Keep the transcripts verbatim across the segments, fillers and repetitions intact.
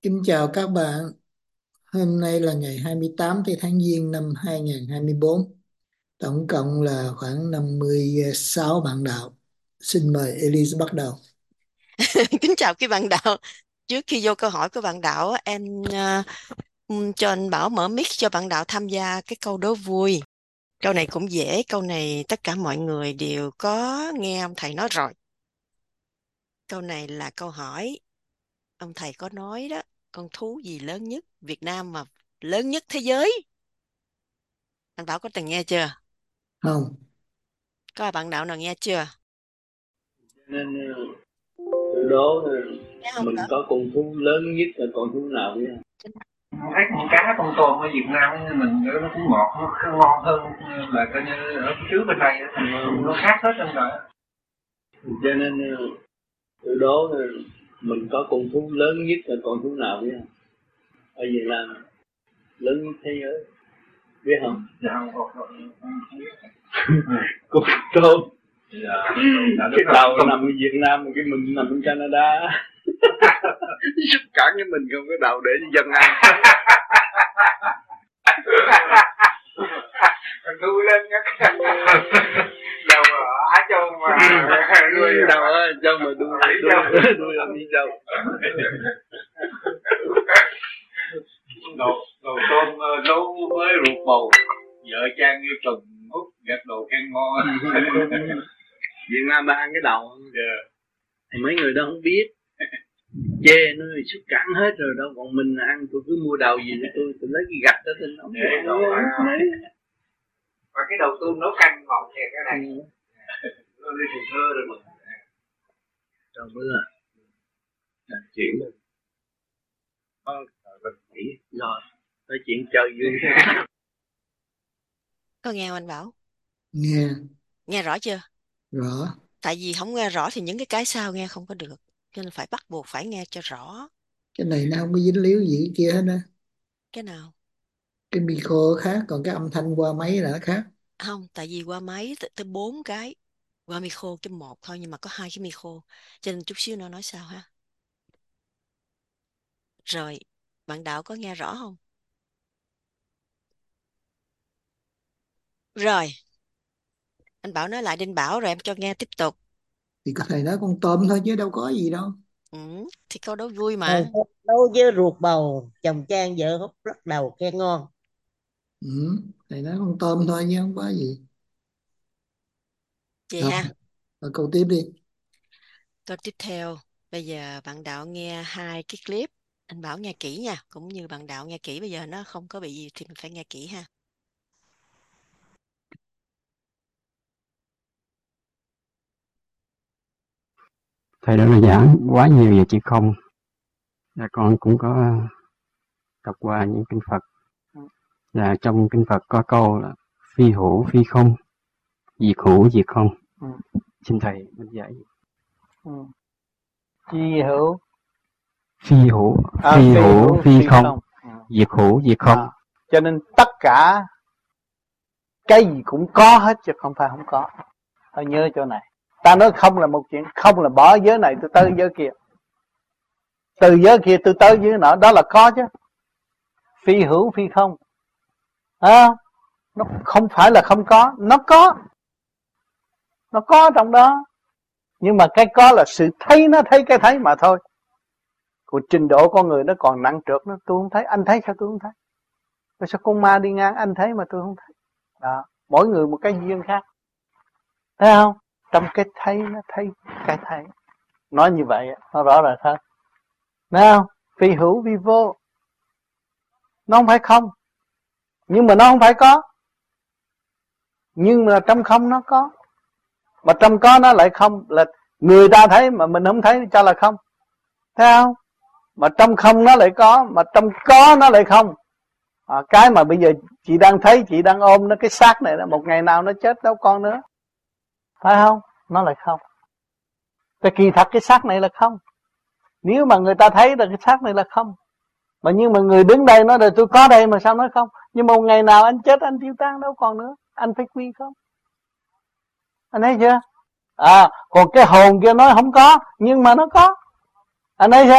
Kính chào các bạn, hôm nay là ngày hai mươi tám tây tháng Giêng năm hai nghìn không trăm hai mươi bốn. Tổng cộng là khoảng năm mươi sáu bạn đạo. Xin mời Elise bắt đầu. Kính chào các bạn đạo. Trước khi vô câu hỏi của bạn đạo, á, em ờ, ừm, cho anh Bảo mở mic cho bạn đạo tham gia cái câu đố vui. Câu này cũng dễ, câu này tất cả mọi người đều có nghe ông thầy nói rồi. Câu này là câu hỏi, ông thầy có nói đó, con thú gì lớn nhất Việt Nam mà lớn nhất thế giới? Anh Bảo có từng nghe chưa? Không, Có bạn đạo nào nghe chưa? Nên ờ, từ đó ờ, Nghe không mình hả? có con thú lớn nhất là con thú nào biết không? Thấy con cá con tôm ở Việt Nam ấy, mình nó cũng ngọt, nó ngon hơn là coi như ở phía bên này á, nó khác hết trơn rồi. Cho nên ờ, từ đó ờ, mình có con thú lớn nhất là con thú nào biết không? Ở Việt Nam lớn nhất thế giới biết không? Dạ không, không, không, không biết. Con tôm. Dạ, Cái đầu nằm ở Việt Nam, cái mình nằm ở Canada. Giúp cả cái mình không có đầu để cho dân ăn. Con thú lớn nhất. Đâu ở Á Châu mà nuôi đâu á Châu mà đuôi đuôi đuôi làm đi đâu. Đồ, đồ tôm uh, nấu với ruột bầu, vợ Trang như trùng hút gật đồ khen ngon. Việt Nam ba ăn cái đầu. Yeah. Thì mấy người đó không biết, chê nó xuất cản hết rồi đâu, còn mình ăn tôi cứ mua đầu gì để tôi tôi lấy cái gạch đó tôi nấu. Để đồ ăn. Và cái đầu tôm nấu canh ngọt thiệt cái này. Ừ. Nó đi thịt thơ rồi mà. Rồi bữa là chuyện rồi. Ờ, mình nghĩ rồi nói chuyện chơi vui. Có nghe không anh Bảo? nghe Nghe rõ chưa? rõ. Tại vì không nghe rõ thì những cái cái sau nghe không có được. Cho nên phải bắt buộc phải nghe cho rõ. Cái này nó không có dính líu gì cái kia hết á. Cái nào? Cái micro khác, còn cái âm thanh qua máy là nó khác. Không, tại vì qua máy tới, tới bốn cái, qua micro cái một thôi nhưng mà có hai cái micro, cho nên chút xíu nữa nói sao ha. Rồi, bạn Đạo có nghe rõ không? Rồi, anh Bảo nói lại Đinh Bảo rồi em cho nghe tiếp tục. Thì có thể nói con tôm thôi chứ đâu có gì đâu. Ừ, thì câu đó vui Con mà. Phúc nấu với ruột bầu, chồng Trang vợ hút rất đầu khen ngon. Ừ, thầy nói con tôm thôi chứ không có gì. Vậy Rồi, ha. rồi câu tiếp đi. Câu tiếp theo, bây giờ bạn Đạo nghe hai cái clip. Anh Bảo nghe kỹ nha, cũng như bạn Đạo nghe kỹ, bây giờ nó không có bị gì thì mình phải nghe kỹ ha. Thầy đã là giảng quá nhiều về chữ không, và con cũng có đọc qua những kinh Phật, và trong kinh Phật có câu là phi hữu phi không, diệt hữu diệt không. Ừ. Xin thầy minh giải. Ừ. Chi hữu Phi hữu à, phi phi hữu hữu phi phi không, không. Ừ. diệt hữu diệt không. À, cho nên tất cả cái gì cũng có hết chứ không phải không có. Phải nhớ chỗ này. Ta nói không là một chuyện, không là bỏ giới này tôi tới giới kia, từ giới kia tôi tới giới nọ, đó là có chứ. Phi hữu phi không, à, nó không phải là không có, nó có, nó có trong đó. Nhưng mà cái có là sự thấy, nó thấy cái thấy mà thôi. Của trình độ con người nó còn nặng trược, nó tôi không thấy, anh thấy sao tôi không thấy. Rồi sao con ma đi ngang anh thấy mà tôi không thấy. Đó, mỗi người một cái duyên khác, thấy không? Trong cái thấy nó thấy cái thấy, nói như vậy nó rõ ràng hơn, thấy không? Phi hữu vi vô, nó không phải không, nhưng mà nó không phải có. Nhưng mà trong không nó có, mà trong có nó lại không, là người ta thấy mà mình không thấy cho là không, thấy không? Mà trong không nó lại có, mà trong có nó lại không. À, cái mà bây giờ chị đang thấy, chị đang ôm nó, cái xác này đó, một ngày nào nó chết đâu con nữa, phải không? Nó lại không. Cái kỳ thật cái xác này là không. Nếu mà người ta thấy là cái xác này là không, mà nhưng mà người đứng đây nói là tôi có đây mà sao nói không. Nhưng mà một ngày nào anh chết, anh tiêu tan đâu còn nữa, anh phải quy không. Anh thấy chưa? À, còn cái hồn kia nói không có, nhưng mà nó có. Anh thấy chưa?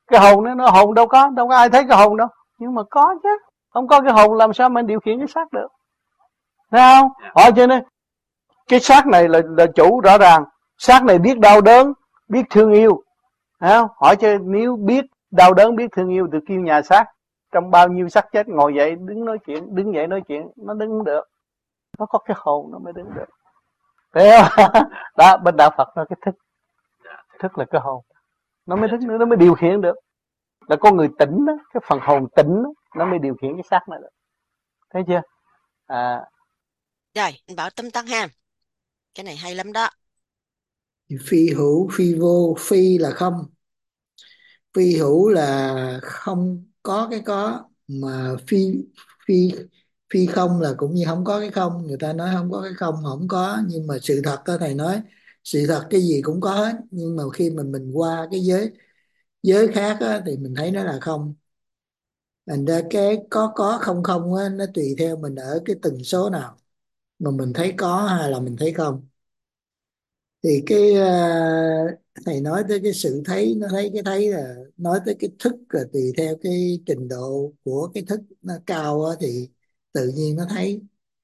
Cái hồn nó, nó hồn đâu có, đâu có ai thấy cái hồn đâu. Nhưng mà có chứ. Không có cái hồn làm sao mình điều khiển cái xác được. Thấy không? Ở cho nên cái xác này là, là chủ rõ ràng. Xác này biết đau đớn, biết thương yêu. Thấy không? Hỏi cho nếu biết đau đớn, biết thương yêu, từ kêu nhà xác. Trong bao nhiêu xác chết ngồi dậy đứng nói chuyện, đứng dậy nói chuyện, nó đứng được. Nó có cái hồn nó mới đứng được. Thấy không? Đó, bên đạo Phật nó cái thức. Thức là cái hồn. Nó mới thức nữa, nó mới điều khiển được. Là con người tỉnh đó, cái phần hồn tỉnh đó, nó mới điều khiển cái xác này được. Thấy chưa? À. Rồi, anh Bảo tâm tăng ha. Cái này hay lắm đó. Phi hữu, phi vô, phi là không. Phi hữu là không có cái có, mà phi phi phi không là cũng như không có cái không. Người ta nói không có cái không, không có, nhưng mà sự thật đó, thầy nói sự thật cái gì cũng có hết, nhưng mà khi mình mình qua cái giới giới khác á, thì mình thấy nó là không. Thành ra cái có có không không á, nó tùy theo mình ở cái tần số nào mà mình thấy có hay là mình thấy không. Thì cái uh, thầy nói tới cái sự thấy, nó thấy cái thấy là nói tới cái thức, là tùy theo cái trình độ của cái thức nó cao á, thì tự nhiên nó thấy.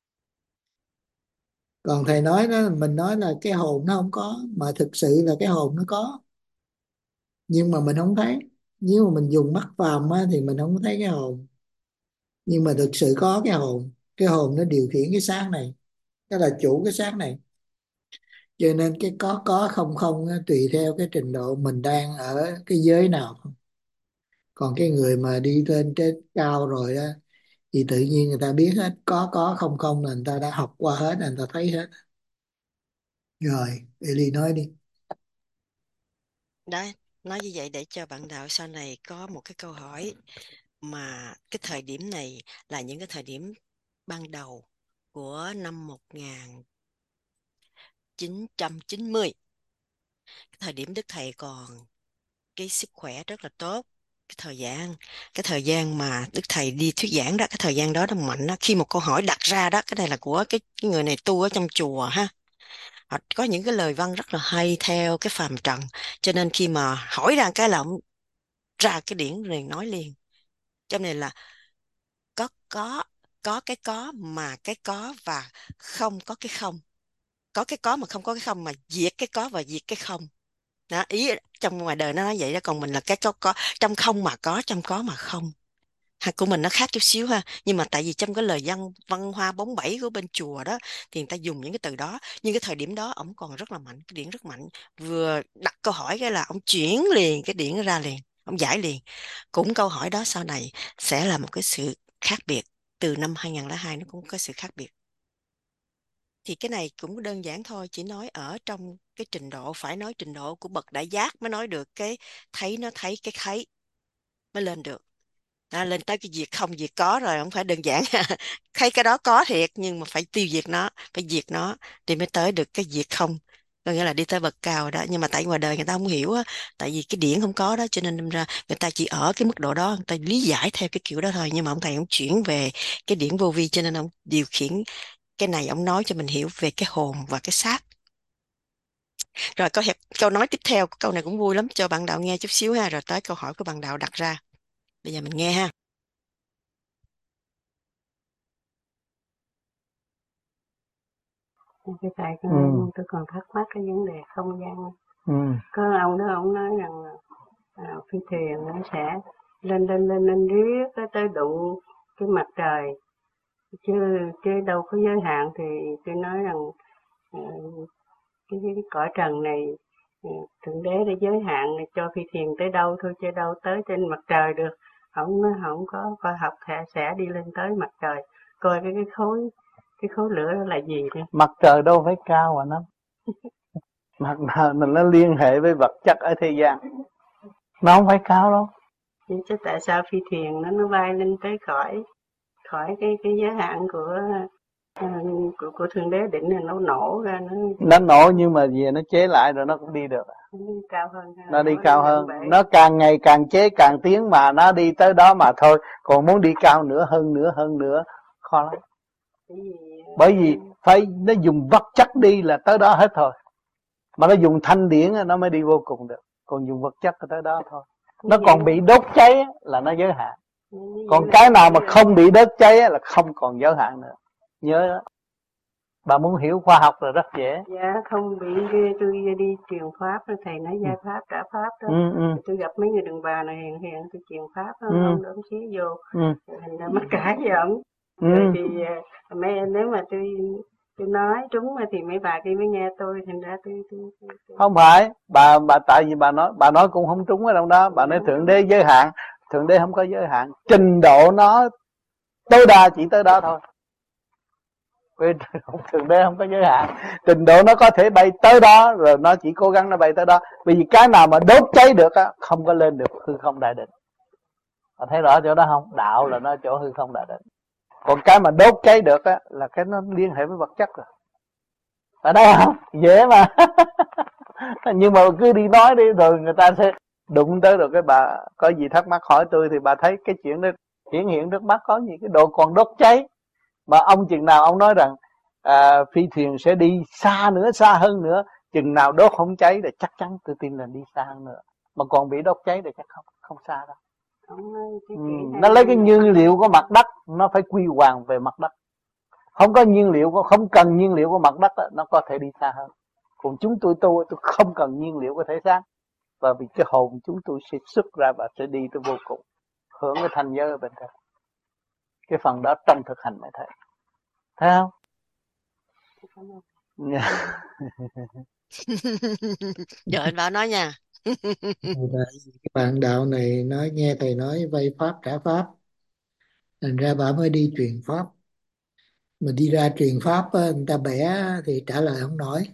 Còn thầy nói đó, mình nói là cái hồn nó không có, mà thực sự là cái hồn nó có, nhưng mà mình không thấy. Nếu mà mình dùng mắt phàm á, thì mình không thấy cái hồn, nhưng mà thực sự có cái hồn. Cái hồn nó điều khiển cái xác này, nó là chủ cái xác này. Cho nên cái có có không không á, tùy theo cái trình độ mình đang ở cái giới nào. Còn cái người mà đi lên trên cao rồi á, thì tự nhiên người ta biết hết, có có không không là người ta đã học qua hết, là người ta thấy hết. Rồi Eli nói đi. Đấy, nói như vậy để cho bạn đạo sau này có một cái câu hỏi, mà cái thời điểm này là những cái thời điểm ban đầu của năm một nghìn chín trăm chín mươi. Cái thời điểm Đức Thầy còn cái sức khỏe rất là tốt. Cái thời gian cái thời gian mà Đức Thầy đi thuyết giảng đó, cái thời gian đó nó mạnh đó. Khi một câu hỏi đặt ra đó, cái này là của cái, cái người này tu ở trong chùa ha, họ có những cái lời văn rất là hay theo cái phàm trần, cho nên khi mà hỏi ra cái là ông ra cái điển liền nói liền. Cho nên là có có có cái có mà cái có, và không có cái không. Có cái có mà không có cái không, mà diệt cái có và diệt cái không. Đó, ý trong ngoài đời nó nói vậy đó. Còn mình là cái có có, trong không mà có, trong có mà không. Ha, của mình nó khác chút xíu ha, nhưng mà tại vì trong cái lời văn văn hoa bóng bẩy của bên chùa đó thì người ta dùng những cái từ đó. Nhưng cái thời điểm đó ổng còn rất là mạnh, cái điển rất mạnh. Vừa đặt câu hỏi cái là ổng chuyển liền cái điển ra liền, ổng giải liền. Cũng câu hỏi đó sau này sẽ là một cái sự khác biệt. Từ năm hai không không hai nó cũng có sự khác biệt. Thì cái này cũng đơn giản thôi, chỉ nói ở trong cái trình độ, phải nói trình độ của bậc đại giác mới nói được cái thấy nó thấy cái thấy mới lên được. À, lên tới cái việc không việc có rồi, không phải đơn giản. Thấy cái đó có thiệt, nhưng mà phải tiêu diệt nó, phải diệt nó thì mới tới được cái việc không. Có nghĩa là đi tới bậc cao đó. Nhưng mà tại ngoài đời người ta không hiểu á, tại vì cái điển không có đó, cho nên đâm ra người ta chỉ ở cái mức độ đó, người ta lý giải theo cái kiểu đó thôi. Nhưng mà ông thầy ông chuyển về cái điển vô vi, cho nên ông điều khiển cái này, ông nói cho mình hiểu về cái hồn và cái xác. Rồi câu hẹp, câu nói tiếp theo, câu này cũng vui lắm, cho bạn đạo nghe chút xíu ha, rồi tới câu hỏi của bạn đạo đặt ra. Bây giờ mình nghe ha. Cái tại con, Ừ. tôi còn thắc mắc cái vấn đề không gian. Ừ. Có ông đó ông nói rằng à, phi thuyền nó sẽ lên lên lên lên riết cái tới đụng cái mặt trời, chứ chứ đâu có giới hạn. Thì tôi nói rằng à, cái, cái, cái cõi trần này à, thượng đế đã giới hạn cho phi thuyền tới đâu thôi, chứ đâu tới trên mặt trời được. Không không có coi học sẽ sẽ đi lên tới mặt trời, coi cái cái khối cái khối lửa đó là gì nữa. Mặt trời đâu phải cao mà nó mặt trời mình nó liên hệ với vật chất ở thế gian, nó không phải cao đâu. Chứ tại sao phi thuyền nó nó bay lên tới khỏi khỏi cái cái giới hạn của uh, của, của thượng đế định, là nó nổ ra, nó nó nổ nhưng mà về nó chế lại rồi nó cũng đi được. nó đi cao hơn. Nó đi cao hơn, nó càng ngày càng chế càng tiến mà nó đi tới đó mà thôi. Còn muốn đi cao nữa, hơn nữa, hơn nữa khó lắm. Bởi vì phải nó dùng vật chất đi là tới đó hết thôi. Mà nó dùng thanh điển nó mới đi vô cùng được. Còn dùng vật chất là tới đó thôi. Nó vậy còn bị đốt cháy á, là nó giới hạn. như Còn vậy là cái nào mà rồi. không bị đốt cháy á, là không còn giới hạn nữa. Nhớ đó. Bà muốn hiểu khoa học là rất dễ. Dạ không bị tôi đi truyền pháp, thầy nói giải pháp trả pháp đó. Ừ, ừ, Tôi gặp mấy người đàn bà này hiện hiện tôi truyền pháp đó, ừ, ông đóng xí vô, ừ, rồi thành ra mắc cãi với ổng. ừ. Rồi thì à, mấy nếu mà tôi tôi nói trúng thì mấy bà kia mới nghe tôi, thành ra tôi tôi, tôi, tôi... Không phải, bà bà tại vì bà nói bà nói cũng không trúng ở trong đó. Bà nói thượng đế giới hạn, thượng đế không có giới hạn, trình độ nó tối đa chỉ tới đó thôi. Quên, thượng đế không có giới hạn, trình độ nó có thể bay tới đó, rồi nó chỉ cố gắng nó bay tới đó. Bởi vì cái nào mà đốt cháy được á, không có lên được hư không đại định. Bà thấy rõ chỗ đó không? Đạo là nó chỗ hư không đại định. Còn cái mà đốt cháy được á, là cái nó liên hệ với vật chất rồi. Ở đây không? Dễ mà. Nhưng mà cứ đi nói đi, rồi người ta sẽ đụng tới. Rồi cái bà có gì thắc mắc hỏi tôi, thì bà thấy cái chuyện đó hiển hiện trước mắt có gì, cái đồ còn đốt cháy. Mà ông chừng nào ông nói rằng à, phi thuyền sẽ đi xa nữa, xa hơn nữa, chừng nào đốt không cháy thì chắc chắn tôi tin là đi xa hơn nữa. Mà còn bị đốt cháy thì chắc không không xa đâu. Ừ, nó lấy cái nhiên liệu của mặt đất, nó phải quy hoàn về mặt đất. Không có nhiên liệu, không cần nhiên liệu của mặt đất đó, nó có thể đi xa hơn. Còn chúng tôi tôi tôi không cần nhiên liệu của thể xác, và vì cái hồn chúng tôi sẽ xuất ra và sẽ đi tới vô cùng, hưởng cái thanh giới ở bên trên. Cái phần đó trong thực hành mới thấy, thấy không? Giờ anh Bảo nói nha. Cái bạn đạo này nói nghe thầy nói vay pháp trả pháp, thành ra bà mới đi truyền pháp. Mà đi ra truyền pháp á, người ta bẻ thì trả lời không nổi,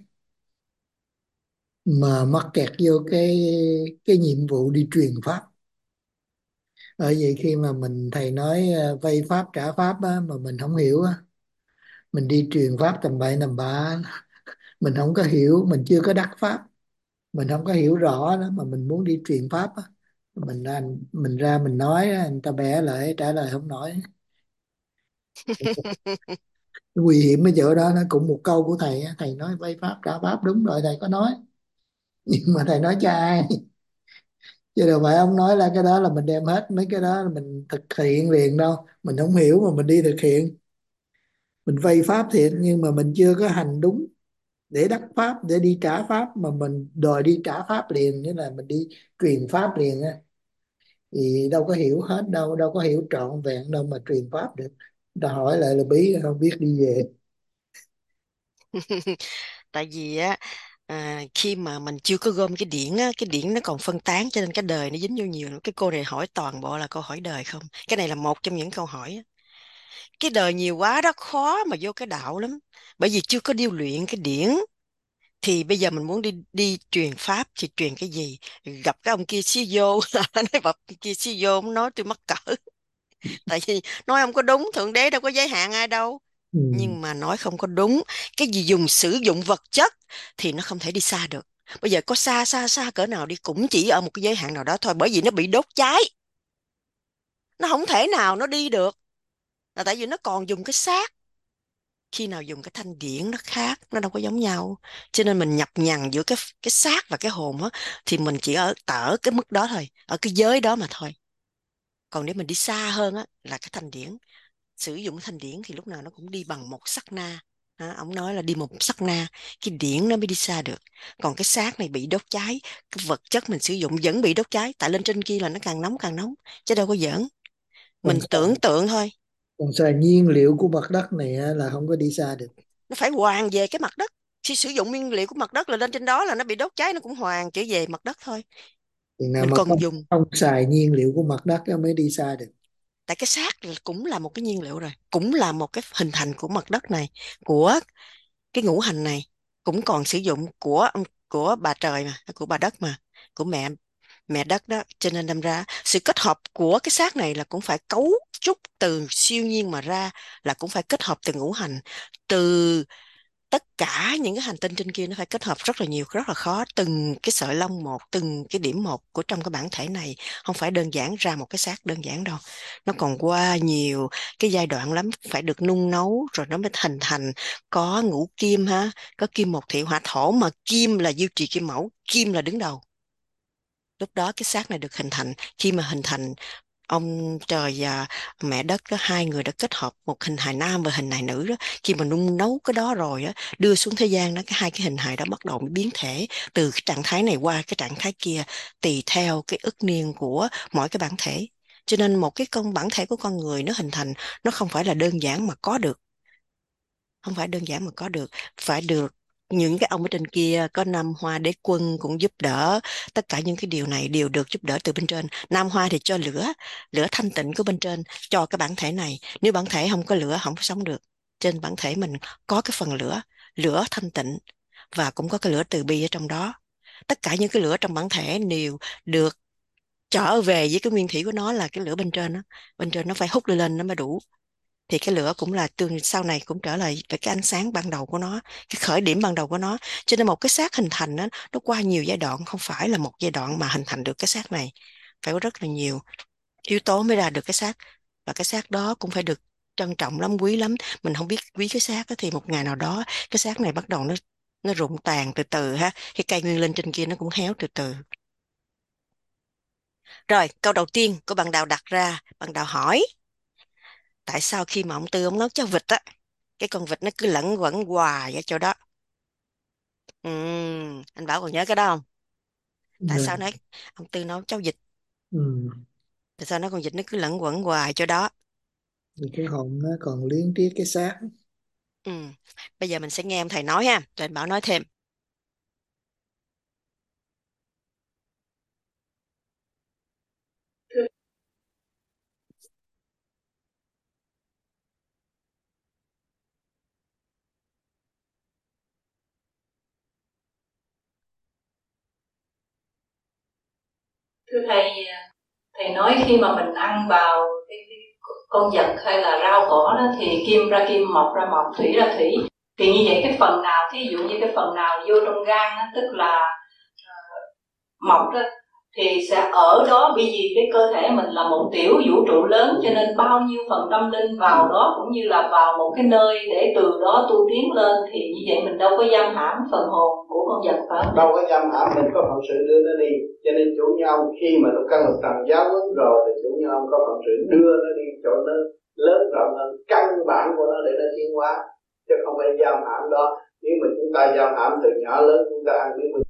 mà mắc kẹt vô cái cái nhiệm vụ đi truyền pháp. Bởi vậy khi mà mình thầy nói ờ, vay pháp trả pháp á, mà mình không hiểu á, mình đi truyền pháp tầm bậy tầm bạ, mình không có hiểu, mình chưa có đắc pháp, mình không có hiểu rõ đó, mà mình muốn đi truyền pháp á, mình ra mình ra mình nói á, người ta bẻ lại trả lời không nổi. Nguy hiểm ở chỗ đó. Nó cũng một câu của thầy á, thầy nói vay pháp trả pháp đúng rồi, thầy có nói, nhưng mà thầy nói cho ai? Chứ đâu phải ông nói là cái đó là mình đem hết mấy cái đó là mình thực hiện liền đâu. Mình không hiểu mà mình đi thực hiện. Mình vay pháp thiệt nhưng mà mình chưa có hành đúng để đắc pháp, để đi trả pháp, mà mình đòi đi trả pháp liền, nghĩa là mình đi truyền pháp liền á, thì đâu có hiểu hết đâu, đâu có hiểu trọn vẹn đâu mà truyền pháp được. Ta hỏi lại là bí, không biết đi về. Tại vì á à, khi mà mình chưa có gom cái điển á, cái điển nó còn phân tán, cho nên cái đời nó dính vô nhiều lắm. Cái cô này hỏi toàn bộ là câu hỏi đời không. Cái này là một trong những câu hỏi á. Cái đời nhiều quá đó, khó mà vô cái đạo lắm, bởi vì chưa có điêu luyện cái điển. Thì bây giờ mình muốn đi đi truyền pháp thì truyền cái gì? Gặp cái ông kia xí vô nói bập kia xí vô, ông nói tôi mắc cỡ. Tại vì nói không có đúng, thượng đế đâu có giới hạn ai đâu. Ừ. Nhưng mà nói không có đúng, cái gì dùng sử dụng vật chất thì nó không thể đi xa được. Bây giờ có xa xa xa cỡ nào đi cũng chỉ ở một cái giới hạn nào đó thôi, bởi vì nó bị đốt cháy, nó không thể nào nó đi được, là tại vì nó còn dùng cái xác. Khi nào dùng cái thanh điển nó khác, nó đâu có giống nhau. Cho nên mình nhập nhằng giữa cái cái xác và cái hồn á, thì mình chỉ ở tở cái mức đó thôi, ở cái giới đó mà thôi. Còn nếu mình đi xa hơn á, là cái thanh điển, sử dụng cái thanh điển thì lúc nào nó cũng đi bằng một sát na. À, ông nói là đi một sát na, cái điển nó mới đi xa được. Còn cái xác này bị đốt cháy, cái vật chất mình sử dụng vẫn bị đốt cháy, tại lên trên kia là nó càng nóng càng nóng, chứ đâu có giỡn. còn Mình tưởng tượng thôi. còn xài nhiên liệu của mặt đất này á, là không có đi xa được. Nó phải hoàn về cái mặt đất. Khi sử dụng nguyên liệu của mặt đất là lên trên đó là nó bị đốt cháy, nó cũng hoàn trở về mặt đất thôi. Chừng nào Mình mà không, còn dùng, không xài nhiên liệu của mặt đất nó mới đi xa được. tại cái xác cũng là một cái nhiên liệu rồi, cũng là một cái hình thành của mặt đất này, của cái ngũ hành này, cũng còn sử dụng của ông, của bà trời mà, của bà đất mà, của mẹ mẹ đất đó. Cho nên đâm ra sự kết hợp của cái xác này là cũng phải cấu trúc từ siêu nhiên mà ra, là cũng phải kết hợp từ ngũ hành, từ tất cả những cái hành tinh trên kia, nó phải kết hợp rất là nhiều, rất là khó. Từng cái sợi lông một, từng cái điểm một của trong cái bản thể này không phải đơn giản ra một cái xác đơn giản đâu. Nó còn qua nhiều cái giai đoạn lắm, phải được nung nấu rồi nó mới hình thành. Có ngũ kim ha, có kim một thiệu hỏa thổ, mà kim là duy trì kim mẫu, kim là đứng đầu. Lúc đó cái xác này được hình thành. Khi mà hình thành, ông trời và mẹ đất đó, hai người đã kết hợp một hình hài nam và hình hài nữ đó. Khi mà nung nấu cái đó rồi á, đưa xuống thế gian đó, cái hai cái hình hài đó bắt đầu biến thể từ cái trạng thái này qua cái trạng thái kia, tùy theo cái ức niên của mỗi cái bản thể. Cho nên một cái con bản thể của con người nó hình thành, nó không phải là đơn giản mà có được, không phải đơn giản mà có được, phải được những cái ông ở trên kia có Nam Hoa Đế Quân cũng giúp đỡ. Tất cả những cái điều này đều được giúp đỡ từ bên trên. Nam Hoa thì cho lửa, lửa thanh tịnh của bên trên cho cái bản thể này. Nếu bản thể không có lửa không sống được. Trên bản thể mình có cái phần lửa, lửa thanh tịnh, và cũng có cái lửa từ bi ở trong đó. Tất cả những cái lửa trong bản thể đều được trở về với cái nguyên thủy của nó là cái lửa bên trên đó. Bên trên nó phải hút lên nó mới đủ. Thì cái lửa cũng là tương sau này cũng trở lại về cái ánh sáng ban đầu của nó, cái khởi điểm ban đầu của nó. Cho nên một cái xác hình thành đó, nó qua nhiều giai đoạn, không phải là một giai đoạn mà hình thành được cái xác này, phải có rất là nhiều yếu tố mới ra được cái xác. Và cái xác đó cũng phải được trân trọng lắm, quý lắm. Mình không biết quý cái xác đó, thì một ngày nào đó cái xác này bắt đầu nó nó rụng tàn từ từ ha, cái cây nguyên linh trên kia nó cũng héo từ từ. Rồi câu đầu tiên của bạn Đào đặt ra, bạn Đào hỏi tại sao khi mà ông Tư ông nấu cháo vịt á, cái con vịt nó cứ lẫn quẩn hoài ở chỗ đó. Ừm, anh Bảo còn nhớ cái đó không? Tại Dạ. sao nói ông Tư nấu cháo vịt, Ừ. tại sao nó con vịt nó cứ lẫn quẩn hoài chỗ đó? Thì cái hồn nó còn liếng tiếc cái xác. Ừm, bây giờ mình sẽ nghe ông thầy nói ha, rồi anh Bảo nói thêm. Thưa thầy, thầy nói khi mà mình ăn vào cái, cái con vật hay là rau cỏ đó thì kim ra kim, mộc ra mộc, thủy ra thủy. Thì như vậy cái phần nào, thí dụ như cái phần nào vô trong gan đó, tức là uh, mộc đó, thì sẽ ở đó, bởi vì cái cơ thể mình là một tiểu vũ trụ lớn, cho nên bao nhiêu phần tâm linh vào đó cũng như là vào một cái nơi để từ đó tu tiến lên, thì như vậy mình đâu có giam hãm phần hồn của con vật phải không? Đâu có giam hãm, mình có phận sự đưa nó đi. Cho nên chủ nhân ông khi mà nó căn một tầng giáo huấn rồi thì chủ nhân ông có phận sự đưa nó đi chỗ nó lớn rộng hơn căn bản của nó để nó tiến hóa, chứ không phải giam hãm đó. Nếu mà chúng ta giam hãm từ nhỏ lớn, chúng ta ăn biết mình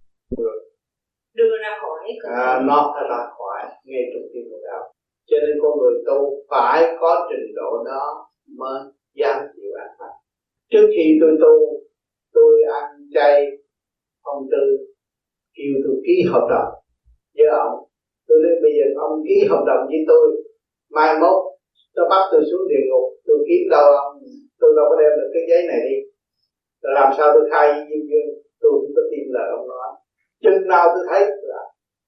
đưa ra khỏi à, nó phải ra khỏi ngay trong tim của đạo. Cho nên con người tu phải có trình độ đó mới dám chịu ăn Phật. Trước khi tôi tu, tôi ăn chay, ông Tư kêu tôi ký hợp đồng với ông. Tôi nói bây giờ ông ký hợp đồng với tôi, mai mốt nó bắt tôi xuống địa ngục, tôi kiếm đâu ông, tôi đâu có đem được cái giấy này đi, rồi làm sao tôi khai với Diêm Dương? Tôi không có tin lời ông nói. Chừng nào tôi thấy là,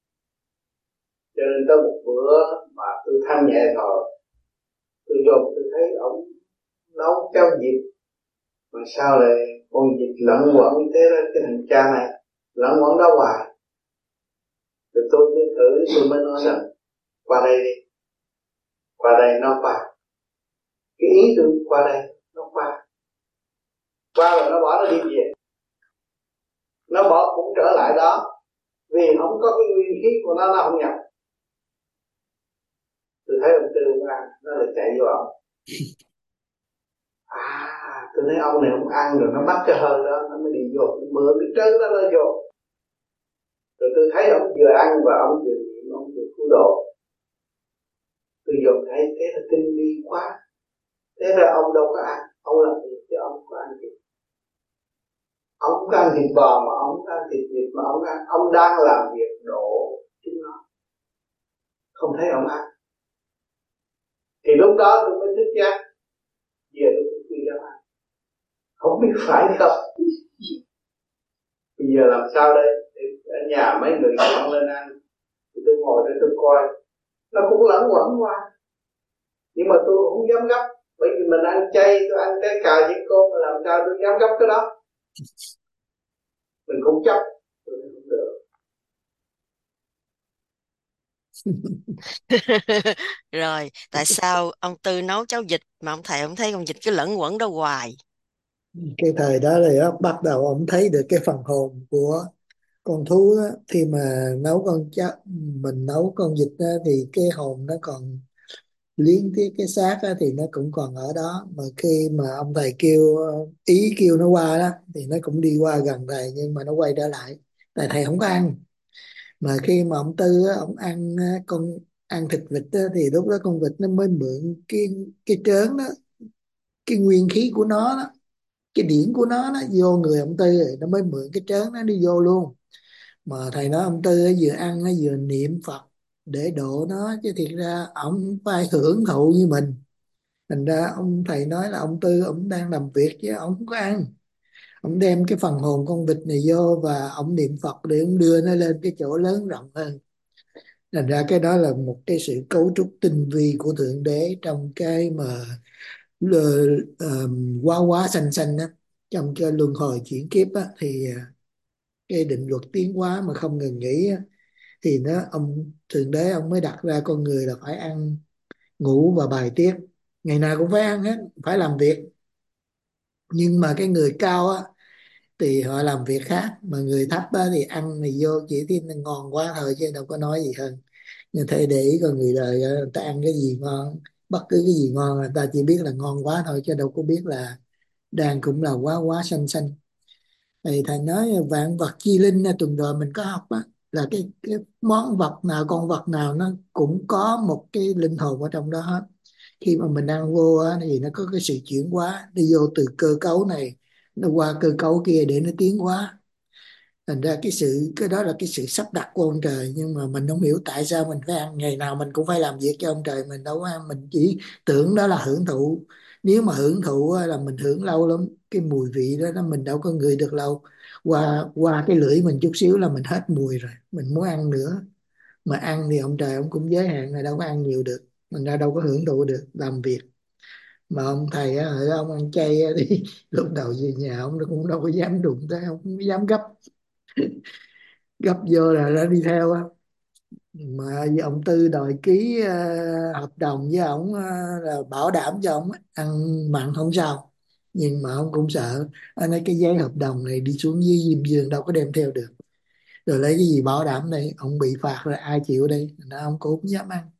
cho nên tới một bữa mà tôi thanh nhẹ thôi, tôi vô tôi thấy ông nấu cháo vịt, mà sao lại con vịt lẫn quẩn thế đó, cái thằng cha này lẫn quẩn đó hoài. Rồi tôi mới thử, tôi mới nói rằng qua đây đi, qua đây nó qua. Cái ý tôi qua đây nó qua, qua rồi nó bỏ nó đi về, nó bỏ cũng trở lại đó, vì không có cái nguyên khí của nó, nó không nhập. Tôi thấy ông Tư ông ăn, nó lại chạy vô ông. À, tôi thấy ông này không ăn rồi nó bắt cái hơi đó, nó mới đi vô, nó mượn cái trơn đó nó vô. Rồi tôi thấy ông vừa ăn và ông vừa niệm, ông vừa cứu độ. Tôi dồn thấy thế là tinh vi quá. Thế là ông đâu có ăn, ông làm gì chứ ông không có ăn thịt. Ông không có ăn thịt bò mà ông không có ăn thịt vịt mà ông ăn. Ông đang làm việc độ chúng nó, không thấy ông ăn. Thì lúc đó tôi mới thức giác, giờ tôi cũng quy ra ăn, không biết phải không. Bây giờ làm sao đây? Ở nhà mấy người chọn lên ăn, thì tôi ngồi để tôi coi, nó cũng lẫn quẩn qua, nhưng mà tôi không dám gấp, bởi vì mình ăn chay, tôi ăn cái cà với cơm, mà làm sao tôi dám gấp cái đó? Mình cũng chấp, tôi không được. Rồi tại sao ông Tư nấu cháo vịt mà ông thầy ông thấy con vịt cứ lẫn quẩn đó hoài? Cái thời đó thì bắt đầu ông thấy được cái phần hồn của Con thú á, khi mà nấu con cháo, mình nấu con vịt á, thì cái hồn nó còn liếng tiếc, cái xác á, thì nó cũng còn ở đó, mà khi mà ông thầy kêu ý kêu nó qua đó thì nó cũng đi qua gần thầy, nhưng mà nó quay trở lại tại thầy không có ăn. Mà khi mà ông Tư á, ông ăn á, con ăn thịt vịt á, thì lúc đó con vịt nó mới mượn cái cái trớn đó, cái nguyên khí của nó đó, cái điển của nó nó vô người ông Tư rồi nó mới mượn cái trớn nó đi vô luôn. Mà thầy nói ông Tư á, vừa ăn á, vừa niệm Phật để độ nó, chứ thiệt ra ông phải hưởng thụ như mình. Thành ra ông thầy nói là ông Tư ông đang làm việc chứ ông không có ăn. Ông đem cái phần hồn con vịt này vô và ông niệm Phật để ông đưa nó lên cái chỗ lớn rộng hơn. Thành ra cái đó là một cái sự cấu trúc tinh vi của Thượng Đế trong cái mà lờ- ờm, quá quá sanh sanh á, trong cái luân hồi chuyển kiếp á, thì à, cái định luật tiến hóa mà không ngừng nghỉ á, thì nó ông Thượng Đế ông mới đặt ra con người là phải ăn ngủ và bài tiết, ngày nào cũng phải ăn hết, phải làm việc. Nhưng mà cái người cao á thì họ làm việc khác, mà người thấp á thì ăn thì vô chỉ thấy nó ngon quá thôi chứ đâu có nói gì hơn. Nhưng thầy để ý con người đời á, người ta ăn cái gì ngon, bất cứ cái gì ngon người ta chỉ biết là ngon quá thôi, chứ đâu có biết là đang cũng là quá quá xanh xanh. Thì thầy nói vạn vật chi linh là tuần rồi mình có học á, là cái cái món vật nào con vật nào nó cũng có một cái linh hồn ở trong đó hết. Khi mà mình ăn vô á thì nó có cái sự chuyển hóa, đi vô từ cơ cấu này nó qua cơ cấu kia để nó tiến hóa. Thành ra cái sự cái đó là cái sự sắp đặt của ông trời, nhưng mà mình không hiểu tại sao mình phải ăn, ngày nào mình cũng phải làm việc cho ông trời, mình đâu có ăn, mình chỉ tưởng đó là hưởng thụ. Nếu mà hưởng thụ á, là mình hưởng lâu lắm, cái mùi vị đó, đó mình đâu có ngửi được lâu. Qua qua cái lưỡi mình chút xíu là mình hết mùi rồi, mình muốn ăn nữa. Mà ăn thì ông trời ông cũng giới hạn rồi, đâu có ăn nhiều được, mình ra đâu có hưởng thụ được làm việc. Mà ông thầy á, hồi đó ông ăn chay á, thì lúc đầu về nhà ông cũng đâu có dám đụng tới, ông cũng dám gấp gấp vô là nó đi theo á. Mà ông Tư đòi ký ờ, hợp đồng với ông ờ, là bảo đảm cho ông ăn mặn không sao, nhưng mà ông cũng sợ. Anh nói cái giấy hợp đồng này đi xuống dưới diêm dương đâu có đem theo được, rồi lấy cái gì bảo đảm đây, ông bị phạt rồi ai chịu đây, nên ông cũng không dám ăn.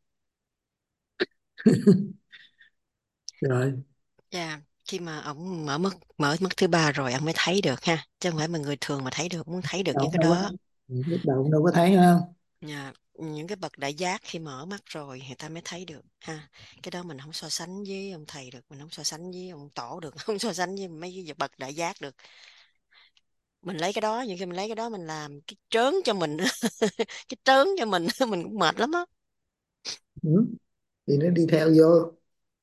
Rồi. Dạ, khi mà ông mở mắt mở mắt thứ ba rồi ông mới thấy được ha, chứ không phải mà người thường mà thấy được, muốn thấy được Đâu những ông cái đâu có đó. thấy. Lúc đầu ông đâu có thấy không. Dạ, những cái bậc đại giác khi mở mắt rồi người ta mới thấy được ha. Cái đó mình không so sánh với ông thầy được, mình không so sánh với ông tổ được, không so sánh với mấy cái bậc đại giác được. Mình lấy cái đó, những khi mình lấy cái đó mình làm cái trớn cho mình cái trớn cho mình mình cũng mệt lắm á. Ừ. Thì nó đi theo vô.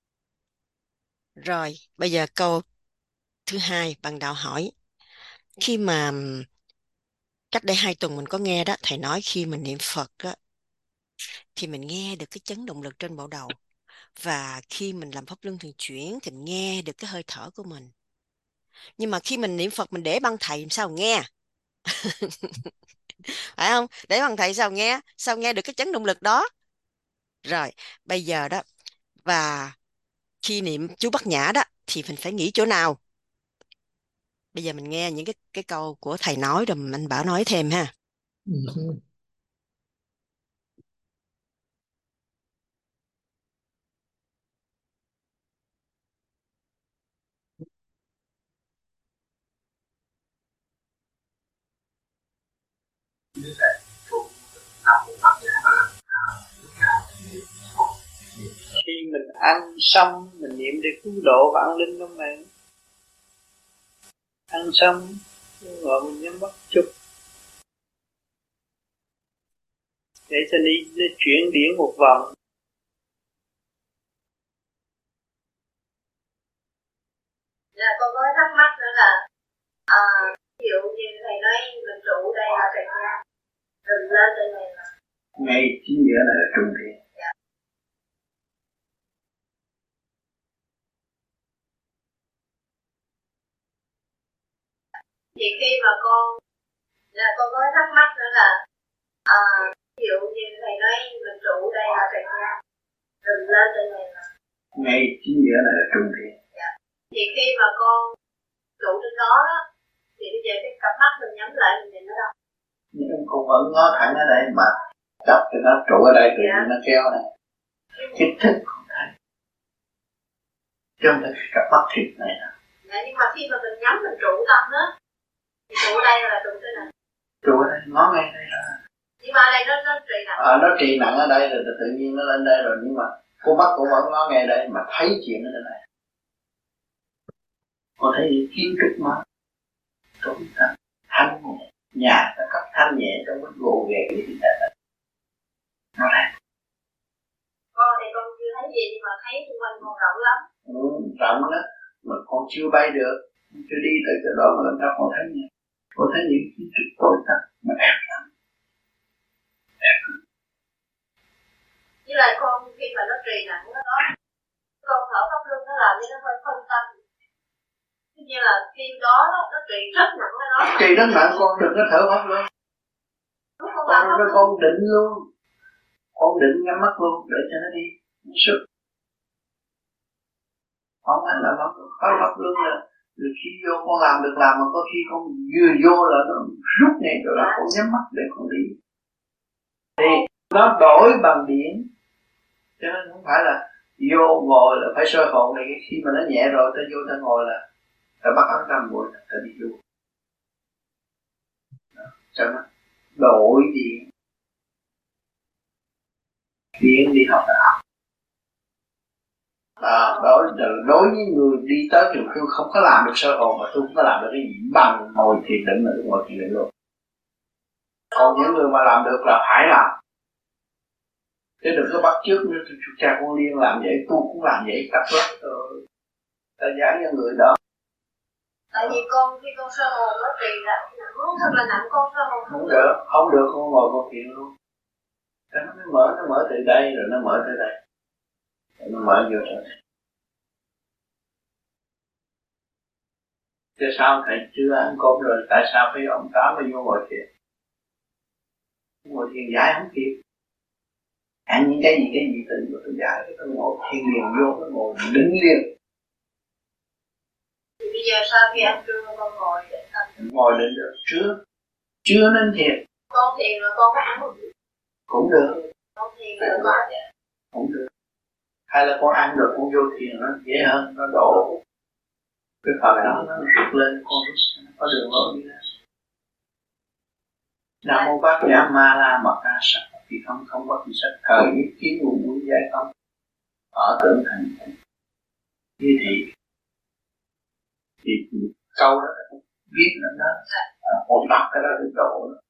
Rồi bây giờ câu thứ hai, bạn đạo hỏi, khi mà cách đây hai tuần mình có nghe đó, thầy nói khi mình niệm Phật á, thì mình nghe được cái chấn động lực trên bộ đầu, và khi mình làm pháp luân thường chuyển thì mình nghe được cái hơi thở của mình. Nhưng mà khi mình niệm Phật mình để băng thầy làm sao nghe? Phải không? Để băng thầy sao nghe? Sao nghe được cái chấn động lực đó? Rồi bây giờ đó, và khi niệm chú Bát Nhã đó thì mình phải nghĩ chỗ nào? Bây giờ mình nghe những cái cái câu của thầy nói rồi anh Bảo nói thêm ha. Ừ. Khi mình ăn xong mình niệm để cứu độ và an linh trong này. Ăn xong rồi mình nhắm mắt chút để cho đi, đi chuyển điển một vòng. Là con có thắc mắc nữa là à, ví dụ như thầy nói mình trụ đây là thầy nha, đừng lên trên này là Ngay chính giữa này là trung thiên. dạ. Thì khi mà con là con có thắc mắc nữa là à, ví dụ như thầy nói mình trụ đây là thầy nha, đừng lên trên này là Ngay chính giữa này là trung thiên. dạ. Thì khi mà con trụ trên đó đó, thì bây giờ cái cặp mắt mình nhắm lại mình nhìn nó đâu? Nhưng con vẫn ngó thẳng ở đây mà chọc thì nó trụ ở đây, rồi nó kéo này. Kích thích con thấy. Chứ không phải cặp mắt thịt này nè. Dạ, nhưng mà khi mà mình nhắm mình trụ tâm đó, thì trụ ở đây là trụ thế này. Trụ ở đây, ngó ngay đây đó. Nhưng mà ở đây nó, nó trì nặng. À, nó trì nặng ở đây rồi tự nhiên nó lên đây rồi, nhưng mà con mắt cũng vẫn ngó ngay đây mà thấy chuyện ở đây này. Con thấy kiến trúc mà trốn thanh, thanh nhẹ, nhà nó cấp thanh nhẹ trong cái gồ ghề cái gì đó. Nó đẹp. Con thì con chưa thấy gì nhưng mà thấy xung quanh con rộng lắm. Ừ, rộng đó, mà con chưa bay được, chưa đi tới chỗ đó mà làm sao con thấy nhỉ? Con thấy những kiến trúc tối tăm mà đẹp lắm. Đẹp lắm. Với lại con khi mà nó trì nặng nó đó, con thở pháp luân nó làm cho nó hơi phân tâm. Thế như là khi đó nó, nó trì rất nặng ở đó. Trì rất nặng, con đừng có thở pháp luân. Con, con, con, con định luôn. Con định nhắm mắt luôn để cho nó đi. Nó sức. Không anh là pháp luân. Pháp luân là rồi khi vô con làm được làm, mà có khi con vừa vô là nó rút ngay rồi là con nhắm mắt để con đi. Thì nó đổi bằng điện. Cho nên không phải là vô ngồi là phải soi hồn này, khi mà nó nhẹ rồi ta vô ta ngồi là ta bắt ấn tâm ngồi ta đi vô. Cho nó đổi điện. Điện đi học đại học. À, đối, đối với người đi tới thì tôi không có làm được soi hồn, mà tôi không có làm được cái gì bằng ngồi thiền định mà tôi ngồi thiền định luôn. Còn những người mà làm được là phải làm. Chứ đừng có bắt chước như cha con Liên làm vậy, tôi cũng làm vậy, cắt lắm rồi. Ta giảng cho người đó. Tại vì con khi con soi hồn nó trì là nặng, thật là nặng, con soi hồn không được, không được, con ngồi con thiền luôn. Cái nó mới mở, nó mở từ đây rồi nó mở từ đây. Rồi nó mở vô rồi. Chứ sao thầy chưa ăn cơm rồi, tại sao phải ông Tám mới vô ngồi thiền? Ngồi thiền giải không kịp. Ăn những cái gì, cái gì tự nhiên tôi giải, tôi ngồi thiền liền vô, tôi ngồi đứng liền. Thì bây giờ sau khi ăn trưa con ngồi để ăn? Ngồi đến được, trưa, trưa nên thiền. Con thiền rồi con có ăn không? Cũng được. Con thiền rồi con ăn. Cũng được. Hay là con ăn được, con vô thiền nó dễ hơn, nó đổ cái phần đó nó rút lên, con rút nó có đường lối đi ra. Nam mô Bát Nhã Ma La Mật Đa Sắc thì không không có gì sắc thời nhất kiến nguồn muốn giải không ở tưởng thành như thị thì câu đó viết lên đó, một đọc cái đó được độ đó.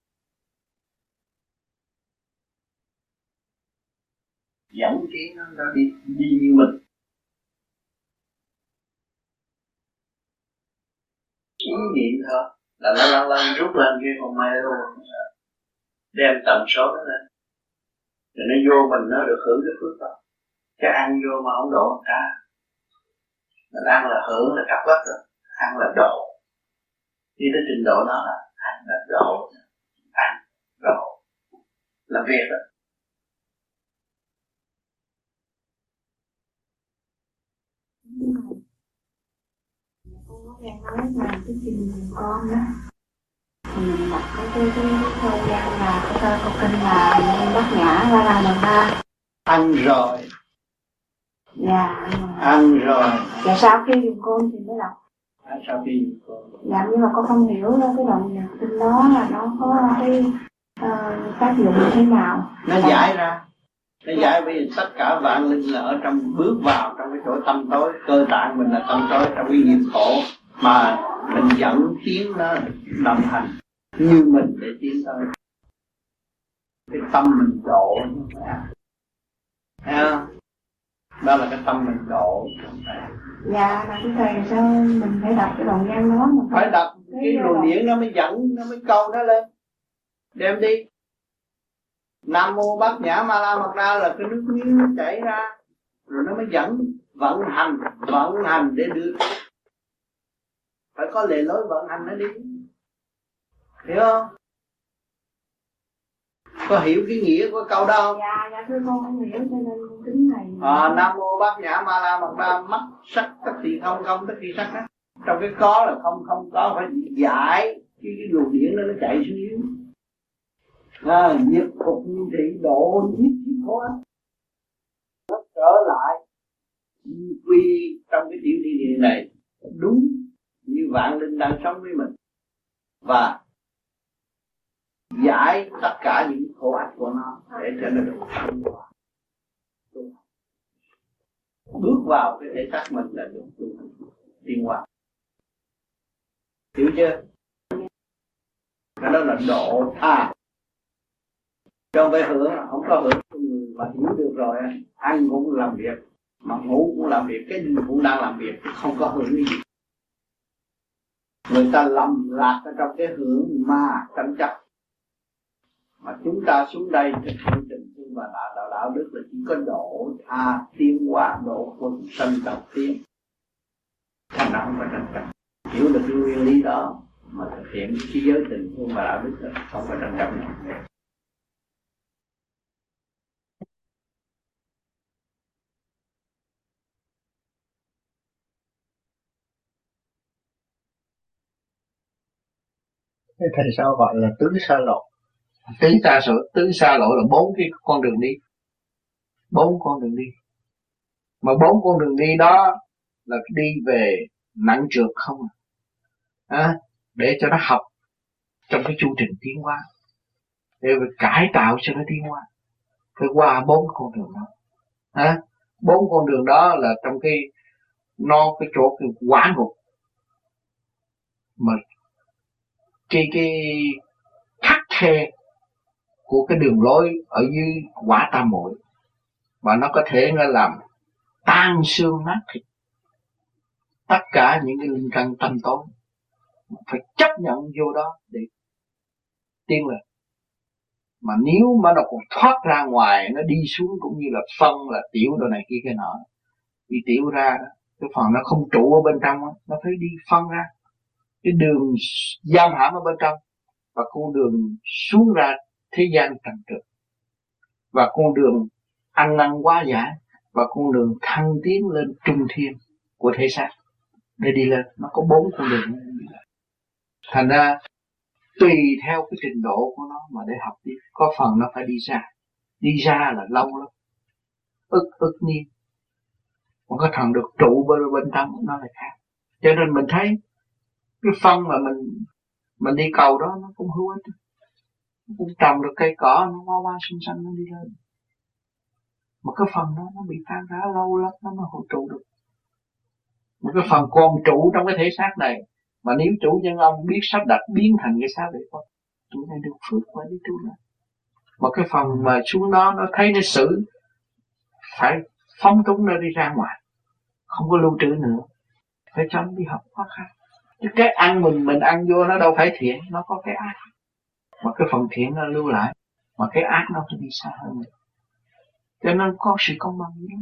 Dẫn tiếng nó, nó đi đi như mình. Ý niệm thôi là nó lăn lăn rút lên cái con mai luôn, đem tần số đó lên rồi nó vô mình, nó được hưởng cái phước đó. Chứ ăn vô mà không độ người ta, mình ăn là hưởng là cắt lắc rồi, ăn là độ. Đi tới trình độ đó là ăn là độ, ăn độ làm việc đó. Con có nghe nói là cái chuyện của con đó, mình đọc cái cái cái thời gian là cái tờ của kinh là Bát Nhã La La Mật Đa. Ăn rồi. Dạ. Ăn rồi. Dạ sau khi dùng côn thì mới đọc. À, sau khi dùng côn. Dạ nhưng mà con không hiểu cái đoạn nhật kinh đó là nó có cái uh, tác dụng như thế nào. Nó giải ra. Nó giải bởi vì tất cả vạn linh là ở trong, bước vào trong cái chỗ tâm tối, cơ tạng mình là tâm tối, trong cái nghiệp khổ mà mình dẫn tiến nó đồng hành như mình để tiến tới cái tâm mình độ. Thấy không? Đó là cái tâm mình độ. Dạ mà cái thầy sao mình phải đọc cái đoạn văn đó mà phải đọc cái, cái luồng điển nó mới dẫn, nó mới câu nó lên, đem đi. Nam mô Bát Nhã Ma La Mật Đa là cái nước miếng nó chảy ra rồi nó mới dẫn vận hành, vận hành để đưa, phải có lề lối vận hành nó đi, hiểu không? Có hiểu cái nghĩa của câu đó không? Dạ, dạ thưa con không hiểu cho nên con kính này. À, Nam mô Bát Nhã Ma La Mật Đa, mắt sắc tất thì không, không tất thì sắc đó. Trong cái có là không, không có phải giải cái cái luồng điển đó nó chạy xuống dưới. à, diệt phục thị độ giết chiếc khối nó trở lại quy trong cái tiểu thiên địa này đúng như vạn linh đang sống với mình và giải tất cả những khổ ách của nó để cho nó được thông qua. Bước vào cái thể xác mình là được tiến hóa. Hiểu chưa? Cái đó là độ tha. Trong phải hưởng, không có hưởng mà hiểu được rồi, ăn cũng làm việc, mà ngủ cũng làm việc, cái gì cũng đang làm việc, không có hưởng cái gì. Người ta lầm lạc ở trong cái hưởng mà tranh chấp. Mà chúng ta xuống đây thực hiện tình thương và đạo, đạo đạo đức là chỉ có độ tha tiến hóa, độ quân sanh đầu tiên. Thành ra không phải tranh chấp. Hiểu được cái nguyên lý đó mà thực hiện cái giới tình thương và đạo đức là không phải tranh chấp nữa. Thế thầy sao gọi là tứ xa lộ? Tứ xa lộ, tứ xa lộ là bốn cái con đường đi, bốn con đường đi. Mà bốn con đường đi đó là đi về nặng trược không à, để cho nó học trong cái chu trình tiến hóa, để cải tạo cho nó tiến hóa, phải qua bốn con đường đó. À, bốn con đường đó là trong cái nó cái chỗ cái quả ngục mà cái cái khắc khe của cái đường lối ở dưới quả tam muội, mà nó có thể nó làm tan xương nát thịt tất cả những cái linh căn tâm tối, phải chấp nhận vô đó để tiến lên. Mà nếu mà nó còn thoát ra ngoài, nó đi xuống cũng như là phân là tiểu đồ này kia cái nọ, đi tiểu ra đó, cái phần nó không trụ ở bên trong đó, nó phải đi phân ra cái đường giam hãm ở bên trong, và con đường xuống ra thế gian trần trượt, và con đường ăn năn hóa giải, và con đường thăng tiến lên trung thiên của thể xác để đi lên. Nó có bốn con đường. Thành ra tùy theo cái trình độ của nó mà để học tiếp. Có phần nó phải đi ra, đi ra là lâu lắm, ức ức niên, còn có thằng được trụ bên bên trong nó lại khác. Cho nên mình thấy cái phân mà mình mình đi cầu đó nó cũng hữu ích, nó cũng trồng được cây cỏ, nó hoa hoa xinh xinh nó đi lên. Mà cái phần đó nó bị tan rã lâu lắm nó mới hỗ trụ được. Mà cái phần còn trụ trong cái thể xác này, mà nếu chủ nhân ông biết sắp đặt biến thành cái xác để con, tụi này được phước và đi trụ lại. Mà cái phần mà xuống đó nó thấy nó xử, phải phóng túng nó đi ra ngoài, không có lưu trữ nữa, phải cho nó đi học khó khăn. Chứ cái ăn mình mình ăn vô nó đâu phải thiện, nó có cái ác. Mà cái phần thiện nó lưu lại, mà cái ác nó phải đi xa hơn mình. Cho nên có sự công bằng nữa.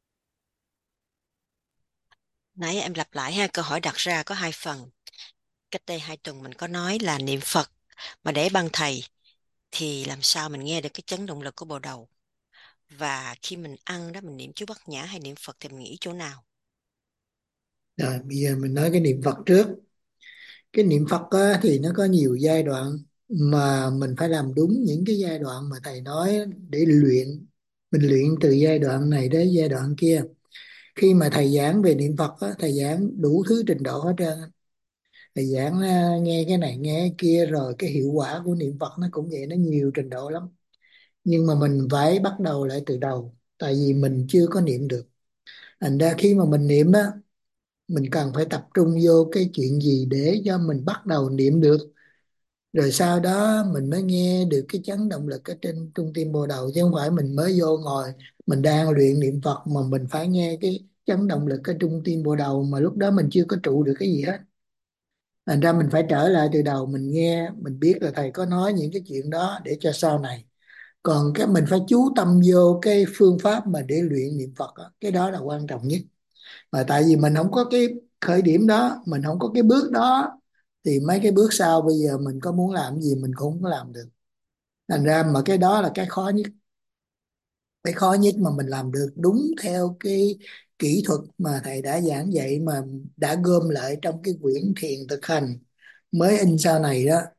Nãy em lặp lại ha, câu hỏi đặt ra có hai phần. Cách đây hai tuần mình có nói là niệm Phật mà để băng thầy thì làm sao mình nghe được cái chấn động lực của bộ đầu. Và khi mình ăn đó mình niệm chú Bát Nhã hay niệm Phật thì mình nghĩ chỗ nào? Rồi bây giờ mình nói cái niệm Phật trước. Cái niệm Phật á, thì nó có nhiều giai đoạn mà mình phải làm đúng những cái giai đoạn mà thầy nói để luyện. Mình luyện từ giai đoạn này đến giai đoạn kia. Khi mà thầy giảng về niệm Phật á, thầy giảng đủ thứ trình độ hết trơn. Thầy giảng à, nghe cái này nghe cái kia, rồi cái hiệu quả của niệm Phật nó cũng vậy, nó nhiều trình độ lắm. Nhưng mà mình phải bắt đầu lại từ đầu, tại vì mình chưa có niệm được. Thành ra khi mà mình niệm á, mình cần phải tập trung vô cái chuyện gì để cho mình bắt đầu niệm được, rồi sau đó mình mới nghe được cái chấn động lực ở trên trung tim bồ đầu. Chứ không phải mình mới vô ngồi mình đang luyện niệm Phật mà mình phải nghe cái chấn động lực ở trung tim bồ đầu mà lúc đó mình chưa có trụ được cái gì hết. Thành ra mình phải trở lại từ đầu, mình nghe, mình biết là thầy có nói những cái chuyện đó để cho sau này. Còn cái mình phải chú tâm vô cái phương pháp mà để luyện niệm Phật đó, cái đó là quan trọng nhất. Mà tại vì mình không có cái khởi điểm đó, mình không có cái bước đó, thì mấy cái bước sau bây giờ mình có muốn làm gì mình cũng không có làm được. Thành ra mà cái đó là cái khó nhất. Cái khó nhất mà mình làm được đúng theo cái kỹ thuật mà thầy đã giảng dạy, mà đã gom lại trong cái quyển thiền thực hành mới in sau này đó,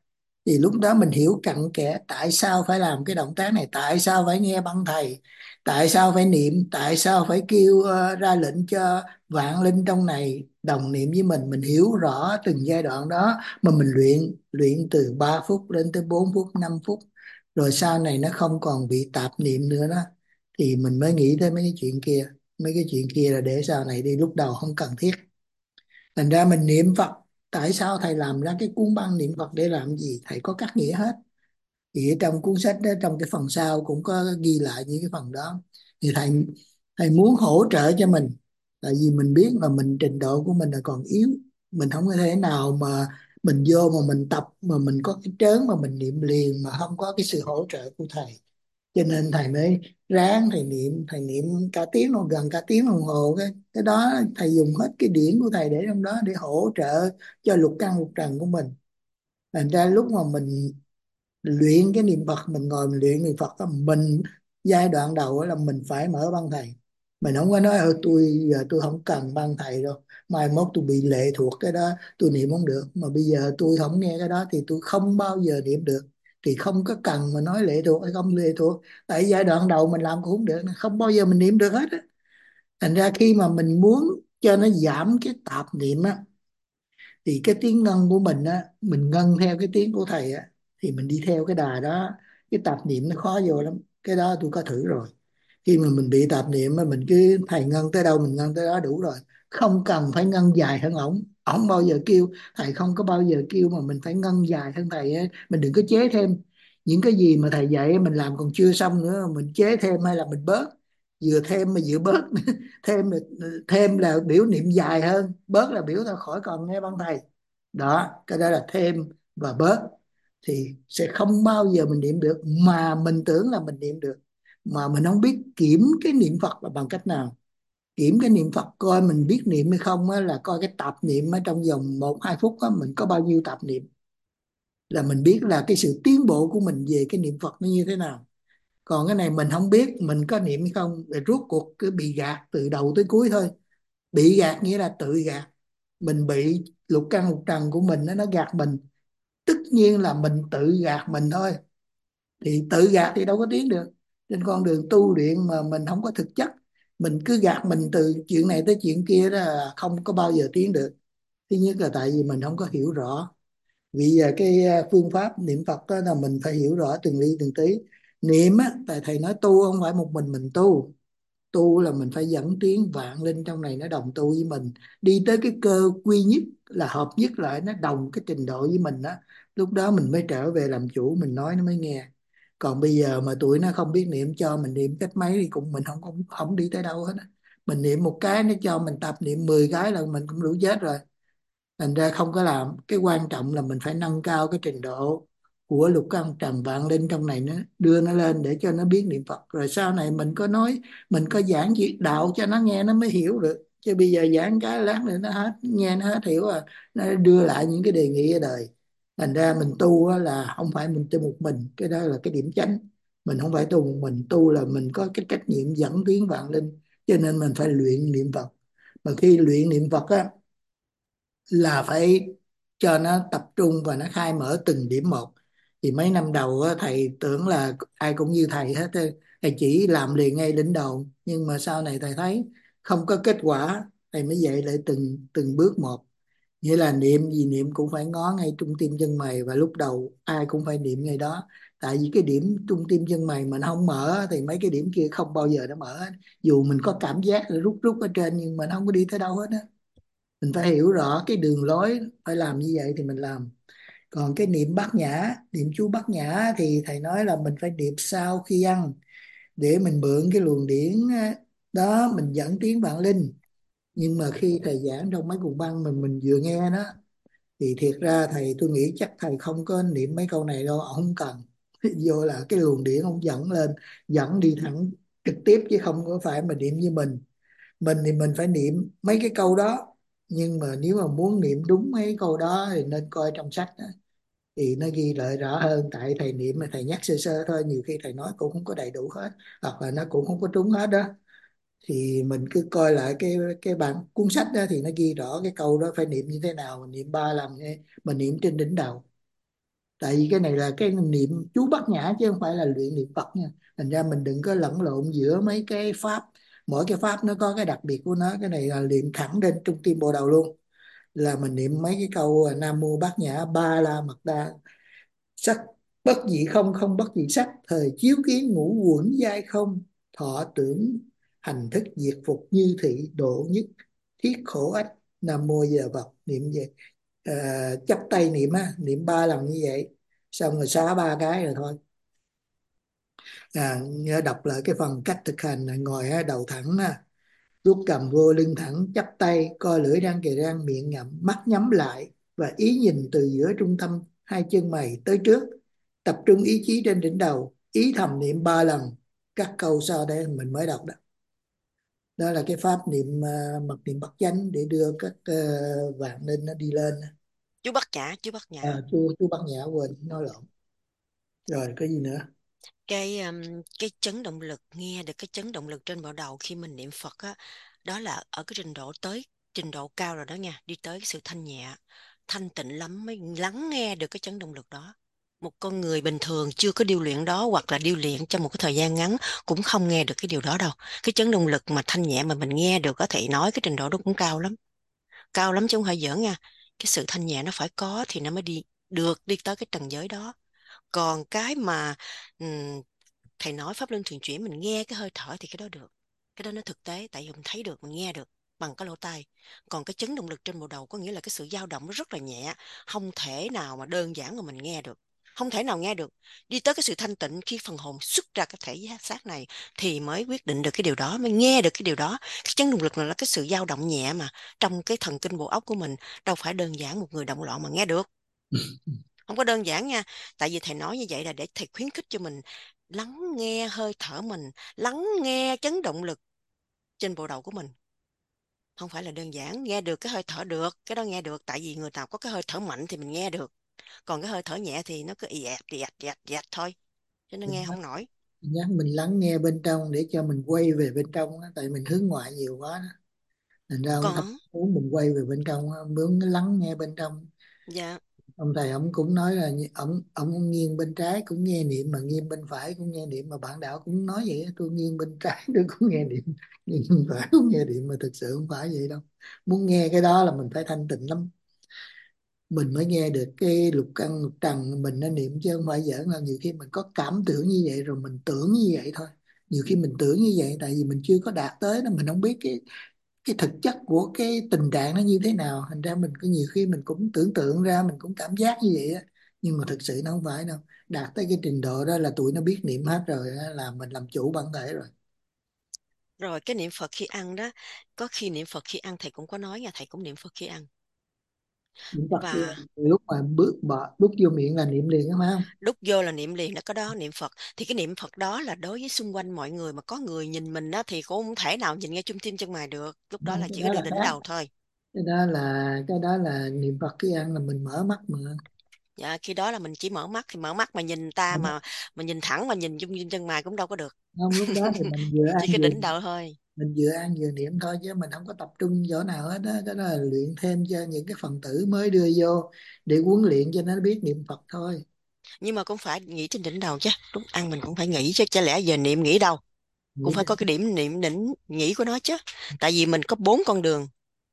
Thì lúc đó mình hiểu cặn kẽ tại sao phải làm cái động tác này, tại sao phải nghe băng thầy, tại sao phải niệm, tại sao phải kêu ờ, ra lệnh cho vạn linh trong này đồng niệm với mình. Mình hiểu rõ từng giai đoạn đó mà mình luyện luyện từ ba phút lên tới bốn phút, năm phút, rồi sau này nó không còn bị tạp niệm nữa đó, thì mình mới nghĩ tới mấy cái chuyện kia. Mấy cái chuyện kia là để sau này đi, lúc đầu không cần thiết. Thành ra mình niệm Phật, tại sao thầy làm ra cái cuốn băng niệm Phật để làm gì, thầy có cắt nghĩa hết. Thì ở trong cuốn sách đó, trong cái phần sau cũng có ghi lại những cái phần đó. Thì thầy thầy muốn hỗ trợ cho mình, tại vì mình biết là mình trình độ của mình là còn yếu. Mình không có thể nào mà mình vô mà mình tập mà mình có cái trớn mà mình niệm liền mà không có cái sự hỗ trợ của thầy. Cho nên thầy mới ráng thầy niệm, thầy niệm cả tiếng, hoặc gần cả tiếng đồng hồ. cái cái đó thầy dùng hết cái điển của thầy để trong đó để hỗ trợ cho lục căn lục trần của mình. Thành ra lúc mà mình luyện cái niệm Phật, mình ngồi mình luyện niệm Phật đó, mình giai đoạn đầu đó là mình phải mở băng thầy. Mình không có nói ờ tôi giờ tôi không cần băng thầy đâu, mai mốt tôi bị lệ thuộc cái đó tôi niệm không được. Mà bây giờ tôi không nghe cái đó thì tôi không bao giờ niệm được. Thì không có cần mà nói lệ thuộc hay không lệ thuộc, tại giai đoạn đầu mình làm cũng không được, không bao giờ mình niệm được hết á. Thành ra khi mà mình muốn cho nó giảm cái tạp niệm á, thì cái tiếng ngân của mình á, mình ngân theo cái tiếng của thầy á, thì mình đi theo cái đà đó, cái tạp niệm nó khó vô lắm. Cái đó tôi có thử rồi. Khi mà mình bị tạp niệm mà mình cứ thầy ngân tới đâu mình ngân tới đó đủ rồi, không cần phải ngân dài hơn ổng. Ổng bao giờ kêu, thầy không có bao giờ kêu mà mình phải ngân dài hơn thầy á. Mình đừng có chế thêm những cái gì mà thầy dạy mình làm còn chưa xong nữa mình chế thêm hay là mình bớt. Vừa thêm mà vừa bớt thêm là thêm là biểu niệm dài hơn, bớt là biểu ta khỏi còn nghe băng thầy. Đó, cái đó là thêm và bớt. Thì sẽ không bao giờ mình niệm được, mà mình tưởng là mình niệm được, mà mình không biết kiểm cái niệm Phật là bằng cách nào. Kiểm cái niệm Phật coi mình biết niệm hay không á, là coi cái tạp niệm ở trong vòng một hai phút á, mình có bao nhiêu tạp niệm, là mình biết là cái sự tiến bộ của mình về cái niệm Phật nó như thế nào. Còn cái này mình không biết mình có niệm hay không, để rốt cuộc cứ bị gạt từ đầu tới cuối thôi. Bị gạt nghĩa là tự gạt. Mình bị lục căn lục trần của mình nó nó gạt mình, tất nhiên là mình tự gạt mình thôi. Thì tự gạt thì đâu có tiến được. Trên con đường tu luyện mà mình không có thực chất, mình cứ gạt mình từ chuyện này tới chuyện kia đó, là không có bao giờ tiến được. Thứ nhất là tại vì mình không có hiểu rõ. Vì giờ cái à, phương pháp niệm Phật đó là mình phải hiểu rõ từng ly từng tí. Niệm á, tại thầy nói tu không phải một mình mình tu. Tu là mình phải dẫn tiến vạn linh trong này nó đồng tu với mình, đi tới cái cơ quy nhất là hợp nhất lại, nó đồng cái trình độ với mình đó. Lúc đó mình mới trở về làm chủ, mình nói nó mới nghe. Còn bây giờ mà tụi nó không biết niệm, cho mình niệm cách mấy thì cũng mình không không, không đi tới đâu hết á. Mình niệm một cái nó cho mình tập niệm mười cái là mình cũng đủ chết rồi. Thành ra không có làm. Cái quan trọng là mình phải nâng cao cái trình độ của lục căn trần vạn linh trong này, nó đưa nó lên để cho nó biết niệm Phật, rồi sau này mình có nói, mình có giảng chuyện đạo cho nó nghe nó mới hiểu được. Chứ bây giờ giảng cái lát nữa nó hết nghe, nó hết hiểu à, nó đưa lại những cái đề nghị ở đời. Thành ra mình tu á là không phải mình tu một mình, cái đó là cái điểm chánh. Mình không phải tu một mình, tu là mình có cái trách nhiệm dẫn tiến vạn linh, cho nên mình phải luyện niệm Phật. Mà khi luyện niệm Phật á, là phải cho nó tập trung và nó khai mở từng điểm một. Thì mấy năm đầu á, thầy tưởng là ai cũng như thầy hết á. Thầy chỉ làm liền ngay đỉnh đầu, nhưng mà sau này thầy thấy không có kết quả, thầy mới dạy lại từng từng bước một. Nghĩa là niệm gì niệm cũng phải ngó ngay trung tim chân mày, và lúc đầu ai cũng phải niệm ngay đó. Tại vì cái điểm trung tim chân mày mình không mở thì mấy cái điểm kia không bao giờ nó mở hết. Dù mình có cảm giác là rút rút ở trên nhưng mình không có đi tới đâu hết á. Mình phải hiểu rõ cái đường lối phải làm như vậy thì mình làm. Còn cái niệm bát nhã, niệm chú bát nhã thì thầy nói là mình phải niệm sau khi ăn, để mình mượn cái luồng điển đó mình dẫn tiếng vạn linh. Nhưng mà khi thầy giảng trong mấy cuộn băng mình mình vừa nghe đó, thì thiệt ra thầy tôi nghĩ chắc thầy không có niệm mấy câu này đâu, ông không cần. Vô là cái luồng điển ông dẫn lên, dẫn đi thẳng trực tiếp, chứ không có phải mà niệm như mình. Mình thì mình phải niệm mấy cái câu đó, nhưng mà nếu mà muốn niệm đúng mấy câu đó thì nên coi trong sách đó, thì nó ghi lại rõ hơn. Tại thầy niệm mà thầy nhắc sơ sơ thôi, nhiều khi thầy nói cũng không có đầy đủ hết, hoặc là nó cũng không có trúng hết đó. Thì mình cứ coi lại cái cái bản cuốn sách đó, thì nó ghi rõ cái câu đó phải niệm như thế nào. Mình niệm ba lần nghe, mình niệm trên đỉnh đầu. Tại vì cái này là cái niệm chú bát nhã chứ không phải là luyện niệm Phật nha. Thành ra mình đừng có lẫn lộn giữa mấy cái pháp, mỗi cái pháp nó có cái đặc biệt của nó. Cái này là niệm thẳng lên trung tim bộ đầu luôn, là mình niệm mấy cái câu Nam Mô Bát Nhã Ba La Mật Đa, sắc bất dị không, không bất dị sắc, thời chiếu kiến ngũ uẩn giai không, thọ tưởng hành thức diệt phục, như thị độ nhất thiết khổ ách, Nam Mô Giờ Phật. Niệm về uh, chắp tay niệm á, niệm ba lần như vậy, xong rồi xá ba cái rồi thôi. À, nhớ đọc lại cái phần cách thực hành là ngồi á, đầu thẳng á, vuốt cầm vô lưng thẳng, chắp tay, co lưỡi răng kề răng, miệng ngậm, mắt nhắm lại và ý nhìn từ giữa trung tâm hai chân mày tới trước, tập trung ý chí trên đỉnh đầu, ý thầm niệm ba lần các câu sau đây mình mới đọc đó. Đó là cái pháp niệm uh, mật niệm Bát chánh để đưa các uh, vạn linh nó đi lên. Chú Bát Nhã, chú Bát À, Nhã. chú chú Bát Nhã quên nói lộn. Rồi cái gì nữa? Cái um, cái chấn động lực, nghe được cái chấn động lực trên bộ đầu khi mình niệm Phật á, đó là ở cái trình độ tới trình độ cao rồi đó nha, đi tới cái sự thanh nhẹ, thanh tịnh lắm mới lắng nghe được cái chấn động lực đó. Một con người bình thường chưa có điêu luyện đó, hoặc là điêu luyện trong một cái thời gian ngắn, cũng không nghe được cái điều đó đâu. Cái chấn động lực mà thanh nhẹ mà mình nghe được, có thể nói cái trình độ đó cũng cao lắm, cao lắm chứ không phải giỡn nha. Cái sự thanh nhẹ nó phải có thì nó mới đi được đi tới cái trần giới đó. Còn cái mà ừm, thầy nói pháp luân thường chuyển, mình nghe cái hơi thở thì cái đó được, cái đó nó thực tế, tại vì mình thấy được, mình nghe được bằng cái lỗ tai. Còn cái chấn động lực trên bộ đầu có nghĩa là cái sự dao động nó rất là nhẹ, không thể nào mà đơn giản mà mình nghe được, không thể nào nghe được. Đi tới cái sự thanh tịnh khi phần hồn xuất ra cái thể xác này thì mới quyết định được cái điều đó, mới nghe được cái điều đó. Cái chấn động lực là cái sự dao động nhẹ mà trong cái thần kinh bộ óc của mình, đâu phải đơn giản một người động loạn mà nghe được, không có đơn giản nha. Tại vì thầy nói như vậy là để thầy khuyến khích cho mình lắng nghe hơi thở mình, lắng nghe chấn động lực trên bộ đầu của mình. Không phải là đơn giản nghe được cái hơi thở, được cái đó nghe được, tại vì người nào có cái hơi thở mạnh thì mình nghe được, còn cái hơi thở nhẹ thì nó cứ ì ạch ì ạch ì ạch ì ạch thôi, cho nên nghe không nổi. Nhắc mình lắng nghe bên trong để cho mình quay về bên trong á, tại mình hướng ngoại nhiều quá đó. Thành ra ông thầy Còn muốn mình quay về bên trong á, muốn lắng nghe bên trong. dạ, Ông thầy ông cũng nói là như- ông ông nghiêng bên trái cũng nghe niệm, mà nghiêng bên phải cũng nghe niệm, mà bạn đạo cũng nói vậy á, tôi nghiêng bên trái tôi cũng nghe niệm, nghiêng bên phải cũng nghe niệm, mà thực sự không phải vậy đâu. Muốn nghe cái đó là mình phải thanh tịnh lắm, mình mới nghe được cái lục căn lục trần mình nó niệm, chứ không phải giỡn. Là nhiều khi mình có cảm tưởng như vậy rồi mình tưởng như vậy thôi. Nhiều khi mình tưởng như vậy tại vì mình chưa có đạt tới đó, mình không biết cái cái thực chất của cái tình trạng nó như thế nào, thành ra mình có nhiều khi mình cũng tưởng tượng ra, mình cũng cảm giác như vậy á, nhưng mà thực sự nó không phải đâu. Đạt tới cái trình độ đó là tụi nó biết niệm hết rồi á, là mình làm chủ bản thể rồi. rồi cái niệm Phật khi ăn đó, có khi niệm Phật khi ăn thầy cũng có nói nha, thầy cũng niệm Phật khi ăn. Niệm Phật thì Và lúc mà bước bỏ đút vô miệng là niệm liền á, phải không? đút vô là niệm liền, nó có đó niệm Phật. Thì cái niệm Phật đó là đối với xung quanh mọi người, mà có người nhìn mình đó thì cũng không thể nào nhìn ngay trung tim chân mày được, lúc đó Không, là cái chỉ có đó đưa là đỉnh khác. đầu thôi. Cái đó là cái đó là niệm Phật khi ăn là mình mở mắt mà. Dạ, khi đó là mình chỉ mở mắt, thì mở mắt mà nhìn ta, không, mà mà nhìn thẳng mà nhìn trung tim chân mày cũng đâu có được. không lúc đó thì mình vừa ăn Chỉ cái vừa đỉnh đầu thôi. mình vừa ăn vừa niệm thôi, chứ mình không có tập trung chỗ nào hết đó. Cái đó là luyện thêm cho những cái phần tử mới đưa vô để huấn luyện cho nó biết niệm Phật thôi. Nhưng mà cũng phải nghĩ trên đỉnh đầu chứ, lúc ăn mình cũng phải nghĩ chứ, chả lẽ giờ niệm nghĩ đâu, cũng Nghĩ phải có cái điểm niệm đỉnh nghĩ của nó chứ. Tại vì mình có bốn con đường,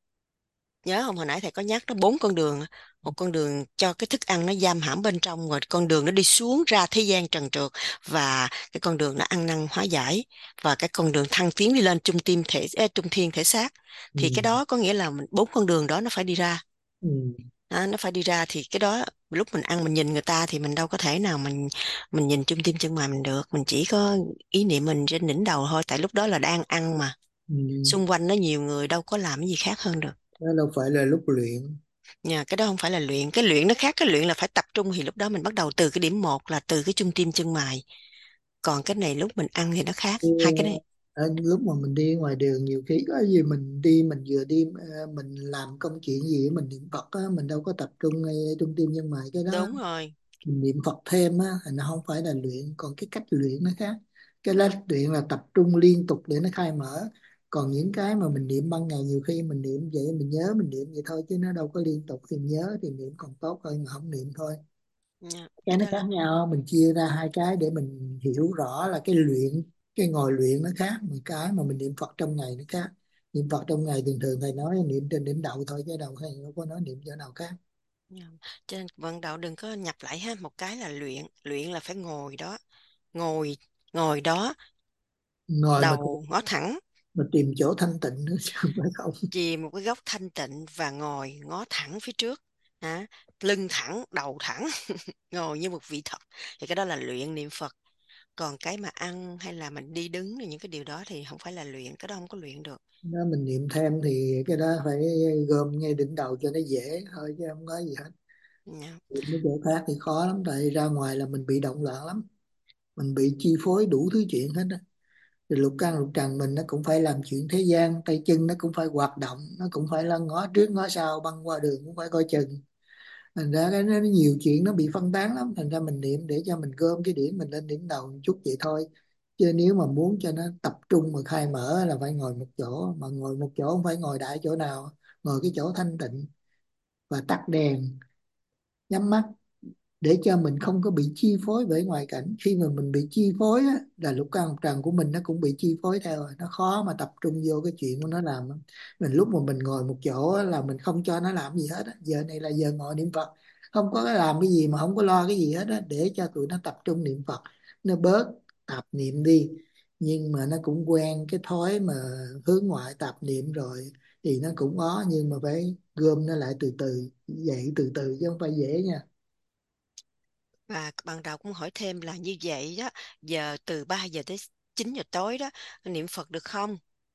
nhớ không, hồi nãy thầy có nhắc đó, bốn con đường. Một con đường cho cái thức ăn nó giam hãm bên trong, rồi con đường nó đi xuống ra thế gian trần trượt, và cái con đường nó ăn năn hóa giải, và cái con đường thăng tiến đi lên trung tim thể ê, trung thiên thể xác. Thì cái ừ. đó có nghĩa là mình, bốn con đường đó nó phải đi ra. Ừ. À, nó phải đi ra thì cái đó lúc mình ăn mình nhìn người ta thì mình đâu có thể nào mình mình nhìn trung tim chân mày mình được, mình chỉ có ý niệm mình trên đỉnh đầu thôi, tại lúc đó là đang ăn mà, Ừ. xung quanh nó nhiều người đâu có làm cái gì khác hơn được. Đó đâu phải là lúc luyện. Nha, cái đó không phải là luyện, cái luyện nó khác, cái luyện là phải tập trung, thì lúc đó mình bắt đầu từ cái điểm một là từ cái trung tim chân mày, còn cái này lúc mình ăn thì nó khác Chứ, hai cái này. ở lúc mà mình đi ngoài đường nhiều khi có gì mình đi, mình vừa đi ờ, mình làm công chuyện gì mình niệm Phật á, mình đâu có tập trung ngay trung tim chân mày. Cái đó Đúng rồi. mình niệm Phật thêm á thì nó không phải là luyện, còn cái cách luyện nó khác. Cái cách luyện là tập trung liên tục để nó khai mở, còn những cái mà mình niệm ban ngày nhiều khi mình niệm vậy mình nhớ mình niệm vậy thôi, chứ nó đâu có liên tục. Thì nhớ thì niệm còn tốt hơn, mà không niệm thôi. Dạ, Cái cái nó đó khác là nhau, mình chia ra hai cái để mình hiểu rõ là cái luyện, cái ngồi luyện nó khác, mà cái mà mình niệm Phật trong ngày nó khác. Niệm Phật trong ngày thường thường thầy nói niệm trên đỉnh đầu thôi, chứ đâu thầy không có nói niệm chỗ nào khác. dạ. Cho nên vận đạo đừng có nhập lại ha. Một cái là luyện, luyện là phải ngồi đó, ngồi ngồi đó, Ngồi mà đầu ngó thẳng, mà tìm chỗ thanh tịnh nữa chứ không phải không. chìm một cái góc thanh tịnh và ngồi ngó thẳng phía trước, hả? Lưng thẳng, đầu thẳng, ngồi như một vị Phật, thì cái đó là luyện niệm Phật. Còn cái mà ăn hay là mình đi đứng thì những cái điều đó thì không phải là luyện, cái đó không có luyện được. Nếu mình niệm thêm thì cái đó phải gom ngay đỉnh đầu cho nó dễ thôi, chứ không có gì hết. Dạ. Niệm mấy chỗ khác thì khó lắm, tại ra ngoài là mình bị động loạn lắm, mình bị chi phối đủ thứ chuyện hết á. Thì lục căn lục trần mình nó cũng phải làm chuyện thế gian, tay chân nó cũng phải hoạt động, nó cũng phải là ngó trước ngó sau, băng qua đường cũng phải coi chừng. Thành ra cái nó nó nhiều chuyện nó bị phân tán lắm, thành ra mình niệm để cho mình gom cái điểm mình lên đỉnh đầu một chút vậy thôi. Chứ nếu mà muốn cho nó tập trung mà khai mở là phải ngồi một chỗ, mà ngồi một chỗ không phải ngồi đại chỗ nào, ngồi cái chỗ thanh tịnh và tắt đèn, nhắm mắt, để cho mình không có bị chi phối bởi ngoại cảnh. Khi mà mình bị chi phối á, là lục căn lục trần của mình nó cũng bị chi phối theo rồi. Nó khó mà tập trung vô cái chuyện của nó làm lắm. Mình lúc mà mình ngồi một chỗ á, là mình không cho nó làm gì hết á. Giờ này là giờ ngồi niệm Phật, không có cái làm cái gì mà không có lo cái gì hết á, để cho tụi nó tập trung niệm Phật, nó bớt tạp niệm đi. Nhưng mà nó cũng quen cái thói mà hướng ngoại tạp niệm rồi thì nó cũng có, nhưng mà phải gom nó lại từ từ, dậy từ từ chứ không phải dễ nha. Và ban đầu cũng hỏi thêm là như vậy đó, giờ từ ba giờ tới chín giờ tối đó, niệm Phật được không?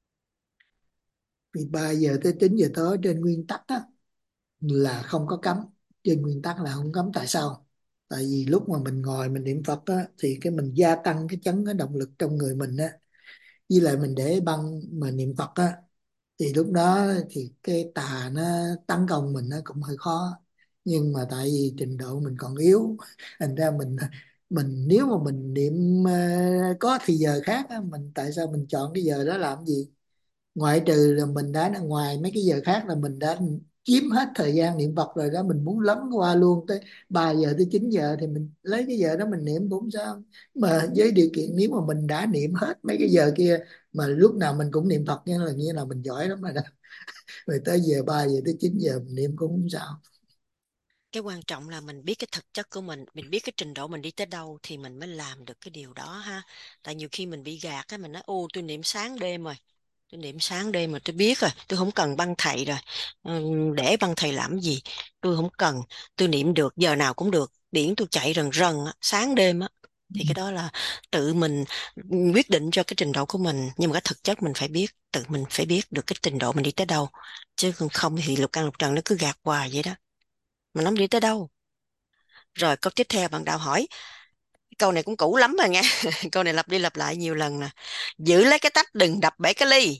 Vì ba giờ tới chín giờ tối trên nguyên tắc á, là không có cấm. Trên nguyên tắc là không cấm. Tại sao? Tại vì lúc mà mình ngồi mình niệm Phật á, thì cái mình gia tăng cái chấn, cái động lực trong người mình á, với lại mình để băng mà niệm Phật á, thì lúc đó thì cái tà nó tấn công mình nó cũng hơi khó. Nhưng mà tại vì trình độ mình còn yếu, thành ra mình mình nếu mà mình niệm ờ, có thì giờ khác á, mình tại sao mình chọn cái giờ đó làm gì? Ngoại trừ là mình đã ngoài mấy cái giờ khác là mình đã chiếm hết thời gian niệm Phật rồi đó, mình muốn lấn qua luôn tới ba giờ tới chín giờ thì mình lấy cái giờ đó mình niệm cũng sao. Mà với điều kiện nếu mà mình đã niệm hết mấy cái giờ kia mà lúc nào mình cũng niệm Phật, như là như là mình giỏi lắm rồi đó. Rồi tới giờ ba giờ tới chín giờ mình niệm cũng không sao. Cái quan trọng là mình biết cái thực chất của mình, mình biết cái trình độ mình đi tới đâu thì mình mới làm được cái điều đó ha. Tại nhiều khi mình bị gạt á, mình nói ô tôi niệm sáng đêm rồi, tôi niệm sáng đêm mà tôi biết rồi, tôi không cần băng thầy rồi. Ừm, để băng thầy làm gì, tôi không cần, tôi niệm được giờ nào cũng được, điển tôi chạy rần rần á, sáng đêm á. Thì cái đó là tự mình quyết định cho cái trình độ của mình, nhưng mà cái thực chất mình phải biết, tự mình phải biết được cái trình độ mình đi tới đâu, chứ không thì lục căn lục trần nó cứ gạt hoài vậy đó, mà nó không đi tới đâu. Rồi câu tiếp theo bạn đạo hỏi, câu này cũng cũ lắm rồi nghe. Câu này lặp đi lặp lại nhiều lần nè. Giữ lấy cái tách đừng đập bể cái ly.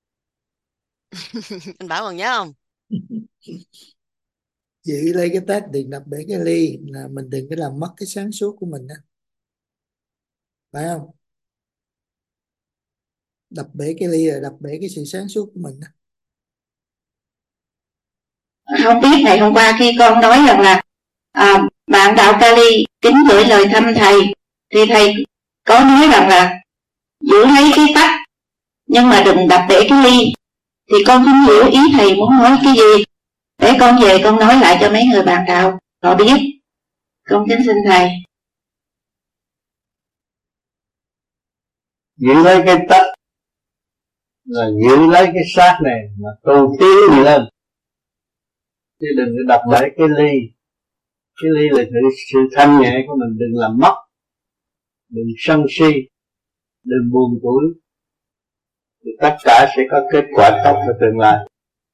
Anh Bảo còn nhớ không? Giữ lấy cái tách đừng đập bể cái ly, là mình đừng có làm mất cái sáng suốt của mình đó, phải không? Đập bể cái ly là đập bể cái sự sáng suốt của mình đó. Không biết thầy, hôm qua khi con nói rằng là à, bạn đạo Kali kính gửi lời thăm thầy, thì thầy có nói rằng là giữ lấy cái tách nhưng mà đừng đập bể cái ly, thì con không hiểu ý thầy muốn nói cái gì, để con về con nói lại cho mấy người bạn đạo họ biết. Con kính xin thầy. Giữ lấy cái tách là giữ lấy cái xác này mà tu tiến gì lên, chứ đừng có đập bể cái ly. Cái ly là sự, sự thanh nhẹ của mình, đừng làm mất, đừng sân si, đừng buồn tuổi, thì tất cả sẽ có kết quả tốt trong tương lai.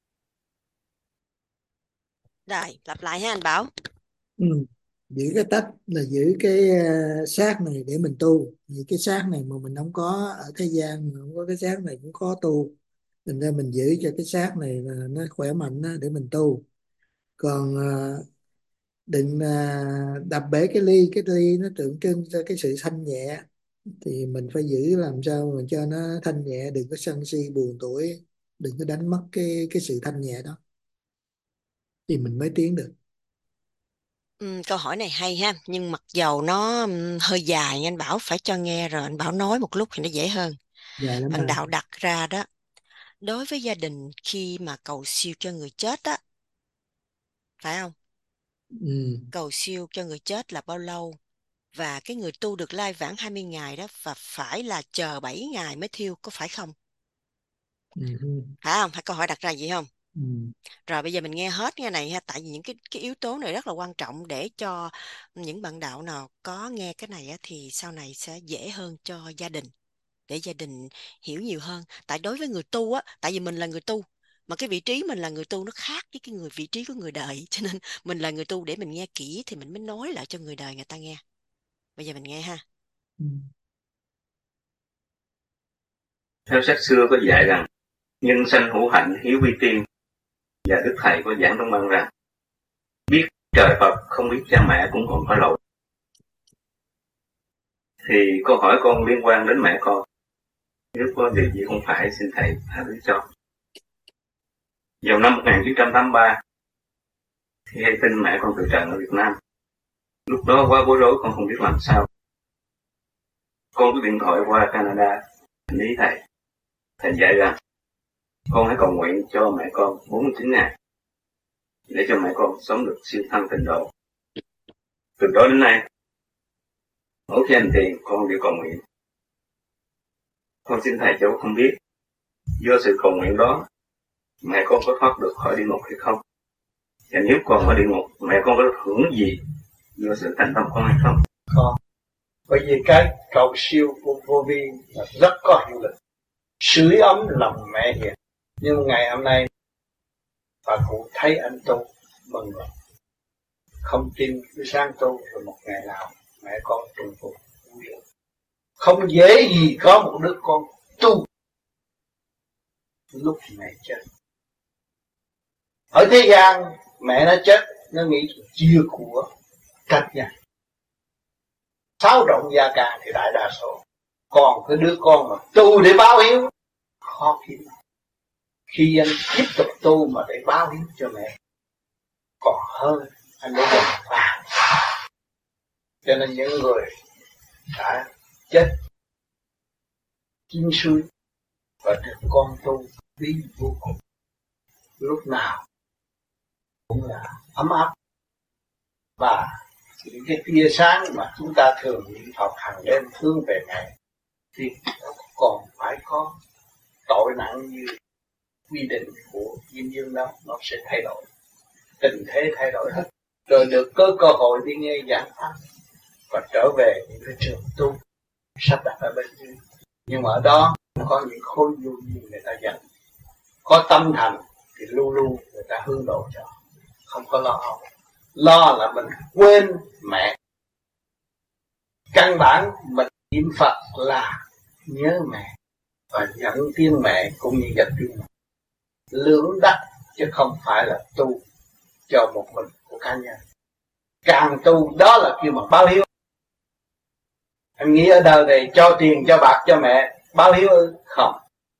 Rồi, lặp lại ha anh Bảo. Ừ. Giữ cái tách là giữ cái uh, xác này để mình tu. Vì cái xác này mà mình không có ở thế gian, mà không có cái xác này cũng khó tu. Thành ra mình giữ cho cái xác này là nó khỏe mạnh đó, để mình tu. Còn uh, đừng uh, đập bể cái ly. Cái ly nó tượng trưng cho cái sự thanh nhẹ, thì mình phải giữ làm sao mà cho nó thanh nhẹ, đừng có sân si buồn tuổi, đừng có đánh mất cái cái sự thanh nhẹ đó, thì mình mới tiến được. Ừm, câu hỏi này hay ha, nhưng mặc dầu nó ừm, hơi dài, anh Bảo phải cho nghe rồi anh Bảo nói một lúc thì nó dễ hơn. Dài lắm Bạn mà. đạo đặt ra đó, đối với gia đình khi mà cầu siêu cho người chết á, phải không? Ừ. Cầu siêu cho người chết là bao lâu? Và cái người tu được lai vãng hai mươi ngày đó và phải là chờ bảy ngày mới thiêu, có phải không? Ừ. Phải không? Hay câu hỏi đặt ra vậy không? Ừ. Rồi bây giờ mình nghe hết nghe này ha, tại vì những cái cái yếu tố này rất là quan trọng để cho những bạn đạo nào có nghe cái này á, thì sau này sẽ dễ hơn cho gia đình, để gia đình hiểu nhiều hơn. Tại đối với người tu á, tại vì mình là người tu, mà cái vị trí mình là người tu nó khác với cái người vị trí của người đời, cho nên mình là người tu để mình nghe kỹ thì mình mới nói lại cho người đời người ta nghe. Bây giờ mình nghe ha. Ừ. Theo sách xưa có dạy rằng nhân sanh hữu hạnh hiếu vi tiên, và Đức Thầy có giảng trong băng rằng biết trời Phật không biết cha mẹ cũng còn có lỗi. Thì câu hỏi con liên quan đến mẹ con, nếu có điều gì không phải xin Thầy tha thứ cho. Vào năm một nghìn chín trăm tám mươi ba, khi hay tin mẹ con từ trần ở Việt Nam, lúc đó quá bối rối con không biết làm sao. Con có điện thoại qua Canada ý Thầy. Thầy dạy rằng con hãy cầu nguyện cho mẹ con bốn mươi chín ngày để cho mẹ con sống được siêu thăng tịnh độ. Từ đó đến nay, mỗi khi hành thiền con đều cầu nguyện. Con xin Thầy cho không biết, do sự cầu nguyện đó, mẹ con có thoát được khỏi địa ngục hay không? Và nếu còn ở địa ngục, mẹ con có được hưởng gì do sự thành tâm con hay không? Con. Bởi vì cái cầu siêu của vô vi là rất có hiệu lực, sưởi ấm lòng mẹ hiền. Nhưng ngày hôm nay bà cụ thấy anh tu mừng rồi, không tin cứ sang tu rồi một ngày nào mẹ con trùng phục. Không dễ gì có một đứa con tu lúc mẹ chết. Ở thế gian mẹ nó chết, nó nghĩ chia của trách nhà, xáo động gia càng thì đại đa số. Còn cái đứa con mà tu để báo hiếu khó kiếm. Khi anh tiếp tục tu mà để báo hiếu cho mẹ còn hơn anh để đồng vàng. Cho nên những người đã chết chín suối và được con tu quý vô cùng, lúc nào cũng là ấm áp. Và những cái tia sáng mà chúng ta thường niệm Phật hàng đêm hướng về mẹ thì còn phải có tội nặng như quy định của Diêm Dương đó, nó sẽ thay đổi, tình thế thay đổi hết, rồi được có cơ hội đi nghe giảng pháp và trở về những cái trường tu sắp đặt ở bên dưới. Nhưng mà ở đó có những khối vô vi người ta dành, có tâm thành thì luôn luôn người ta hướng độ cho, không có lo âu. Lo là mình quên mẹ. Căn bản mình niệm Phật là nhớ mẹ và nhận tiếng mẹ cũng như nhận tiếng mẹ, lưỡng đắc chứ không phải là tu cho một mình của cá nhân. Càng tu đó là kêu mà báo hiếu. Anh nghĩ ở đời này cho tiền cho bạc cho mẹ báo hiếu ư? Không,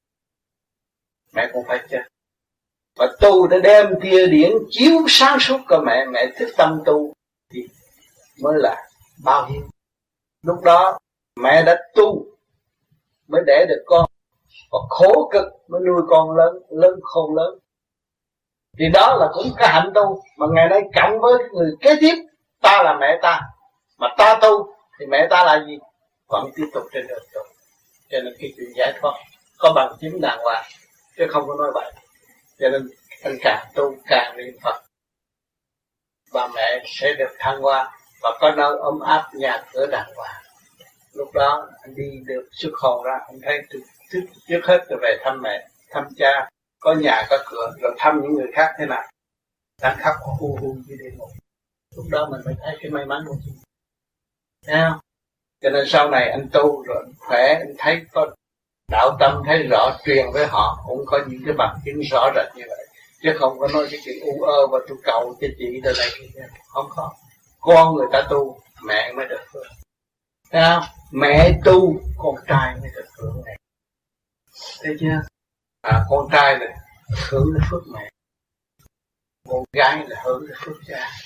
mẹ cũng phải chết. Và tu để đem tia điển chiếu sáng suốt cho mẹ, mẹ thích tâm tu thì mới là báo hiếu. Lúc đó mẹ đã tu mới đẻ được con, và khổ cực mới nuôi con lớn, lớn khôn lớn. Thì đó là cũng cái hạnh tu. Mà ngày nay cộng với người kế tiếp, ta là mẹ ta, mà ta tu thì mẹ ta là gì? Vẫn tiếp tục trên đường tu. Cho nên cái chuyện giải thoát có bằng chứng đàng hoàng, chứ không có nói bậy. Cho nên anh càng tu càng niệm Phật, bà mẹ sẽ được thăng hoa và có nơi ấm áp, nhà cửa đàng hoàng. Lúc đó anh đi được xuất hồn ra, anh thấy trước, trước hết rồi về thăm mẹ, thăm cha, có nhà có cửa, rồi thăm những người khác thế nào. Đang khóc hu hu như thế một. Lúc đó mình mới thấy cái may mắn của chúng. Thấy không? Cho nên sau này anh tu rồi anh khỏe, anh thấy có đạo tâm, thấy rõ, truyền với họ cũng có những cái bằng chứng rõ rệt như vậy. Chứ không có nói cái chuyện u ơ và tôi cầu cho chị đời này không có. Con người ta tu, mẹ mới được hưởng. Thấy không? Mẹ tu, con trai mới được hưởng này. Thấy chưa? À, con trai là hưởng cái phước mẹ, con gái là hưởng cái phước cha.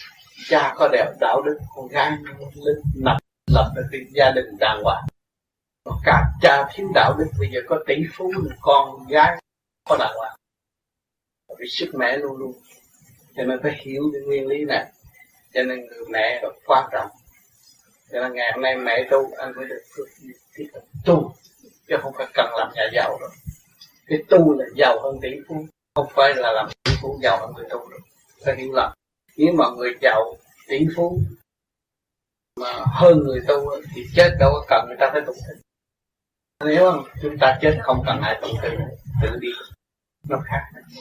cha có đẹp đạo đức, con gái lên lập lập được cái gia đình đàng hoàng. Còn cả cha thiếu đạo đức, bây giờ có tỷ phú con gái có đàng hoàng, vì sức mẹ luôn luôn. Cho nên phải hiểu cái nguyên lý này. Cho nên người mẹ là quan trọng. Cho nên ngày hôm nay mẹ tu anh mới được tiếp tục tu, chứ không phải cần làm nhà giàu rồi. Cái tu là giàu hơn tỷ phú, không phải là làm tỷ phú giàu hơn người tu rồi. Phải hiểu lầm. Nếu mà người giàu tỷ phú mà hơn người tu thì chết đâu có cần người ta phải tụng kinh. Nếu không chúng ta chết không cần ai tụng kinh, tự đi, nó khác.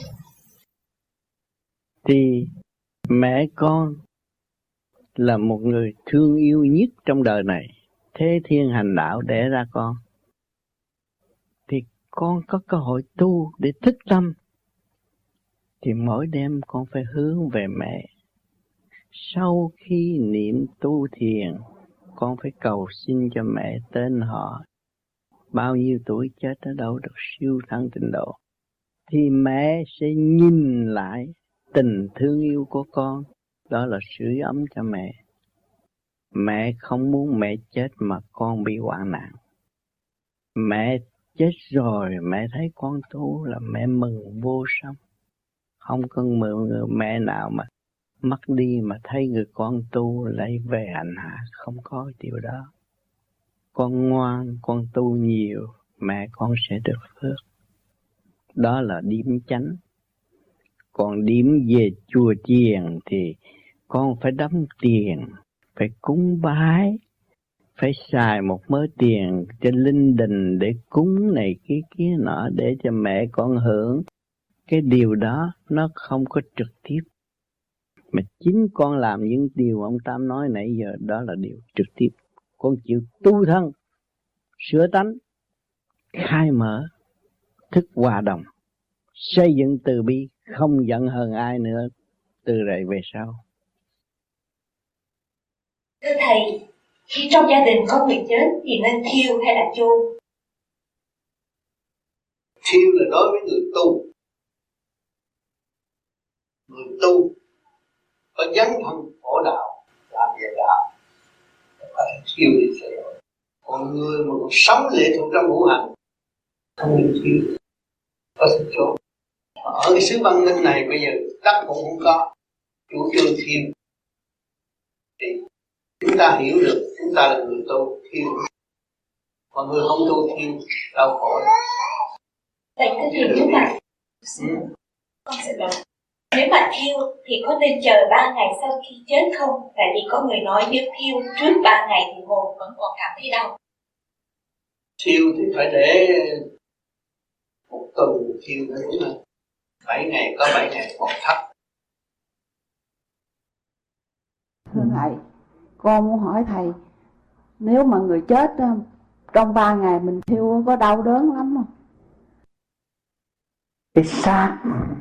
Thì mẹ con là một người thương yêu nhất trong đời này, thế thiên hành đạo đẻ ra con, thì con có cơ hội tu để thích tâm, thì mỗi đêm con phải hướng về mẹ. Sau khi niệm tu thiền, con phải cầu xin cho mẹ tên họ, bao nhiêu tuổi chết ở đâu được siêu thăng tịnh độ, thì mẹ sẽ nhìn lại tình thương yêu của con, đó là sưởi ấm cho mẹ. Mẹ không muốn mẹ chết mà con bị hoạn nạn. Mẹ chết rồi mẹ thấy con tu là mẹ mừng vô song. Không có người mẹ nào mà mất đi mà thấy người con tu lại về hành hạ, không có điều đó. Con ngoan, con tu nhiều, mẹ con sẽ được phước. Đó là điểm chánh. Còn điểm về chùa chiền thì con phải đóng tiền, phải cúng bái, phải xài một mớ tiền cho linh đình để cúng này kia kia nọ để cho mẹ con hưởng. Cái điều đó nó không có trực tiếp. Mà chính con làm những điều ông Tam nói nãy giờ, đó là điều trực tiếp. Con chịu tu thân, sửa tánh, khai mở, thức hòa đồng, xây dựng từ bi, không giận hờn ai nữa từ rồi về sau. Thưa Thầy, khi trong gia đình có người chết thì nên thiêu hay là chôn? Thiêu là đối với người tu. Người tu có dấn thân khổ đạo, làm về đạo, phải thiêu đi sẽ rồi. Còn người mà còn sống lệ thuộc trong ngũ hành, không nên thiêu, có thể chôn. Ở cái xứ văn minh này bây giờ đất cũng không có, chủ trương thiêu. Thì chúng ta hiểu được chúng ta là người tu thiêu, còn người không tu thiêu đau khổ. Vậy thưa Thầy, nếu mà ừ. con sẽ nói, nếu mà thiêu thì có nên chờ ba ngày sau khi chết không? Tại vì có người nói nếu thiêu trước ba ngày thì hồn vẫn còn cảm thấy đau. Thiêu thì phải để một tuần thiêu nữa đúng không? Bảy ngày có bảy ngày còn thấp. Thưa Thầy, con muốn hỏi Thầy, nếu mà người chết trong ba ngày mình thiêu có đau đớn lắm không? Cái xác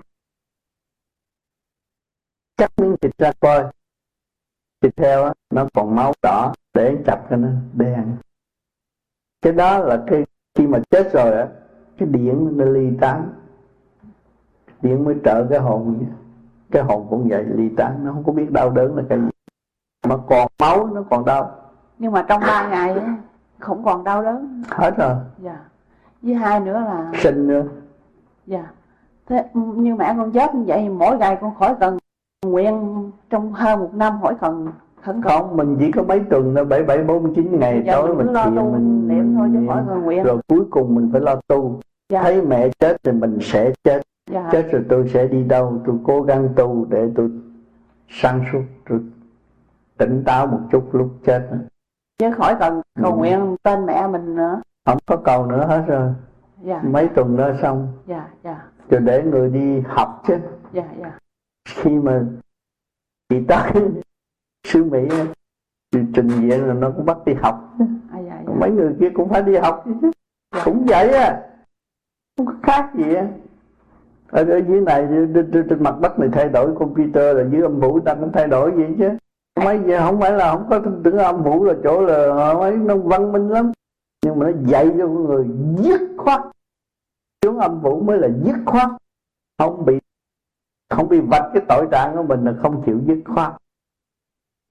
cắt miếng thịt ra coi, thịt heo á, nó còn máu đỏ để chặt cho nó đen. Cái đó là cái khi mà chết rồi á, cái điện nó ly tán, điện mới trợ cái hồn. Cái hồn cũng vậy, ly tán, nó không có biết đau đớn là cái gì, mà còn máu nó còn đau. Nhưng mà trong ba ngày á, không còn đau đớn hết rồi. Dạ. Với hai nữa là sinh nữa. Dạ. Thế như mẹ con chết như vậy thì mỗi ngày con khỏi cần nguyện trong hơn một năm, khỏi cần khẩn cầu. Không, mình chỉ có mấy tuần nữa, bảy bảy bốn mươi chín ngày dạ, tối mình lo tu mình niệm thôi chứ khỏi cần nguyện. Rồi cuối cùng mình phải lo tu. Dạ. Thấy mẹ chết thì mình sẽ chết. Dạ. Chết rồi tôi sẽ đi đâu? Tôi cố gắng tu để tôi sáng suốt, tôi tỉnh táo một chút lúc chết. Chứ khỏi cần cầu ừ. nguyện tên mẹ mình nữa. Không có cầu nữa hết rồi. Dạ. Mấy tuần đó xong. Dạ, dạ. Rồi để người đi học chứ. Dạ, dạ. Khi mà chị tới xứ Mỹ trình diện là nó cũng bắt đi học. À, dạ, dạ. Mấy người kia cũng phải đi học chứ. Dạ. Cũng vậy à, không có khác gì á. Ở, ở dưới này trên mặt đất này thay đổi computer, là dưới âm phủ ta cũng thay đổi gì chứ. Mấy giờ không phải là không có tưởng âm phủ là chỗ là mấy nó văn minh lắm, nhưng mà nó dạy cho người dứt khoát. Xuống âm phủ mới là dứt khoát, không bị không bị vạch cái tội trạng của mình là không chịu dứt khoát.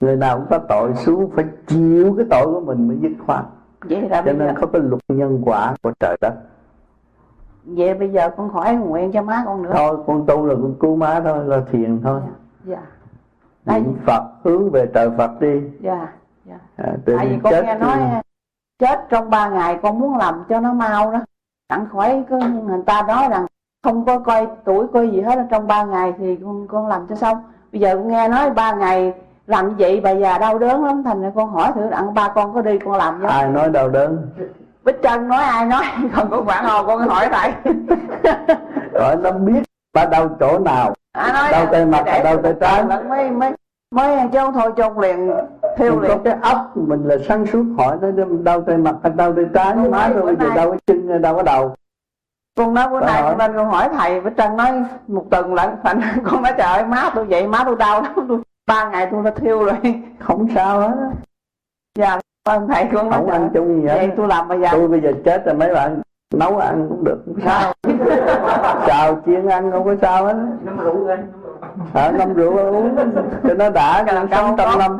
Người nào cũng có tội, xuống phải chịu cái tội của mình mới dứt khoát. Vậy là cho nên giờ... có cái luật nhân quả của trời đất. Vậy bây giờ con khỏi nguyện cho má con nữa. Thôi con tu là con cứu má thôi, là thiền thôi. Dạ. Niệm Phật hướng về trời Phật đi. Dạ. Dạ. À, tại vì con nghe nói thì... chết trong ba ngày con muốn làm cho nó mau đó. Đặng khỏi có người ta nói rằng không có coi tuổi coi gì hết, trong ba ngày thì con con làm cho xong. Bây giờ con nghe nói ba ngày làm như vậy bà già đau đớn lắm, thành ra con hỏi thử đặng ba con có đi con làm với. Ai nói đau đớn? Bích Trân nói, ai nói? Còn con phản hồi con hỏi thầy. Rồi nó biết ba đau chỗ nào. À, nói đau tay mặt, đau tay trái. Mới mới mới chứ không thôi chôn liền theo liền. Có cái óc mình là sáng suốt, hỏi tới đau tay mặt hay đau tay trái với má rồi, bây giờ đau cái chân, đau cái đầu. Con nói bữa nay con lên con hỏi thầy, Bích Trân nói một tuần lận, thành con nói trời ơi má tôi vậy, má tôi đau lắm, tôi ba ngày tôi đã thiêu rồi. Không sao hết. Dạ ơn thầy, con nói không ăn chung gì hết. Vậy tôi làm bây giờ. Tôi bây giờ chết rồi mấy bạn nấu ăn cũng được, không sao. Xào chiên ăn không có sao hết. Ngâm rượu rồi. À, ngâm rượu uống cho nó đã, cho nó sống trăm năm.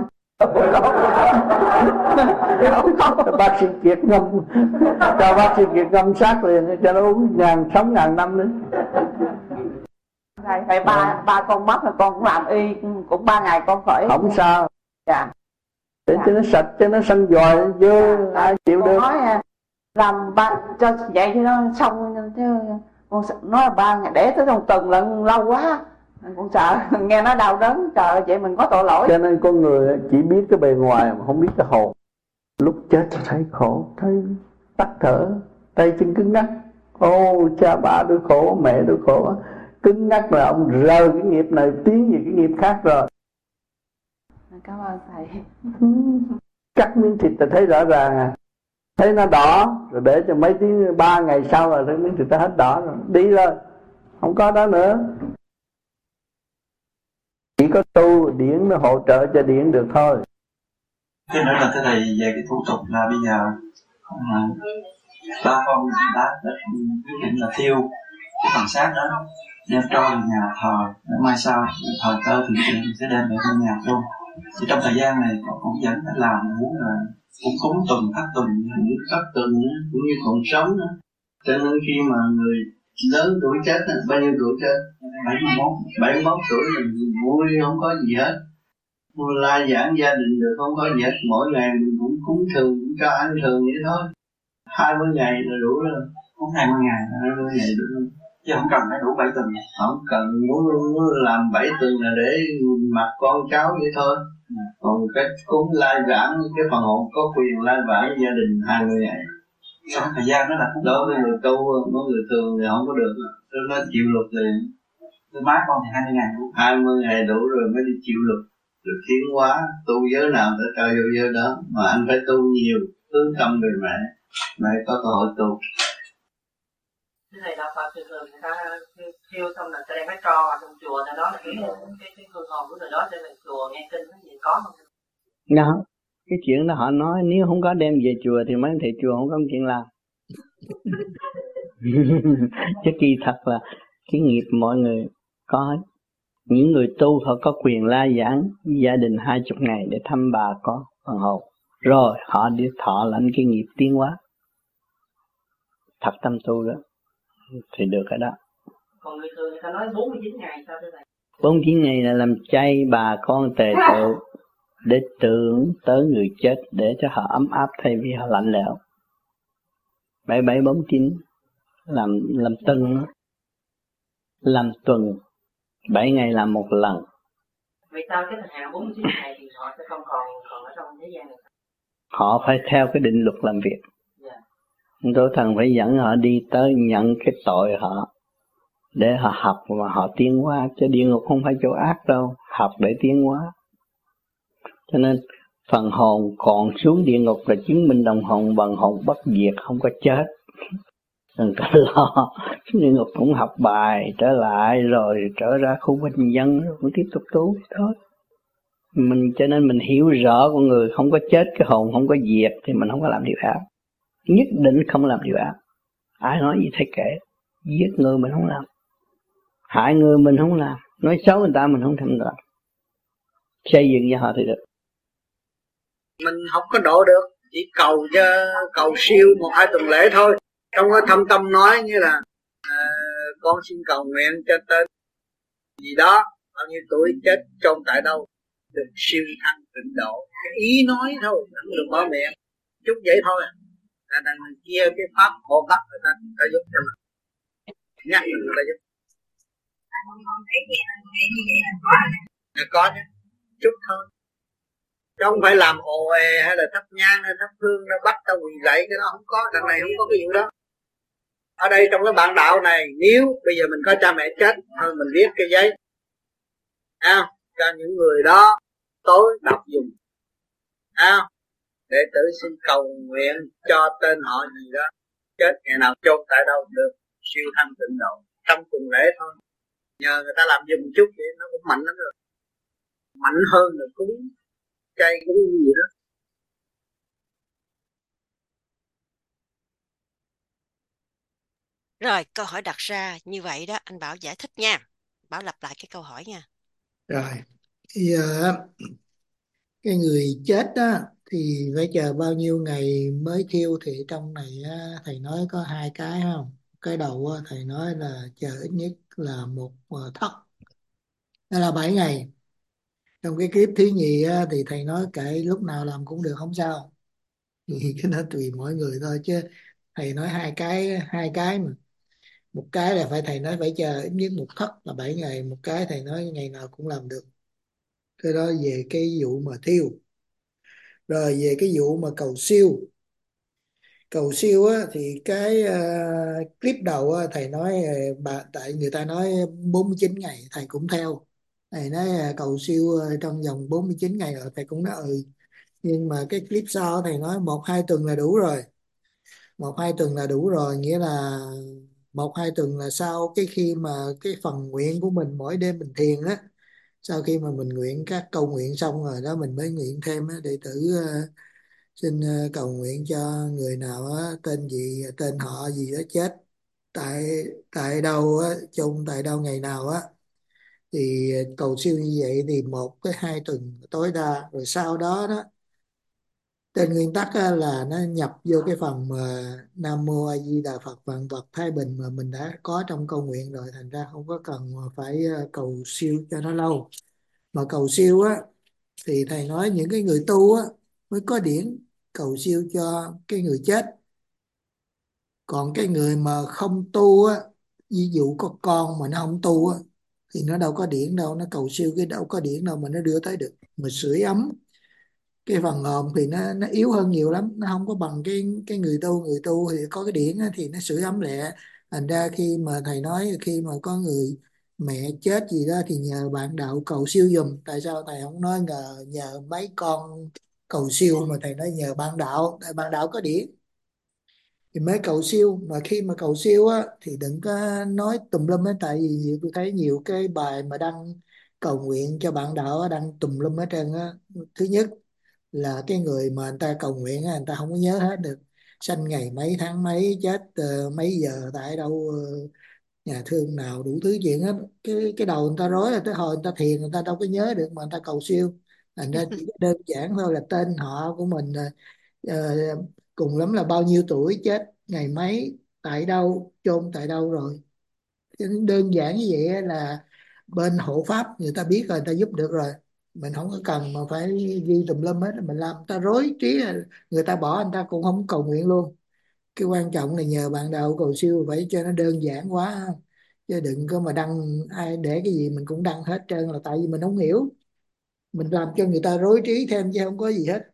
Bác sĩ Kiệt ngâm, cho bác sĩ Kiệt ngâm sát liền cho nó uống ngàn sống ngàn năm nữa. Thầy, thầy ba ba con mất là con cũng làm y cũng ba ngày con khỏi. Không sao. Dạ. Để dạ. cho nó sạch, cho nó săn dòi dơ, dạ. Ai chịu con được. Nói làm ba cho vậy cho nó xong chứ con nói là ba ngày để tới một tuần lận lâu quá. Con sợ nghe nó đau đớn, trời ơi vậy mình có tội lỗi. Cho nên con người chỉ biết cái bề ngoài mà không biết cái hồn. Lúc chết thấy khổ, thấy tắt thở, tay chân cứng ngắc. Ô cha ba tôi khổ, mẹ tôi khổ. Cứng ngắc là ông rời cái nghiệp này tiến về cái nghiệp khác rồi. Cảm ơn thầy. Cắt miếng thịt là thấy rõ ràng à. Thấy nó đỏ rồi để cho mấy tiếng ba ngày sau là thấy miếng thịt nó hết đỏ rồi, đi rồi, không có đó nữa. Chỉ có tu điển nó hỗ trợ cho điển được thôi. Cái nữa là thế này, về cái thủ tục là bây giờ ba con đã quyết định là thiêu cái phần xác đó, đem cho nhà thờ để mai sau thờ cơ thì mình sẽ đem về trong nhà luôn. Thì trong thời gian này con cũng vẫn phải làm, muốn là cũng cúng tuần thất tuần, những thất tuần cũng như còn sống nữa. Cho nên khi mà người lớn tuổi chết, bao nhiêu tuổi chết? bảy mươi mốt bảy mươi mốt tuổi mình vui không có gì hết. Mua la giảng gia đình được không có gì hết. Mỗi ngày mình cũng cúng thường, cũng cho ăn thường vậy thôi. Hai mươi ngày là đủ rồi. Cúng hai mươi ngày, hai mươi ngày đủ rồi. Chứ không cần phải đủ bảy tuần. Không cần, muốn, muốn làm bảy tuần là để mặc con cháu vậy thôi. À. Còn cái cúng lai vãng, cái phần hồn có quyền lai vãng gia đình hai mươi ngày. Trong thời gian đó là đối với người tu, với người thường thì không có được, nó chịu luật liền. Tôi má con thì hai mươi ngày đủ. hai mươi ngày đủ rồi mới đi chịu luật, được tiến hóa, tu giới nào để cho vô giới đó, mà anh phải tu nhiều, hướng tâm về mẹ, mẹ có cơ hội tu. Cái này đạo Phật thường thường người ta thiêu xong là ta đem cái tro vào trong chùa, này đó là cái cái cái hương hồn của người đó trên là chùa nghe kinh cái gì có không? Đó, cái chuyện đó họ nói nếu không có đem về chùa thì mấy thầy chùa không có chuyện làm. Chứ kỳ thật là cái nghiệp mọi người có hết. Những người tu họ có quyền la giảng gia đình hai chục ngày để thăm bà có phần hồn. Rồi họ đi thọ lãnh cái nghiệp tiến hóa. Thật tâm tu đó thì được cái đó. Còn người thường người ta nói bốn mươi chín ngày sao thế này? bốn mươi chín ngày là làm chay bà con tề tựu để tưởng tới người chết để cho họ ấm áp thay vì họ lạnh lẽo. bảy bảy bốn chín làm làm tuần, làm tuần, bảy ngày làm một lần. Vậy sao cái thời hạn bốn mươi chín ngày thì họ sẽ không còn còn ở trong thế gian này? Họ phải theo cái định luật làm việc. Yeah. Tôi thần phải dẫn họ đi tới nhận cái tội họ để họ học và họ tiến hóa, chứ địa ngục không phải chỗ ác đâu, học để tiến hóa. Cho nên phần hồn còn xuống địa ngục là chứng minh đồng hồn bằng hồn bất diệt, không có chết. Đừng có lo, địa ngục cũng học bài trở lại rồi trở ra khu bình dân cũng tiếp tục tu thôi. Mình cho nên mình hiểu rõ con người không có chết, cái hồn không có diệt thì mình không có làm điều ác. Nhất định không làm điều ác. Ai nói gì thấy kể, giết người mình không làm, hại người mình không làm, nói xấu người ta mình không thèm làm. Xây dựng cho họ thì được. mình không có độ được, chỉ cầu cho cầu siêu một hai tuần lễ thôi. Trong cái thâm tâm nói như là à, con xin cầu nguyện cho tên gì đó bao nhiêu tuổi chết chôn tại đâu được siêu thăng tịnh độ, cái ý nói thôi, không được mở miệng, chút vậy thôi. Là đằng kia cái pháp hộ pháp người ta, người ta giúp cho mình, nhắc người ta giúp. Là có chứ, chút thôi, chứ không phải làm ồ ề hay là thắp nhang hay thắp hương nó bắt tao quỳ lạy, cái đó không có, đằng này không có cái vụ đó. Ở đây trong cái bản đạo này, nếu bây giờ mình có cha mẹ chết thôi mình viết cái giấy à, cho những người đó tối đọc dùng à, để tử xin cầu nguyện cho tên họ gì đó chết ngày nào chôn tại đâu được siêu thăng tịnh độ trong cùng lễ thôi. Nhờ người ta làm giùm chút vậy nó cũng mạnh lắm rồi, mạnh hơn là cúng chay cúng gì đó. Rồi, câu hỏi đặt ra như vậy đó, anh Bảo giải thích nha. Bảo lặp lại cái câu hỏi nha. Rồi, giờ cái người chết đó thì phải chờ bao nhiêu ngày mới thiêu, thì trong này á, thầy nói có hai cái không? Cái đầu á, thầy nói là chờ ít nhất là một uh, thất, đó là bảy ngày. Trong cái kiếp thứ nhì á, thì thầy nói kệ lúc nào làm cũng được không sao. Thì cái đó tùy mỗi người thôi, chứ thầy nói hai cái hai cái mà. Một cái là phải thầy nói phải chờ ít nhất một thất là bảy ngày, một cái thầy nói ngày nào cũng làm được. Cái đó về cái vụ mà thiêu. Rồi về cái vụ mà cầu siêu. Cầu siêu á, thì cái uh, clip đầu á, thầy nói uh, bà, tại người ta nói bốn mươi chín ngày, thầy cũng theo. Thầy nói uh, cầu siêu uh, trong vòng bốn mươi chín ngày rồi, thầy cũng nói ừ. Nhưng mà cái clip sau thầy nói một hai tuần là đủ rồi. Một hai tuần là đủ rồi, nghĩa là một hai tuần là sau cái khi mà cái phần nguyện của mình mỗi đêm mình thiền á, sau khi mà mình nguyện các câu nguyện xong rồi đó mình mới nguyện thêm á, đệ tử uh, xin uh, cầu nguyện cho người nào á, tên gì tên họ gì đó chết tại tại đâu á, chung tại đâu ngày nào á, thì cầu siêu như vậy thì một cái hai tuần tối đa. Rồi sau đó đó trên nguyên tắc á, là nó nhập vô cái phần mà Nam Mô A Di Đà Phật vạn vật thái bình mà mình đã có trong câu nguyện rồi, thành ra không có cần mà phải ờ, cầu siêu cho nó lâu. Mà cầu siêu á thì thầy nói những cái người tu á mới có điển cầu siêu cho cái người chết. Còn cái người mà không tu á, ví dụ có con mà nó không tu á, thì nó đâu có điển đâu, nó cầu siêu cái đâu có điển đâu mà nó đưa tới được. Mà sưởi ấm cái phần hồn thì nó nó yếu hơn nhiều lắm, nó không có bằng cái cái người tu. Người tu thì có cái điển á, thì nó sưởi ấm lẹ. Thành ra khi mà thầy nói khi mà có người mẹ chết gì đó thì nhờ bạn đạo cầu siêu giùm. Tại sao thầy không nói nhờ nhờ mấy con cầu siêu, mà thầy nói nhờ bạn đạo, tại bạn đạo có điển thì mới cầu siêu. Mà khi mà cầu siêu á thì đừng có nói tùm lum hết, tại vì tôi thấy nhiều cái bài mà đăng cầu nguyện cho bạn đạo á, đăng tùm lum hết trơn á. Thứ nhất là cái người mà người ta cầu nguyện á, người ta không có nhớ hết được sanh ngày mấy tháng mấy, chết ờ, mấy giờ tại đâu, ờ, nhà thương nào, đủ thứ chuyện hết. Cái cái đầu người ta rối, là tới hồi người ta thiền người ta đâu có nhớ được mà người ta cầu siêu. Thành ra chỉ đơn giản thôi là tên họ của mình, ờ, cùng lắm là bao nhiêu tuổi, chết ngày mấy, tại đâu, chôn tại đâu rồi. Cho nên đơn giản như vậy á là bên hộ pháp người ta biết rồi, người ta giúp được rồi. Mình không có cần mà phải ghi tùm lum hết, mình làm người ta rối trí, người ta bỏ, người ta cũng không cầu nguyện luôn. Cái quan trọng là nhờ bạn đạo cầu siêu, phải cho nó đơn giản quá, chứ đừng có mà đăng ai để cái gì mình cũng đăng hết trơn, là tại vì mình không hiểu, mình làm cho người ta rối trí thêm chứ không có gì hết.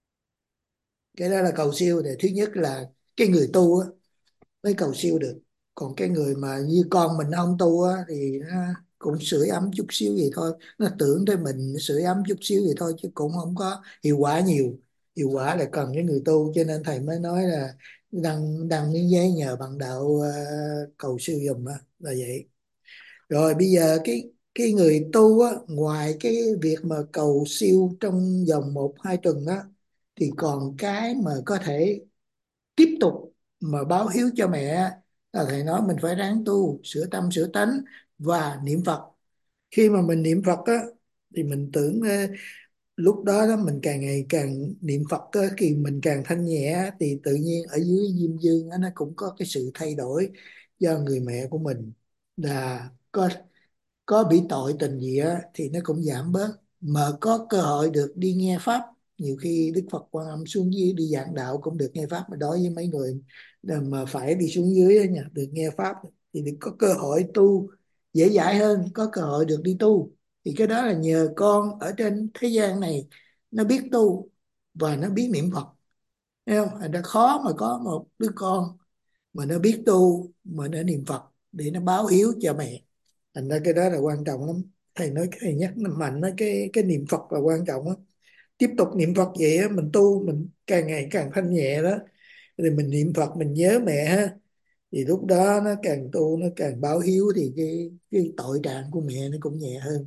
Cái đó là cầu siêu. Thì thứ nhất là cái người tu á, mới cầu siêu được. Còn cái người mà như con mình nó không tu á, thì nó cũng sưởi ấm chút xíu gì thôi, nó tưởng tới mình nó sưởi ấm chút xíu gì thôi, chứ cũng không có hiệu quả nhiều. Hiệu quả là cần cái người tu, cho nên thầy mới nói là đăng đăng miếng giấy nhờ bạn đạo ờ, cầu siêu giùm á, là vậy. Rồi bây giờ cái cái người tu á, ngoài cái việc mà cầu siêu trong vòng một hai tuần á, thì còn cái mà có thể tiếp tục mà báo hiếu cho mẹ là thầy nói mình phải ráng tu, sửa tâm sửa tánh và niệm Phật. Khi mà mình niệm Phật á thì mình tưởng lúc đó đó mình càng ngày càng niệm Phật á, khi mình càng thanh nhẹ á, thì tự nhiên ở dưới Diêm Dương á, nó cũng có cái sự thay đổi do người mẹ của mình là có có bị tội tình gì á thì nó cũng giảm bớt, mà có cơ hội được đi nghe pháp. Nhiều khi Đức Phật Quan Âm xuống dưới đi giảng đạo cũng được nghe pháp, mà đối với mấy người mà phải đi xuống dưới á nha, được nghe pháp thì được có cơ hội tu dễ dãi hơn, có cơ hội được đi tu. Thì cái đó là nhờ con ở trên thế gian này nó biết tu và nó biết niệm Phật, thấy không? Thành ra khó mà có một đứa con mà nó biết tu mà nó niệm Phật để nó báo hiếu cho mẹ. Thành ra cái đó là quan trọng lắm. Thầy nói thầy nhắc mạnh nói cái cái niệm Phật là quan trọng á. Tiếp tục niệm Phật vậy á, mình tu mình càng ngày càng thanh nhẹ đó, thì mình niệm Phật mình nhớ mẹ ha, thì lúc đó nó càng tu nó càng báo hiếu, thì cái cái tội trạng của mẹ nó cũng nhẹ hơn.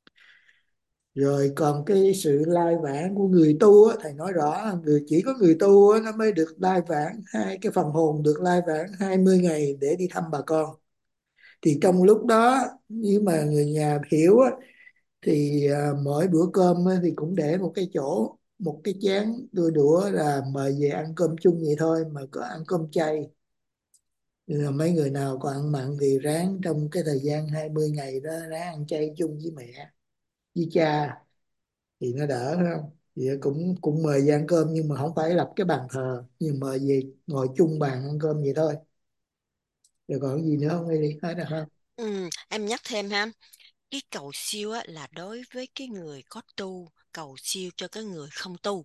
Rồi còn cái sự lai vãng của người tu á, thầy nói rõ là người chỉ có người tu á, nó mới được lai vãng, hai cái phần hồn được lai vãng hai mươi ngày để đi thăm bà con. Thì trong lúc đó nếu mà người nhà hiểu á, thì à, mỗi bữa cơm á, thì cũng để một cái chỗ, một cái chén đôi đũa là mời về ăn cơm chung vậy thôi, mà có ăn cơm chay. Nên là mấy người nào còn ăn mặn thì ráng trong cái thời gian hai mươi ngày đó ráng ăn chay chung với mẹ với cha thì nó đỡ, phải không? Thì cũng cũng mời về ăn cơm nhưng mà không phải lập cái bàn thờ, nhưng mời về ngồi chung bàn ăn cơm vậy thôi. Rồi còn gì nữa không đi hết được không? Ừ, em nhắc thêm ha, cái cầu siêu á, là đối với cái người có tu, cầu siêu cho cái người không tu.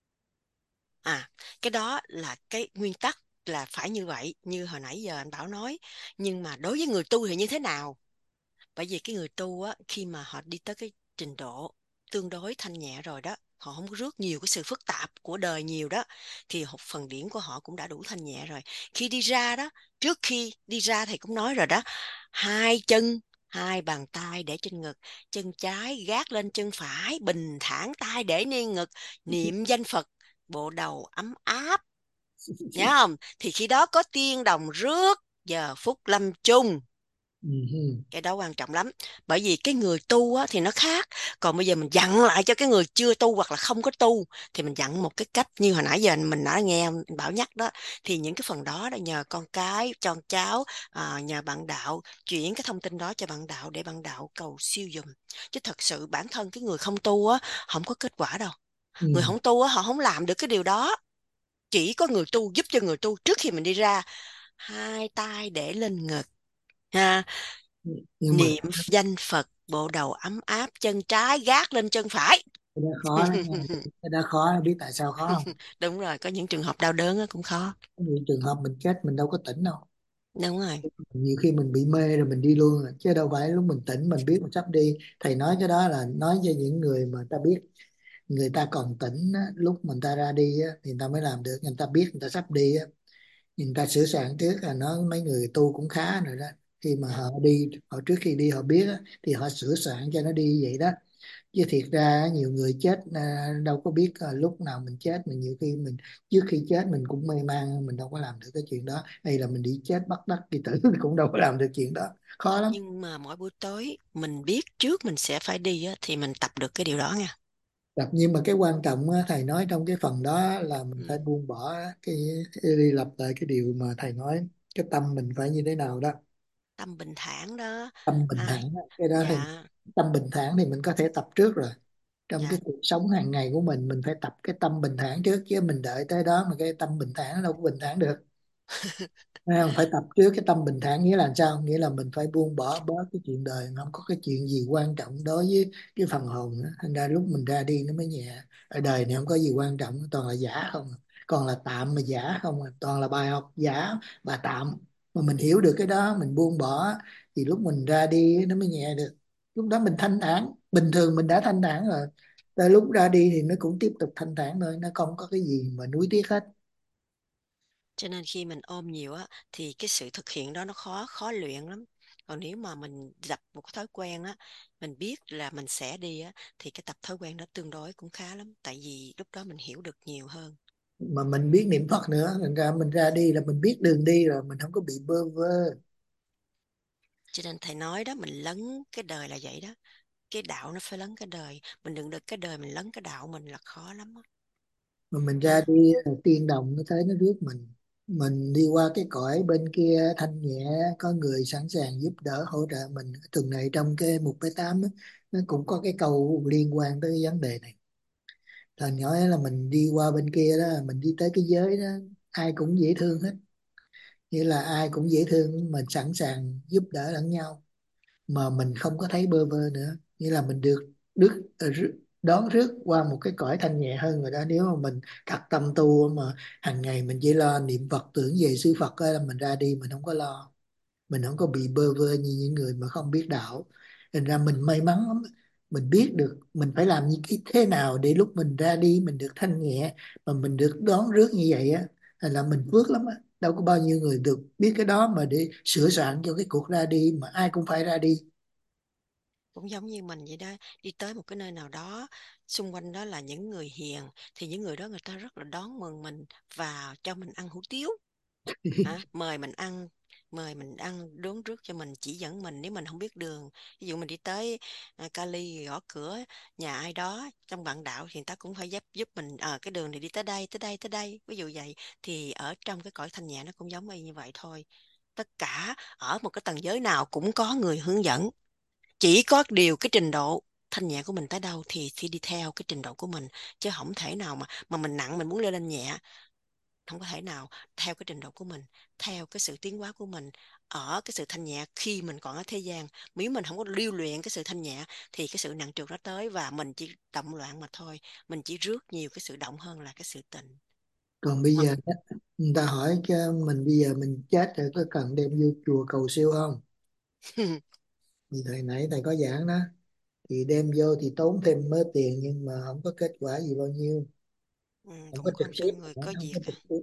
À, cái đó là cái nguyên tắc là phải như vậy, như hồi nãy giờ anh Bảo nói. Nhưng mà đối với người tu thì như thế nào? Bởi vì cái người tu á, khi mà họ đi tới cái trình độ tương đối thanh nhẹ rồi đó, họ không có rước nhiều cái sự phức tạp của đời nhiều đó, thì học phần điển của họ cũng đã đủ thanh nhẹ rồi. Khi đi ra đó, trước khi đi ra thầy cũng nói rồi đó, hai chân, hai bàn tay để trên ngực, chân trái gác lên chân phải, bình thản tay để lên ngực, niệm danh Phật, bộ đầu ấm áp, nhớ không? Thì khi đó có tiên đồng rước giờ phút lâm chung. Ừ. Cái đó quan trọng lắm, bởi vì cái người tu á, thì nó khác. Còn bây giờ mình dặn lại cho cái người chưa tu hoặc là không có tu, thì mình dặn một cái cách như hồi nãy giờ mình đã nghe anh Bảo nhắc đó, thì những cái phần đó là nhờ con cái, con cháu, à, nhờ bạn đạo chuyển cái thông tin đó cho bạn đạo để bạn đạo cầu siêu dùm. Chứ thật sự bản thân cái người không tu á, không có kết quả đâu. Ừ. Người không tu á, họ không làm được cái điều đó. Chỉ có người tu giúp cho người tu. Trước khi mình đi ra, hai tay để lên ngực ha, Nhưng mà niệm danh Phật, bộ đầu ấm áp, chân trái gác lên chân phải. cái đó khó đó nha. Cái đó khó, biết tại sao khó không? Đúng rồi, có những trường hợp đau đớn á cũng khó. Có nhiều trường hợp mình chết mình đâu có tỉnh đâu. Đúng rồi. Nhiều khi mình bị mê rồi mình đi luôn rồi, chứ đâu phải lúc mình tỉnh mình biết mình sắp đi. Thầy nói cái đó là nói cho những người mà ta biết người ta còn tỉnh á, lúc mình ta ra đi á, thì người ta mới làm được. Người ta biết người ta sắp đi á, người ta sửa soạn trước, là nói mấy người tu cũng khá rồi đó. Khi mà họ đi, họ trước khi đi họ biết á, thì họ sửa soạn cho nó đi vậy đó. Chứ thiệt ra nhiều người chết à, đâu có biết à, lúc nào mình chết. Mình nhiều khi mình trước khi chết mình cũng mê man, mình đâu có làm được cái chuyện đó. Hay là mình đi chết bất đắc kỳ tử cũng đâu có làm được chuyện đó, khó lắm. Nhưng mà mỗi buổi tối mình biết trước mình sẽ phải đi á, thì mình tập được cái điều đó nha. Tập, nhưng mà cái quan trọng á, thầy nói trong cái phần đó là mình phải Ừ. buông bỏ cái, đi lặp lại cái điều mà thầy nói, cái tâm mình phải như thế nào đó. Tâm bình thản đó. Tâm bình À, thản á, cái đó thì dạ, tâm bình thản thì mình có thể tập trước rồi. Trong dạ. cái cuộc sống hàng ngày của mình mình phải tập cái tâm bình thản trước, chứ mình đợi tới đó mà cái tâm bình thản nó đâu có bình thản được. Thấy không? Phải tập trước cái tâm bình thản, nghĩa là sao? Nghĩa là mình phải buông bỏ bớt cái chuyện đời, không có cái chuyện gì quan trọng đối với cái phần hồn nữa. Thành ra lúc mình ra đi nó mới nhẹ. Ở đời này không có gì quan trọng, toàn là giả không à. Còn là tạm mà giả không à. Toàn là bài học giả và tạm. Mà mình hiểu được cái đó, mình buông bỏ, thì lúc mình ra đi nó mới nhẹ được. Lúc đó mình thanh thản, bình thường mình đã thanh thản rồi. Tới lúc ra đi thì nó cũng tiếp tục thanh thản thôi, nó không có cái gì mà nuối tiếc hết. Cho nên khi mình ôm nhiều á, thì cái sự thực hiện đó nó khó, khó luyện lắm. Còn nếu mà mình tập một cái thói quen á, mình biết là mình sẽ đi á, thì cái tập thói quen đó tương đối cũng khá lắm. Tại vì lúc đó mình hiểu được nhiều hơn. Mà mình biết niệm Phật nữa, thành ra mình ra đi là mình biết đường đi rồi, mình không có bị bơ vơ. Cho nên thầy nói đó, mình lấn cái đời là vậy đó. cái đạo nó phải lấn cái đời, mình đừng được cái đời mình lấn cái đạo mình là khó lắm á. Mà mình ra đi tiên đồng nó thấy nó rước mình mình đi qua cái cõi bên kia thanh nhẹ, có người sẵn sàng giúp đỡ hỗ trợ mình. Tuần này trong cái mục bảy tám á, nó cũng có cái câu liên quan tới cái vấn đề này. Thành nói là mình đi qua bên kia đó, mình đi tới cái giới đó, ai cũng dễ thương hết, nghĩa là ai cũng dễ thương, mình sẵn sàng giúp đỡ lẫn nhau, mà mình không có thấy bơ vơ nữa, nghĩa là mình được đức đón rước qua một cái cõi thanh nhẹ hơn rồi đó. Nếu mà mình thật tâm tu mà hàng ngày mình chỉ lo niệm Phật, tưởng về sư Phật á, là mình ra đi mình không có lo, mình không có bị bơ vơ như những người mà không biết đạo. Thành ra mình may mắn lắm, mình biết được mình phải làm như cái thế nào để lúc mình ra đi mình được thanh nhẹ, mà mình được đón rước như vậy á, là mình phước lắm á. Đâu có bao nhiêu người được biết cái đó mà để sửa soạn cho cái cuộc ra đi, mà ai cũng phải ra đi. Cũng giống như mình vậy đó, đi tới một cái nơi nào đó, xung quanh đó là những người hiền, thì những người đó người ta rất là đón mừng mình và cho mình ăn hủ tiếu. Hả? Mời mình ăn, mời mình ăn đốn rước cho mình, chỉ dẫn mình nếu mình không biết đường. Ví dụ mình đi tới à, Cali, gõ cửa nhà ai đó trong bạn đạo thì người ta cũng phải giúp giúp mình ở cái đường này đi tới đây, tới đây, tới đây. Ví dụ vậy thì ở trong cái cõi thanh nhẹ nó cũng giống y như vậy thôi. Tất cả ở một cái tầng giới nào cũng có người hướng dẫn. Chỉ có điều cái trình độ thanh nhẹ của mình tới đâu thì thì đi theo cái trình độ của mình, chứ không thể nào mà mà mình nặng mình muốn lên lên nhẹ, không có thể nào. Theo cái trình độ của mình, theo cái sự tiến hóa của mình ở cái sự thanh nhẹ khi mình còn ở thế gian, nếu mình không có lưu luyện cái sự thanh nhẹ thì cái sự nặng trược nó tới và mình chỉ động loạn mà thôi, mình chỉ rước nhiều cái sự động hơn là cái sự tịnh. Còn bây Mà giờ đó, người ta hỏi cho mình bây giờ mình chết rồi có cần đem vô chùa cầu siêu không? Thì thời nãy thầy có giảng đó, thì đem vô thì tốn thêm mớ tiền nhưng mà không có kết quả gì bao nhiêu, ừ, không có cũng có trực một số tiếp, người có không việc có à. trực tiếp.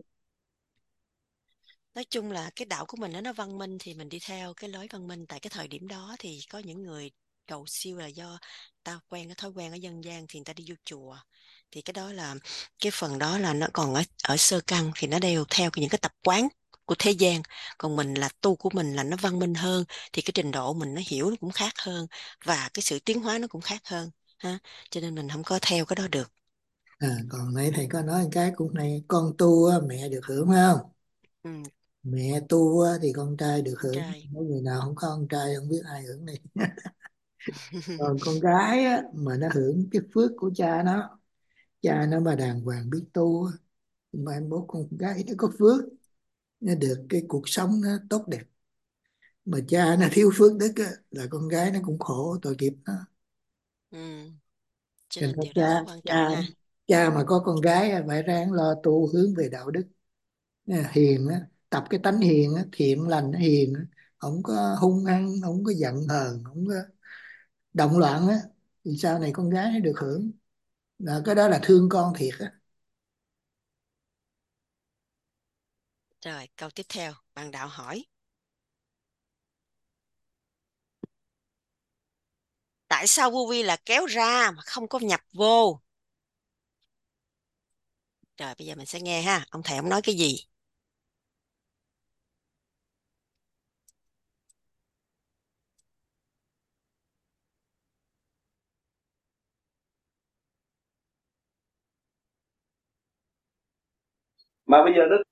Nói chung là cái đạo của mình nó văn minh thì mình đi theo cái lối văn minh. Tại cái thời điểm đó thì có những người cầu siêu là do ta quen cái thói quen ở dân gian thì người ta đi vô chùa, thì cái đó là cái phần đó là nó còn ở ở sơ căn thì nó đều theo những cái tập quán của thế gian. Còn mình là tu của mình là nó văn minh hơn thì cái trình độ mình nó hiểu nó cũng khác hơn và cái sự tiến hóa nó cũng khác hơn ha, cho nên mình không có theo cái đó được. À, còn nãy thầy có nói cái cũng này, con tu á, mẹ được hưởng phải không? Ừ, Mẹ tu á, thì con trai được con hưởng, trai. mỗi người nào không có con trai không biết ai hưởng này. Còn con gái á, mà nó hưởng cái phước của cha nó, cha nó mà đàng hoàng biết tu á, mai mốt con gái nó có phước, nó được cái cuộc sống nó tốt đẹp. Mà cha nó thiếu phước đức á, là con gái nó cũng khổ, tội nghiệp nó. Ừ, cho Cho nên nên điều đó cha quan trọng cha ha. cha mà có con gái á, phải ráng lo tu hướng về đạo đức. Nè, hiền á, tập cái tánh hiền á, thiện lành hiền á, không có hung hăng, không có giận hờn, không có động loạn á, thì sau này con gái nó được hưởng. Là cái đó là thương con thiệt á. Rồi câu tiếp theo bạn đạo hỏi: tại sao vô vi là kéo ra mà không có nhập vô? Rồi bây giờ mình sẽ nghe ha, ông thầy ông nói cái gì. Mà bây giờ nó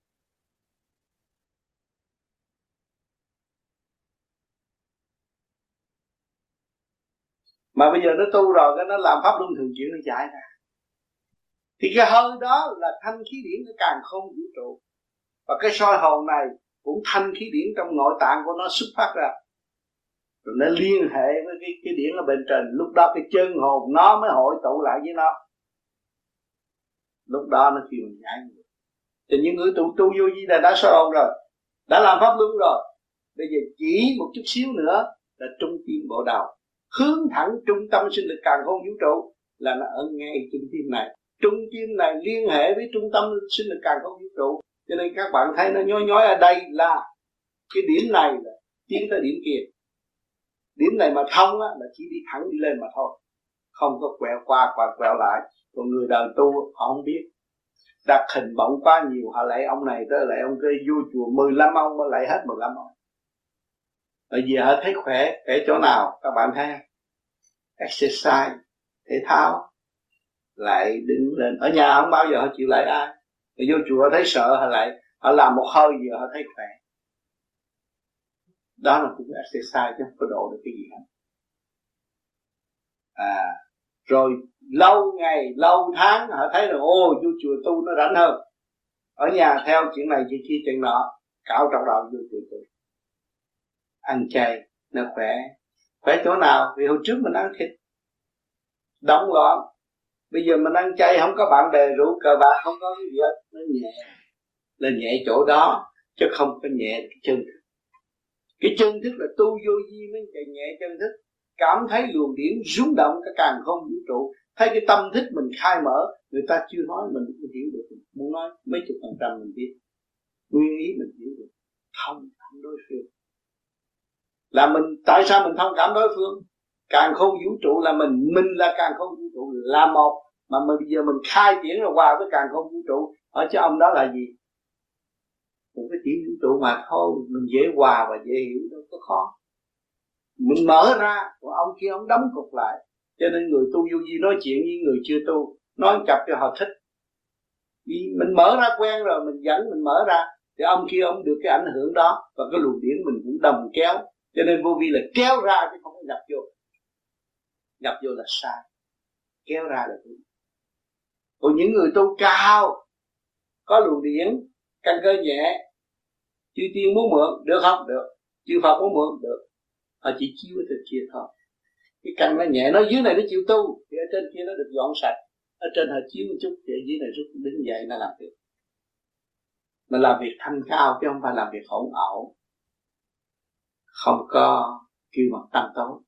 mà bây giờ nó tu rồi cái nó làm pháp luân thường chuyển nó chạy ra, thì cái hơi đó là thanh khí điển của càn khôn vũ trụ, và cái soi hồn này cũng thanh khí điển trong nội tạng của nó xuất phát ra, rồi nó liên hệ với cái, cái điển ở bên trên. Lúc đó cái chân hồn nó mới hội tụ lại với nó, lúc đó nó kêu mình giải người. Thì những người tu tu vô vi là đã soi hồn rồi, đã làm pháp luân rồi, bây giờ chỉ một chút xíu nữa là trung tim bộ đầu, hướng thẳng trung tâm sinh lực càn khôn vũ trụ, là nó ở ngay trung tim này. Trung tim này liên hệ với trung tâm sinh lực càn khôn vũ trụ, cho nên các bạn thấy nó nhói nhói ở đây là cái điểm này là tiến tới điểm kia. Điểm này mà thông á, là chỉ đi thẳng đi lên mà thôi, không có quẹo qua qua quẹo lại. Còn người đời tu họ không biết, đặt hình bóng quá nhiều, họ lại ông này tới lại ông kia, vô chùa mười lăm ông mà lại hết mười lăm ông. Bởi vì họ thấy khỏe, khỏe chỗ nào các bạn thấy. exercise, thể thao, lại đứng lên. Ở nhà không bao giờ họ chịu lại ai. Rồi vô chùa thấy sợ họ lại, họ làm một hơi gì họ thấy khỏe. Đó là cũng exercise chứ không có độ được cái gì hết. À, rồi lâu ngày, lâu tháng họ thấy là ô vô chùa tu nó rảnh hơn. Ở nhà theo chuyện này chuyện kia chuyện nọ, cạo trọc đầu vô chùa tu. Ăn chay nó khỏe. Khỏe chỗ nào? Vì hồi trước mình ăn thịt đóng gọn. Bây giờ mình ăn chay không có bạn bè rượu cờ bạc, không có cái gì hết. Nó nhẹ. Là nhẹ chỗ đó, chứ không có nhẹ cái chân thức. Cái chân thức là tu vô vi mới nhẹ chân thức. Cảm thấy luồng điển rung động cả càn không vũ trụ. Thấy cái tâm thức mình khai mở. Người ta chưa nói mình cũng hiểu được. Muốn nói mấy chục phần trăm mình biết. Nguyên ý mình hiểu được. Thông cảm đối phương. Là mình, tại sao mình thông cảm đối phương? Càn khôn vũ trụ là mình. Mình là càn khôn vũ trụ là một. Mà mình, bây giờ mình khai triển rồi hòa với càn khôn vũ trụ. Hỏi chứ ông đó là gì? Một cái chỉ vũ trụ mà thôi. Mình dễ hòa và dễ hiểu, đâu có khó. Mình mở ra, còn ông kia ông đóng cục lại. Cho nên người tu vô vi nói chuyện với người chưa tu, nói chập cho họ thích. Vì mình mở ra quen rồi, mình dẫn mình mở ra, thì ông kia ông được cái ảnh hưởng đó. Và cái luồng điển mình cũng đồng kéo. Cho nên vô vi là kéo ra chứ không phải nhập vô. Nhập vô là sai. Kéo ra là đúng. Còn những người tu cao, có luồng điển, căn cơ nhẹ, chư tiên muốn mượn, được không? Được. Chư Phật muốn mượn, được. Họ chỉ chiếu ở trên kia thôi. Cái căn nó nhẹ, nó dưới này nó chịu tu, thì ở trên kia nó được dọn sạch. Ở trên họ chiếu một chút, thì ở dưới này rút đứng dậy nó làm việc. Mà làm việc thanh cao, chứ không phải làm việc hỗn ẩu. Không có kêu mặt tăng tối.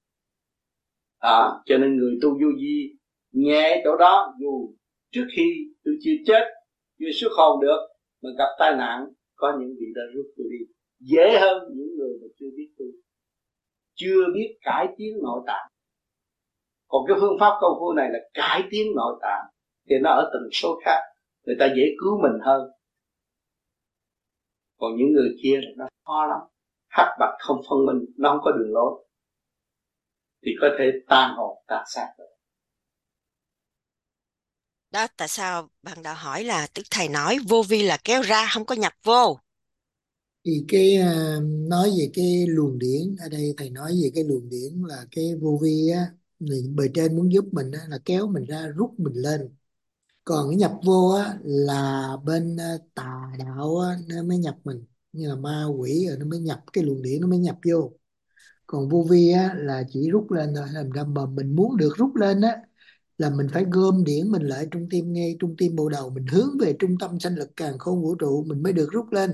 À, cho nên người tu vô vi nhẹ chỗ đó. Dù trước khi tôi chưa chết, chưa xuất hồn được, mà gặp tai nạn, có những vị đã rút tôi đi. Dễ hơn những người mà chưa biết tu, chưa biết cải tiến nội tạng. Còn cái phương pháp công phu này là cải tiến nội tạng, thì nó ở tần số khác, người ta dễ cứu mình hơn. Còn những người kia là nó khó lắm, hắc bạch không phân minh, nó không có đường lối, thì có thể tan hồn tan xác rồi. Đó tại sao bạn đã hỏi là tức thầy nói vô vi là kéo ra không có nhập vô. Thì cái uh, nói về cái luồng điển, ở đây thầy nói về cái luồng điển là cái vô vi á, thì bề trên muốn giúp mình á, là kéo mình ra rút mình lên. Còn cái nhập vô á, là bên uh, tà đạo á, nó mới nhập mình, như là ma quỷ rồi nó mới nhập cái luồng điển, nó mới nhập vô. Còn vô vi á, là chỉ rút lên thôi. Làm ra mà mình muốn được rút lên á, là mình phải gom điển mình lại trung tim, ngay trung tim bộ đầu, mình hướng về trung tâm sanh lực càn khôn vũ trụ, mình mới được rút lên.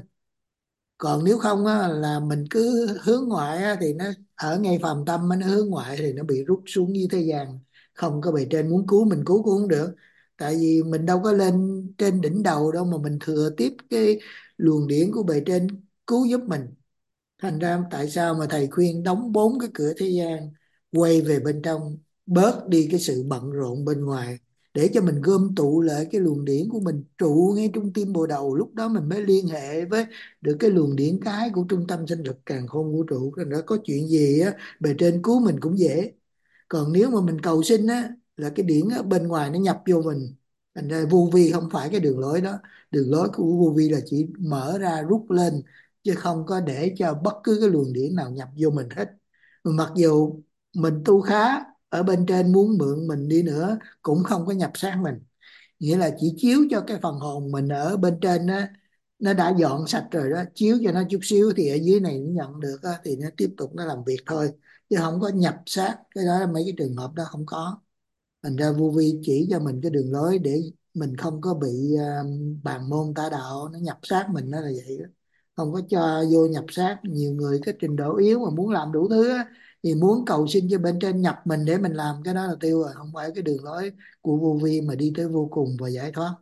Còn nếu không á, là mình cứ hướng ngoại á, thì nó ở ngay phàm tâm á, nó hướng ngoại thì nó bị rút xuống như thế gian. Không có bề trên muốn cứu mình cứu cũng không được. Tại vì mình đâu có lên trên đỉnh đầu đâu, mà mình thừa tiếp cái luồng điển của bề trên cứu giúp mình. Thành ra tại sao mà thầy khuyên đóng bốn cái cửa thế gian, quay về bên trong, bớt đi cái sự bận rộn bên ngoài, để cho mình gom tụ lại cái luồng điển của mình trụ ngay trung tim bộ đầu. Lúc đó mình mới liên hệ với được cái luồng điển cái của trung tâm sinh lực càn khôn vũ trụ. Nên đó có chuyện gì á, bề trên cứu mình cũng dễ. Còn nếu mà mình cầu xin á, là cái điển ở bên ngoài nó nhập vô mình. Thành ra vô vi không phải cái đường lối đó. Đường lối của vô vi là chỉ mở ra rút lên, chứ không có để cho bất cứ cái luồng điển nào nhập vô mình hết. Mặc dù mình tu khá, ở bên trên muốn mượn mình đi nữa cũng không có nhập sang mình. Nghĩa là chỉ chiếu cho cái phần hồn mình ở bên trên đó, nó đã dọn sạch rồi đó, chiếu cho nó chút xíu thì ở dưới này nó nhận được đó, thì nó tiếp tục nó làm việc thôi, chứ không có nhập xác. Cái đó là mấy cái trường hợp đó không có. Thành ra vô vi chỉ cho mình cái đường lối để mình không có bị uh, bàn môn tà đạo nó nhập xác mình, nó là vậy đó. Không có cho vô nhập xác. Nhiều người cái trình độ yếu mà muốn làm đủ thứ á, thì muốn cầu xin cho bên trên nhập mình để mình làm, cái đó là tiêu rồi. Không phải cái đường lối của vô vi mà đi tới vô cùng và giải thoát.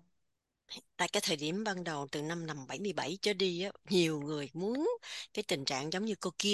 Tại cái thời điểm ban đầu từ năm năm bảy mươi bảy trở đi á, nhiều người muốn cái tình trạng giống như cô Kim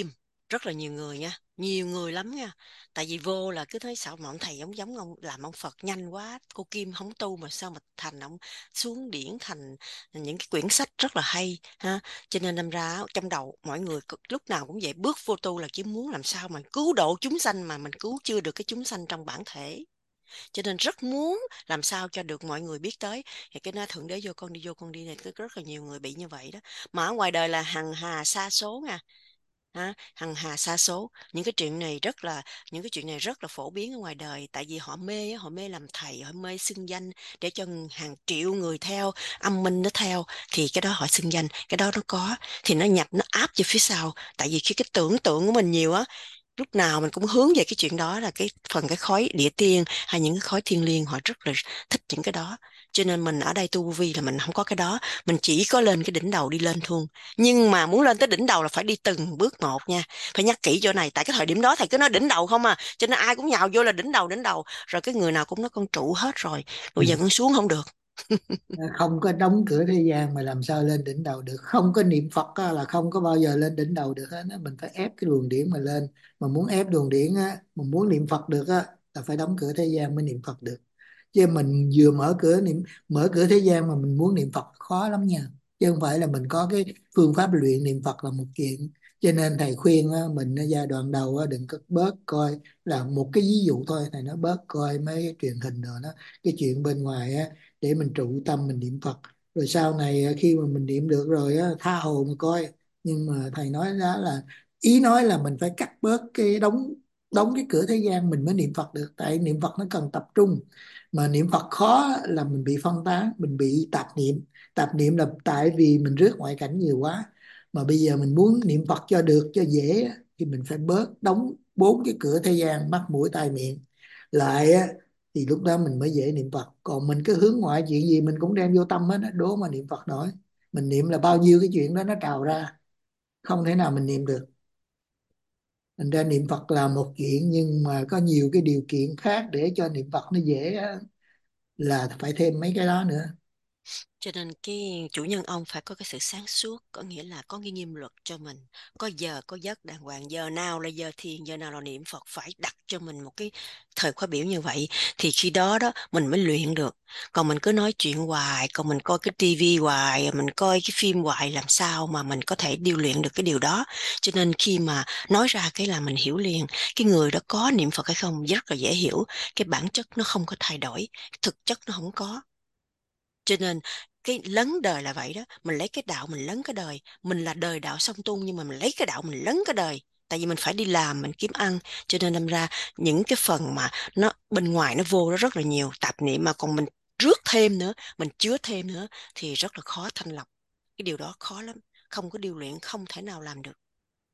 rất là nhiều người nha, nhiều người lắm nha. Tại vì vô là cứ thấy sao mà ông thầy giống giống ông, làm ông Phật nhanh quá, cô Kim không tu mà sao mà thành ông xuống điển thành những cái quyển sách rất là hay ha. Cho nên đâm ra trong đầu mọi người lúc nào cũng vậy, bước vô tu là chỉ muốn làm sao mà cứu độ chúng sanh, mà mình cứu chưa được cái chúng sanh trong bản thể, cho nên rất muốn làm sao cho được mọi người biết tới. Thì cái nó thượng đế vô con đi, vô con đi này, rất là nhiều người bị như vậy đó. Mà ở ngoài đời là hằng hà sa số nha, ha, hằng hà sa số. Những cái chuyện này rất là những cái chuyện này rất là phổ biến ở ngoài đời, tại vì họ mê họ mê làm thầy, họ mê xưng danh để cho hàng triệu người theo, âm minh nó theo, thì cái đó họ xưng danh, cái đó nó có thì nó nhập nó áp cho phía sau. Tại vì khi cái tưởng tượng của mình nhiều á, lúc nào mình cũng hướng về cái chuyện đó, là cái phần cái khói địa tiên hay những cái khói thiên liêng họ rất là thích những cái đó. Cho nên mình ở đây tu vi là mình không có cái đó, mình chỉ có lên cái đỉnh đầu đi lên thôi. Nhưng mà muốn lên tới đỉnh đầu là phải đi từng bước một nha, phải nhắc kỹ chỗ này. Tại cái thời điểm đó thầy cứ nói đỉnh đầu không à, cho nên ai cũng nhào vô là đỉnh đầu đỉnh đầu, rồi cái người nào cũng nói con trụ hết rồi, bây giờ con xuống không được. Không có đóng cửa thế gian mà làm sao lên đỉnh đầu được. Không có niệm Phật á, là không có bao giờ lên đỉnh đầu được hết á. Mình phải ép cái luồng điển mà lên. Mà muốn ép luồng điển á, mà muốn niệm Phật được á, là phải đóng cửa thế gian mới niệm Phật được. Chứ mình vừa mở cửa niệm mở cửa thế gian mà mình muốn niệm Phật khó lắm nha. Chứ không phải là mình có cái phương pháp luyện niệm Phật là một chuyện. Cho nên thầy khuyên á, mình ở giai đoạn đầu á, đừng có bớt coi, là một cái ví dụ thôi, thầy nói bớt coi mấy cái truyền hình rồi đó, cái chuyện bên ngoài á, để mình trụ tâm mình niệm Phật. Rồi sau này khi mà mình niệm được rồi á, tha hồ mà coi. Nhưng mà thầy nói đó là ý nói là mình phải cắt bớt cái đóng đóng cái cửa thế gian mình mới niệm Phật được. Tại niệm Phật nó cần tập trung, mà niệm Phật khó là mình bị phân tán, mình bị tạp niệm. Tạp niệm là tại vì mình rước ngoại cảnh nhiều quá. Mà bây giờ mình muốn niệm Phật cho được, cho dễ thì mình phải bớt đóng bốn cái cửa thế gian, mắt mũi tai miệng lại á, thì lúc đó mình mới dễ niệm Phật. Còn mình cứ hướng ngoại, chuyện gì mình cũng đem vô tâm hết á, đố mà niệm Phật nổi. Mình niệm là bao nhiêu cái chuyện đó nó trào ra, không thể nào mình niệm được. Thành ra niệm Phật là một chuyện, nhưng mà có nhiều cái điều kiện khác để cho niệm Phật nó dễ á, là phải thêm mấy cái đó nữa. Cho nên cái chủ nhân ông phải có cái sự sáng suốt, có nghĩa là có cái nghiêm luật cho mình, có giờ có giấc đàng hoàng, giờ nào là giờ thiền, giờ nào là niệm Phật, phải đặt cho mình một cái thời khóa biểu như vậy, thì khi đó đó mình mới luyện được. Còn mình cứ nói chuyện hoài, còn mình coi cái tivi hoài, mình coi cái phim hoài, làm sao mà mình có thể điều luyện được cái điều đó. Cho nên khi mà nói ra cái là mình hiểu liền, cái người đó có niệm Phật hay không rất là dễ hiểu. Cái bản chất nó không có thay đổi, thực chất nó không có. Cho nên cái lấn đời là vậy đó, mình lấy cái đạo mình lấn cái đời. Mình là đời đạo song tu, nhưng mà mình lấy cái đạo mình lấn cái đời, tại vì mình phải đi làm, mình kiếm ăn. Cho nên đâm ra những cái phần mà nó bên ngoài nó vô nó rất là nhiều tạp niệm, mà còn mình rước thêm nữa, mình chứa thêm nữa, thì rất là khó thanh lọc. Cái điều đó khó lắm, không có điều luyện không thể nào làm được.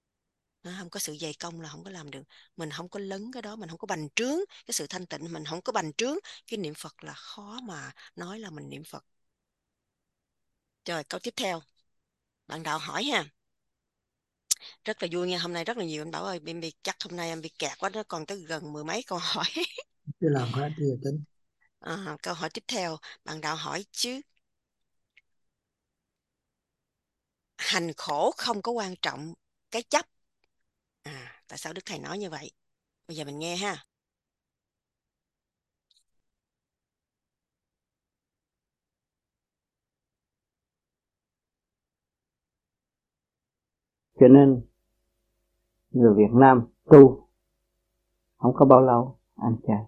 Nó không có sự dày công là không có làm được. Mình không có lấn cái đó, mình không có bành trướng cái sự thanh tịnh, mình không có bành trướng cái niệm Phật, là khó mà nói là mình niệm Phật. Rồi câu tiếp theo, bạn đạo hỏi ha, rất là vui nha, hôm nay rất là nhiều. Anh Bảo ơi, em bị chắc hôm nay em bị kẹt quá, nó còn tới gần mười mấy câu hỏi. Chứ làm hết thì tính. À, câu hỏi tiếp theo, bạn đạo hỏi chứ hành khổ không có quan trọng cái chấp. À, tại sao Đức Thầy nói như vậy? Bây giờ mình nghe ha. Cho nên người Việt Nam tu không có bao lâu ăn chay.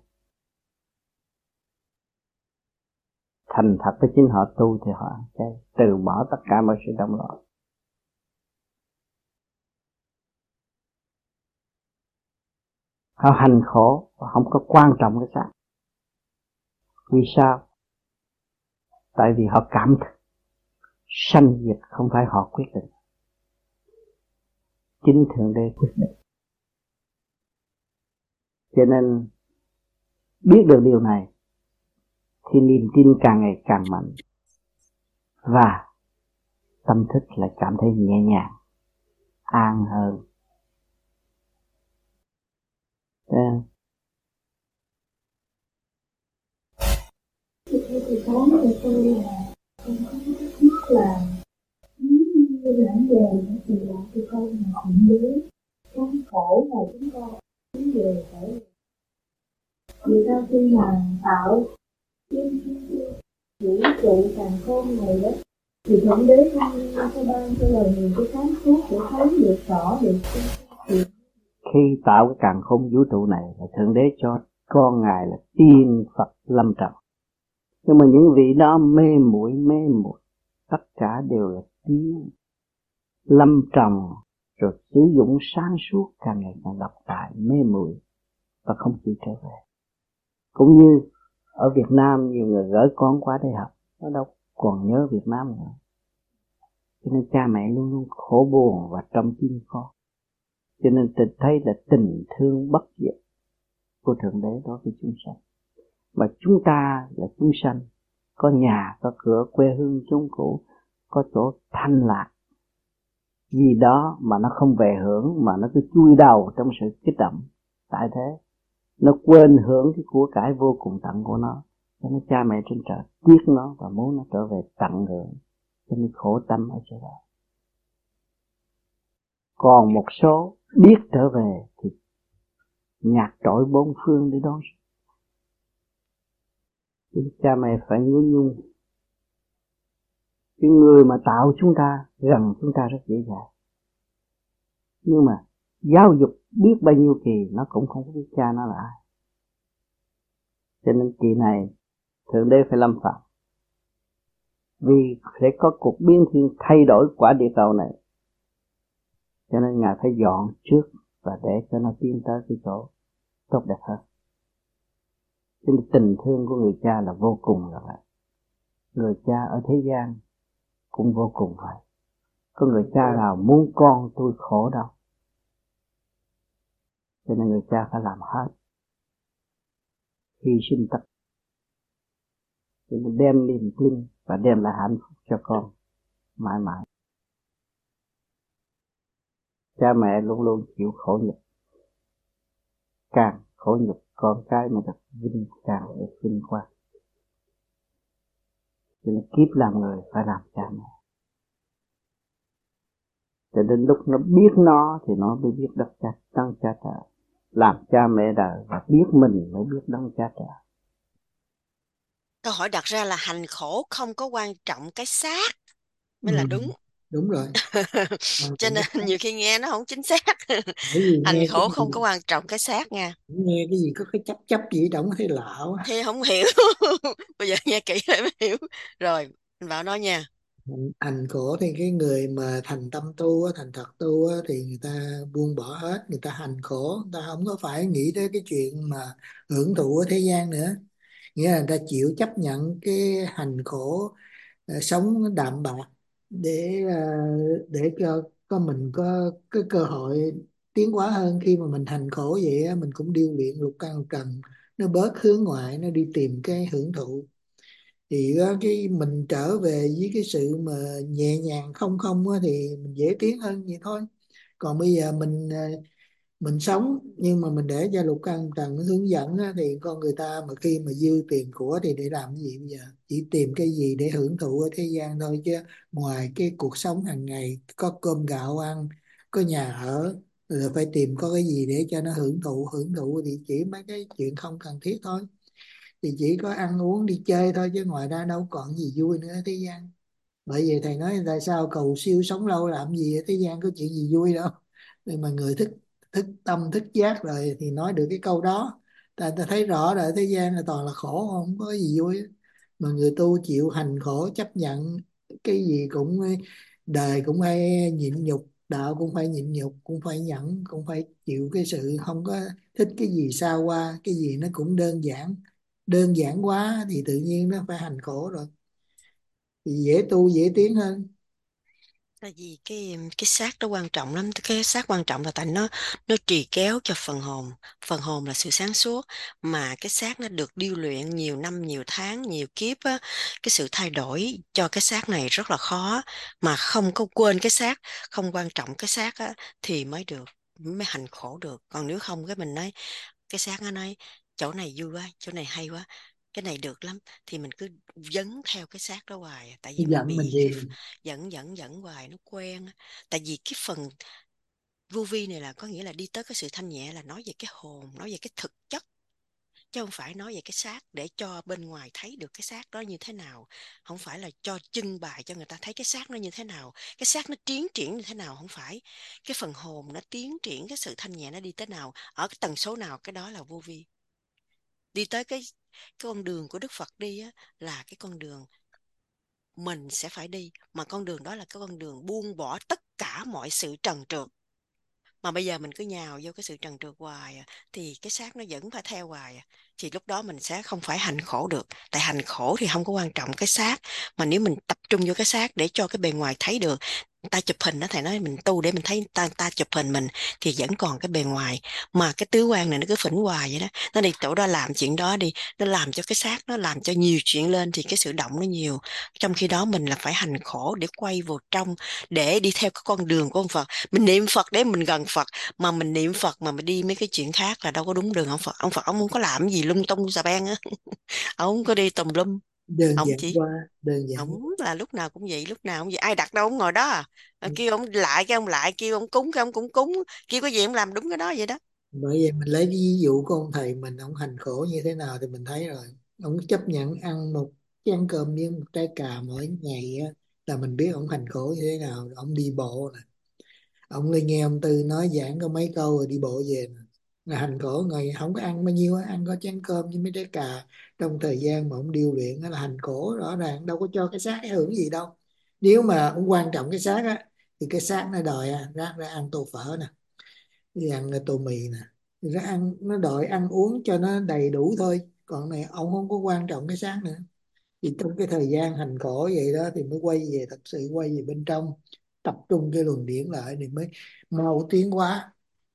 Thành thật với chính họ tu thì họ ăn chay, từ bỏ tất cả mọi sự động loạn. Họ hành khổ và không có quan trọng cái xác. Vì sao? Tại vì họ cảm thức sanh diệt không phải họ quyết định, chính Thượng Đế quyết định. Cho nên biết được điều này thì niềm tin càng ngày càng mạnh, và tâm thức lại cảm thấy nhẹ nhàng, an hơn. Yeah. Thì có của tôi là không có thắc mắc là nếu như lãnh đề thì là cái câu mà khủng bố, có khổ mà chúng ta tiến về phải người ta khi mà tạo cái vũ trụ càn khôn này đó thì thượng đế không có ban cho lời mình cái sáng suốt để thấy được rõ được cái khi tạo cái càn khôn vũ trụ này là thượng đế cho con ngài là tiên Phật lâm trần, nhưng mà những vị đó mê muội mê muội tất cả đều là tiên lâm trần, rồi sử dụng sáng suốt càng ngày càng độc tài mê muội và không chịu trở về. Cũng như ở Việt Nam nhiều người gửi con qua đây học, nó đâu còn nhớ Việt Nam nữa, cho nên cha mẹ luôn luôn khổ buồn và trong tim con. Cho nên tình thấy là tình thương bất diệt của Thượng Đế đối với chúng sanh. Mà chúng ta là chúng sanh, có nhà, có cửa, quê hương chốn cũ, có chỗ thanh lạc. Vì đó mà nó không về hưởng, mà nó cứ chui đầu trong sự kích động. Tại thế, nó quên hưởng cái của cải vô cùng tận của nó. Cho nên cha mẹ trên trời tiếc nó và muốn nó trở về tận hưởng. Cho nên khổ tâm ở chỗ đó. Còn một số biết trở về thì nhạc trội bốn phương để đón. Thì cha mẹ phải nhớ nhung. Cái người mà tạo chúng ta gần chúng ta rất dễ dàng. Nhưng mà giáo dục biết bao nhiêu kỳ nó cũng không có biết cha nó là ai. Cho nên kỳ này Thượng Đế phải lâm phạm. Vì sẽ có cuộc biến thiên thay đổi quả địa cầu này. Cho nên Ngài phải dọn trước và để cho nó tiến tới cái chỗ tốt đẹp hơn. Cho nên tình thương của người cha là vô cùng là vậy. Người cha ở thế gian cũng vô cùng vậy. Có người cha nào muốn con tôi khổ đâu. Cho nên người cha phải làm hết. Hy sinh tất. Cho nên đem niềm tin và đem lại hạnh phúc cho con mãi mãi. Cha mẹ luôn luôn chịu khổ nhục. Càng khổ nhục con cái mà được vinh càng được vinh quang. Cho nên kiếp làm người phải làm cha mẹ. Cho đến lúc nó biết nó thì nó mới biết đất cha, đấng cha trời. Làm cha mẹ đời và biết mình mới biết đấng cha trời. Câu hỏi đặt ra là hành khổ không có quan trọng cái xác mới ừ, là đúng. Đúng rồi. Cho nên nhiều khi nghe nó không chính xác. Hành khổ cái không có quan trọng cái xác nha. Nghe cái gì có cái chấp chấp gì đó thấy lạ quá. Thì không hiểu. Bây giờ nghe kỹ lại mới hiểu. Rồi, mình vào nói nha. Hành, hành khổ thì cái người mà thành tâm tu á, thành thật tu á, thì người ta buông bỏ hết, người ta hành khổ, người ta không có phải nghĩ tới cái chuyện mà hưởng thụ ở thế gian nữa. Nghĩa là người ta chịu chấp nhận cái hành khổ, uh, sống đạm bạc để uh, để cho có mình có cái cơ hội tiến hóa hơn. Khi mà mình hành khổ vậy á, mình cũng điêu luyện lục căn lục trần, nó bớt hướng ngoại, nó đi tìm cái hưởng thụ. Thì á, cái mình trở về với cái sự mà nhẹ nhàng không không á, thì mình dễ tiến hơn vậy thôi. Còn bây giờ mình uh, mình sống nhưng mà mình để cho lục căn trần nó hướng dẫn á, thì con người ta mà khi mà dư tiền của thì để làm cái gì bây giờ? Chỉ tìm cái gì để hưởng thụ ở thế gian thôi, chứ ngoài cái cuộc sống hàng ngày có cơm gạo ăn, có nhà ở, rồi phải tìm có cái gì để cho nó hưởng thụ. Hưởng thụ thì chỉ mấy cái chuyện không cần thiết thôi, thì chỉ có ăn uống đi chơi thôi, chứ ngoài ra đâu còn gì vui nữa ở thế gian. Bởi vì thầy nói tại sao cầu siêu sống lâu làm gì ở thế gian, có chuyện gì vui đâu. Nhưng mà người thức thức tâm thức giác rồi thì nói được cái câu đó. Ta, ta thấy rõ rồi, thế gian là toàn là khổ, không có gì vui. Mà người tu chịu hành khổ, chấp nhận cái gì cũng, đời cũng phải nhịn nhục, đạo cũng phải nhịn nhục, cũng phải nhẫn, cũng phải chịu cái sự không có thích cái gì xa hoa, cái gì nó cũng đơn giản. Đơn giản quá thì tự nhiên nó phải hành khổ rồi, thì dễ tu dễ tiến hơn. Tại vì cái cái xác đó quan trọng lắm. Cái xác quan trọng là tại nó nó trì kéo cho phần hồn. Phần hồn là sự sáng suốt, mà cái xác nó được điêu luyện nhiều năm, nhiều tháng, nhiều kiếp á. Cái sự thay đổi cho cái xác này rất là khó. Mà không có quên cái xác, không quan trọng cái xác á, thì mới được, mới hành khổ được. Còn nếu không cái mình nói, cái xác nó nói chỗ này vui quá, chỗ này hay quá, cái này được lắm, thì mình cứ dấn theo cái xác đó hoài. Tại vì mình Giận mình bị gì? cái dẫn dẫn dẫn hoài nó quen. Tại vì cái phần Vô vi này là có nghĩa là đi tới cái sự thanh nhẹ, là nói về cái hồn, nói về cái thực chất, chứ không phải nói về cái xác để cho bên ngoài thấy được cái xác đó như thế nào, không phải là cho trưng bày cho người ta thấy cái xác nó như thế nào, cái xác nó tiến triển như thế nào, không phải. Cái phần hồn nó tiến triển, cái sự thanh nhẹ nó đi tới nào, ở cái tần số nào, cái đó là vô vi. Đi tới cái, cái con đường của Đức Phật đi á, là cái con đường mình sẽ phải đi, mà con đường đó là cái con đường buông bỏ tất cả mọi sự trần trượt. Mà bây giờ mình cứ nhào vô cái sự trần trượt hoài à, thì cái xác nó vẫn phải theo hoài à. Thì lúc đó mình sẽ không phải hành khổ được. Tại hành khổ thì không có quan trọng cái xác, mà nếu mình tập trung vô cái xác để cho cái bề ngoài thấy được, ta chụp hình đó, thầy nói mình tu để mình thấy ta ta chụp hình mình thì vẫn còn cái bề ngoài, mà cái tứ quan này nó cứ phỉnh hoài vậy đó, nó đi chỗ đó làm chuyện đó đi, nó làm cho cái xác nó làm cho nhiều chuyện lên, thì cái sự động nó nhiều. Trong khi đó mình là phải hành khổ để quay vào trong, để đi theo cái con đường của ông Phật. Mình niệm Phật để mình gần Phật, mà mình niệm Phật mà mình đi mấy cái chuyện khác là đâu có đúng đường ông Phật. Ông Phật ông không có làm gì lung tung xà beng á. Ông không có đi tùm lum. Đơn Ông giản chỉ quá, đơn giản quá. ông là lúc nào cũng vậy, lúc nào cũng vậy, ai đặt đâu ông ngồi đó à. Kêu ông lại cái ông lại, kêu ông cúng cái ông cũng cúng, kêu cái gì ông làm đúng cái đó vậy đó. Bởi vậy mình lấy cái ví dụ của ông thầy mình, ông hành khổ như thế nào thì mình thấy rồi. Ông chấp nhận ăn một chén cơm với một trái cà mỗi ngày á, là mình biết ông hành khổ như thế nào. Ông đi bộ nè, ông lên nghe ông Tư nói giảng có mấy câu rồi đi bộ về nè. Là hành khổ, người không có ăn bao nhiêu á, ăn có chén cơm với mấy trái cà trong thời gian mà ông điêu luyện, đó là hành khổ rõ ràng, đâu có cho cái xác cái hưởng gì đâu. Nếu mà ông quan trọng cái xác á, thì cái xác nó đòi à, ra, ra ăn tô phở nè, đi ăn tô mì nè, thì nó ăn, nó đòi ăn uống cho nó đầy đủ thôi. Còn này ông không có quan trọng cái xác nữa. Thì trong cái thời gian hành khổ vậy đó thì mới quay về, thật sự quay về bên trong, tập trung cái luồng điển lại thì mới mau tiến hóa.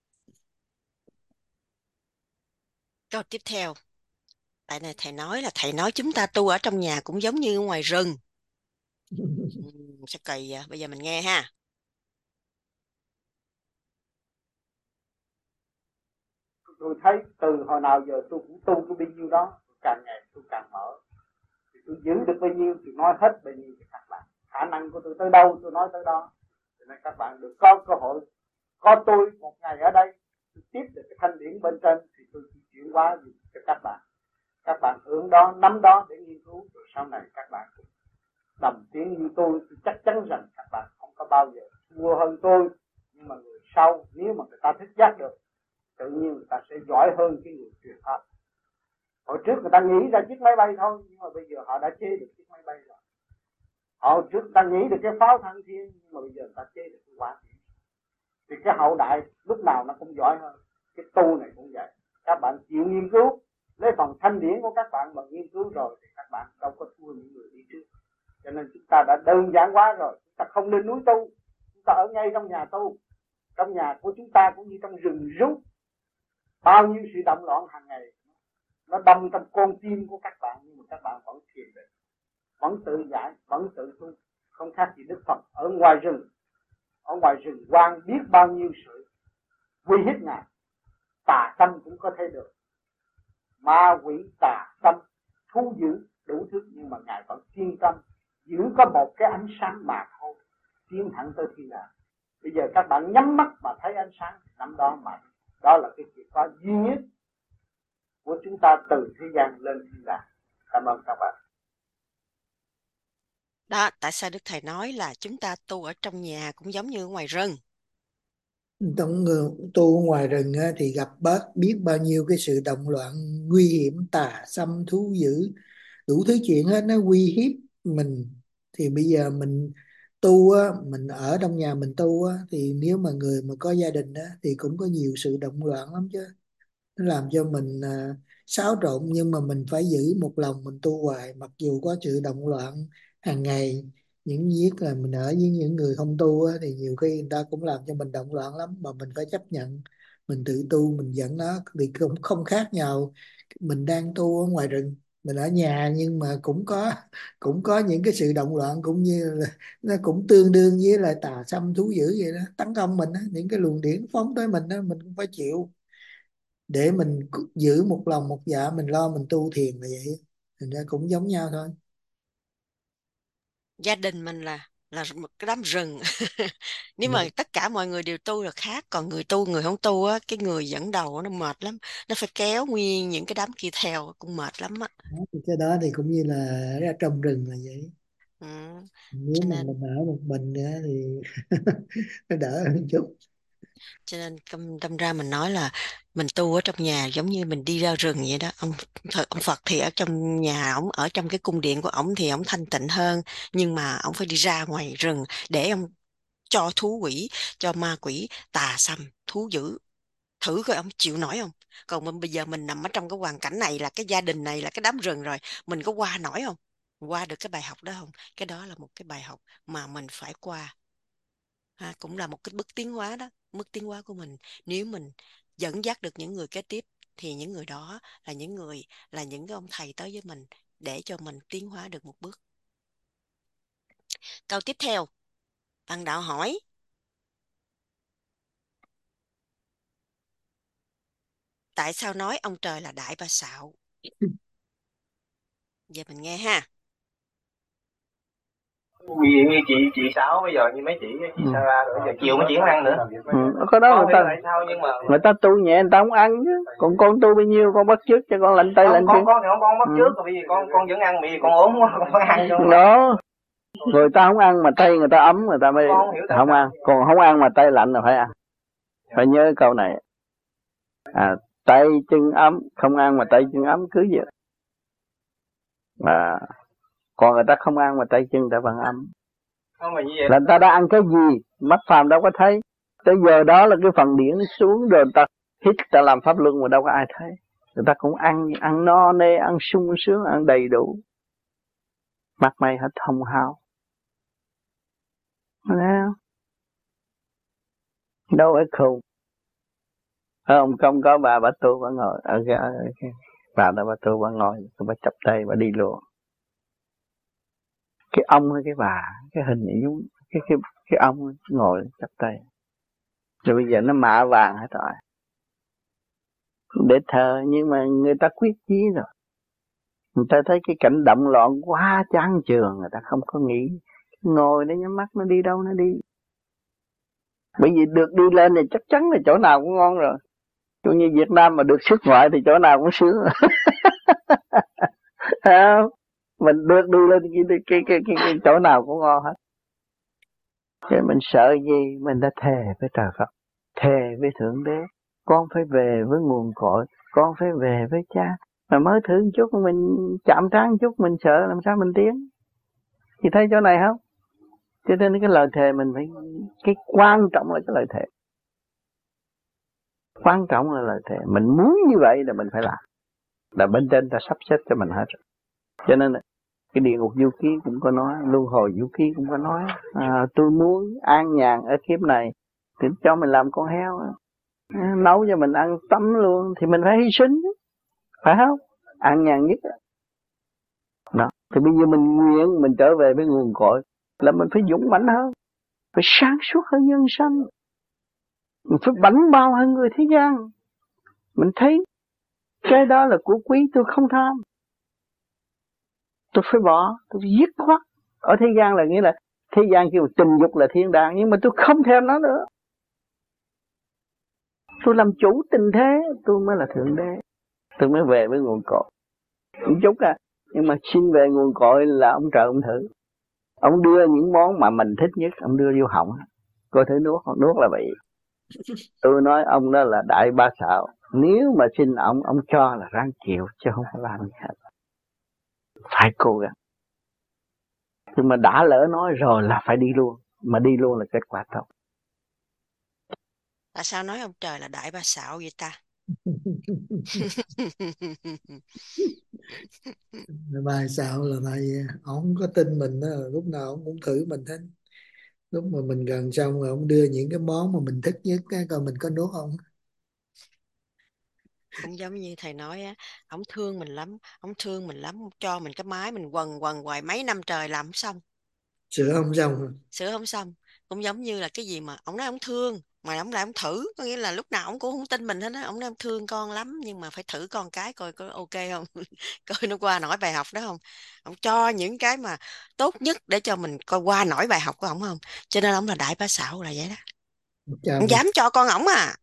Câu tiếp theo, tại này thầy nói là thầy nói chúng ta tu ở trong nhà cũng giống như ở ngoài rừng. Ừ, sao kỳ vậy? Bây giờ mình nghe ha. Tôi thấy từ hồi nào giờ tôi cũng tu cái bao nhiêu đó, càng ngày tôi càng mở, thì tôi giữ được bao nhiêu thì nói hết bao nhiêu cho các bạn. Khả năng của tôi tới đâu tôi nói tới đó, cho nên các bạn được có cơ hội có tôi một ngày ở đây, tôi tiếp được cái thanh điển bên trên thì tôi chỉ chuyển hóa cho các bạn. Các bạn hưởng đó, nắm đó để nghiên cứu, rồi sau này các bạn đồng tiến như tôi. Tôi chắc chắn rằng các bạn không có bao giờ thua hơn tôi, nhưng mà người sau nếu mà người ta thức giác được, tự nhiên người ta sẽ giỏi hơn cái người truyền pháp. Hồi trước người ta nghĩ ra chiếc máy bay thôi, nhưng mà bây giờ họ đã chế được chiếc máy bay rồi. Hồi trước người ta nghĩ được cái pháo thăng thiên, nhưng mà bây giờ người ta chế được cái quả tiễn. Thì cái hậu đại lúc nào nó cũng giỏi hơn. Cái tu này cũng vậy. Các bạn chịu nghiên cứu, lấy phần thanh điển của các bạn mà nghiên cứu rồi thì các bạn đâu có thua những người đi trước. Cho nên chúng ta đã đơn giản hóa rồi. Chúng ta không lên núi tu, chúng ta ở ngay trong nhà tu. Trong nhà của chúng ta cũng như trong rừng rú, bao nhiêu sự động loạn hàng ngày nó đâm trong con tim của các bạn, nhưng mà các bạn vẫn thiền định, vẫn tự giải, vẫn tự tu, không khác gì Đức Phật ở ngoài rừng. Ở ngoài rừng quang biết bao nhiêu sự uy hiếp ngài, tà tâm cũng có thể được, ma quỷ tà tâm thú dữ đủ thứ, nhưng mà ngài vẫn kiên tâm giữ có một cái ánh sáng mà thôi, tiến thẳng tới thiên đàng. Bây giờ các bạn nhắm mắt mà thấy ánh sáng, năm đó mà đó là cái chìa khóa duy nhất của chúng ta từ thế gian lên thiên đàng. Cảm ơn các bạn. Đó, tại sao Đức Thầy nói là chúng ta tu ở trong nhà cũng giống như ở ngoài rừng. Trong người tu ngoài rừng á, thì gặp bớt biết bao nhiêu cái sự động loạn nguy hiểm, tà xâm thú dữ, đủ thứ chuyện hết, nó uy hiếp mình. Thì bây giờ mình tu á, mình ở trong nhà mình tu á, thì nếu mà người mà có gia đình á, thì cũng có nhiều sự động loạn lắm chứ. Nó làm cho mình à, xáo trộn, nhưng mà mình phải giữ một lòng mình tu hoài, mặc dù có sự động loạn hàng ngày. Những viết là mình ở với những người không tu á, thì nhiều khi người ta cũng làm cho mình động loạn lắm, mà mình phải chấp nhận. Mình tự tu mình dẫn nó thì cũng không khác nhau. Mình đang tu ở ngoài rừng, mình ở nhà, nhưng mà cũng có cũng có những cái sự động loạn, cũng như là nó cũng tương đương với lại tà xâm thú dữ vậy đó, tấn công mình á, những cái luồng điển phóng tới mình đó, mình cũng phải chịu. Để mình giữ một lòng một dạ, mình lo mình tu thiền là vậy. Thành ra cũng giống nhau thôi. Gia đình mình là là một cái đám rừng. Nếu mà tất cả mọi người đều tu là khác, còn người tu người không tu á, cái người dẫn đầu nó mệt lắm, nó phải kéo nguyên những cái đám kia theo, cũng mệt lắm á. Cái đó thì cũng như là ra trong rừng là vậy. Ừ. Nếu Cho mà nên mình ở một mình nữa thì nó đỡ hơn chút. cho nên đâm, đâm ra mình nói là mình tu ở trong nhà giống như mình đi ra rừng vậy đó. Ông ông Phật thì ở trong nhà ổng, ở trong cái cung điện của ổng thì ổng thanh tịnh hơn, nhưng mà ổng phải đi ra ngoài rừng để ông cho thú quỷ, cho ma quỷ tà xăm thú dữ, thử coi ông chịu nổi không. Còn mình bây giờ mình nằm ở trong cái hoàn cảnh này, là cái gia đình này là cái đám rừng rồi, mình có qua nổi không? Qua được cái bài học đó không? Cái đó là một cái bài học mà mình phải qua. Ha, cũng là một cái bước tiến hóa đó, bước tiến hóa của mình. Nếu mình dẫn dắt được những người kế tiếp thì những người đó là những người, là những cái ông thầy tới với mình để cho mình tiến hóa được một bước. Câu tiếp theo, bạn đạo hỏi: tại sao nói ông trời là đại ba xạo? Giờ mình nghe ha. Vì như chị chị Sáu bây giờ, như mấy chị chị Ừ. Sarah rồi, giờ chiều mới chuyển ăn nữa. Ừ. Có đó người ta tại sao nhưng mà người ta tu nhẹ người ta không ăn chứ. Còn con tu bao nhiêu con bắt chước cho con lạnh tay không, lạnh con chân. con thì không con bắt Ừ. trước, bởi vì con con vẫn ăn, vì con ốm quá con phải ăn cho. Đó. Người ta không ăn mà tay người ta ấm người ta mới Con không hiểu tại không sao. ăn. Còn không ăn mà tay lạnh là phải ăn. Phải nhớ câu này. À, tay chân ấm, không ăn mà tay chân ấm cứ vậy. À, còn người ta không ăn mà tay chân người ta vẫn ấm. Không mà như vậy Là người ta đã ăn cái gì, mắt phàm đâu có thấy. Tới giờ đó là cái phần điển nó xuống rồi, người ta hít, ta làm pháp luân mà đâu có ai thấy. Người ta cũng ăn, ăn no nê, ăn sung sướng, ăn đầy đủ. Mặt mày hết hồng hào. Thấy không? Đâu phải khùng. Không, không có bà, bà tu, bà ngồi. Ở cái, ở cái, bà đó bà tu, bà ngồi, bà chắp tay, bà đi luôn. Cái ông hay cái bà, cái hình giống, cái, cái, cái ông ngồi chắp tay. Rồi bây giờ nó mạ vàng hết rồi. Để thờ, nhưng mà người ta quyết chí rồi. Người ta thấy cái cảnh động loạn quá chán chường, người ta không có nghĩ. Ngồi để nhắm mắt nó đi đâu nó đi. Bởi vì được đi lên thì chắc chắn là chỗ nào cũng ngon rồi. Ví dụ như Việt Nam mà được xuất ngoại thì chỗ nào cũng sướng. Mình được đi lên cái, cái, cái, cái, cái chỗ nào cũng ngon hết. Chứ mình sợ gì? Mình đã thề với trời Phật, thề với Thượng Đế. Con phải về với nguồn cội, con phải về với cha. Mà mới thử một chút, mình chạm trán một chút, mình sợ làm sao mình tiến. Thì thấy chỗ này không? Cho nên cái lời thề mình phải, cái quan trọng là cái lời thề. Quan trọng là lời thề. Mình muốn như vậy là mình phải làm. Là bên trên ta sắp xếp cho mình hết. Cho nên cái địa ngục du ký cũng có nói, luân hồi du ký cũng có nói, à, tôi muốn an nhàn ở kiếp này thì cho mình làm con heo, à, nấu cho mình ăn tắm luôn thì mình phải hy sinh, phải không? An nhàn nhất đó. Thì bây giờ mình nguyện mình trở về với nguồn cội là mình phải dũng mãnh hơn, phải sáng suốt hơn nhân sanh, mình phải bảnh bao hơn người thế gian. Mình thấy cái đó là của quý, tôi không tham, tôi phải bỏ, tôi phải dứt khoát. Ở thế gian là nghĩa là thế gian kêu tình dục là thiên đàng, nhưng mà tôi không thèm nó nữa. Tôi làm chủ tình thế, tôi mới là Thượng Đế. Tôi mới về với nguồn cội. Một chút à, nhưng mà xin về nguồn cội là ông trời ông thử. Ông đưa những món mà mình thích nhất, ông đưa vô họng. Coi thử nuốt, nuốt là vậy. Tôi nói ông đó là đại ba xạo. Nếu mà xin ông, ông cho là ráng chịu, chứ không phải làm gì hết. Phải cố gắng. Nhưng mà đã lỡ nói rồi là phải đi luôn. Mà đi luôn là kết quả tốt. Tại sao nói ông trời là đại ba xạo vậy ta? Bài xạo là bài ông có tin mình đó, lúc nào ông cũng thử mình hết. Lúc mà mình gần xong rồi ông đưa những cái món mà mình thích nhất á, coi mình có nuốt không. Cũng giống như thầy nói á, ông thương mình lắm, ông thương mình lắm, cho mình cái máy mình quần quần hoài mấy năm trời làm không xong. Sửa không xong. Sửa không xong. Cũng giống như là cái gì mà ông nói ông thương, Mà ông lại ông thử, có nghĩa là lúc nào ông cũng không tin mình hết á. Ông nói ông thương con lắm nhưng mà phải thử con cái coi có ok không, coi nó qua nổi bài học đó không. Ông cho những cái mà tốt nhất để cho mình coi qua nổi bài học của ông không. Cho nên ông là đại bá Sạo là vậy đó. cho Ông mình dám cho con ổng à,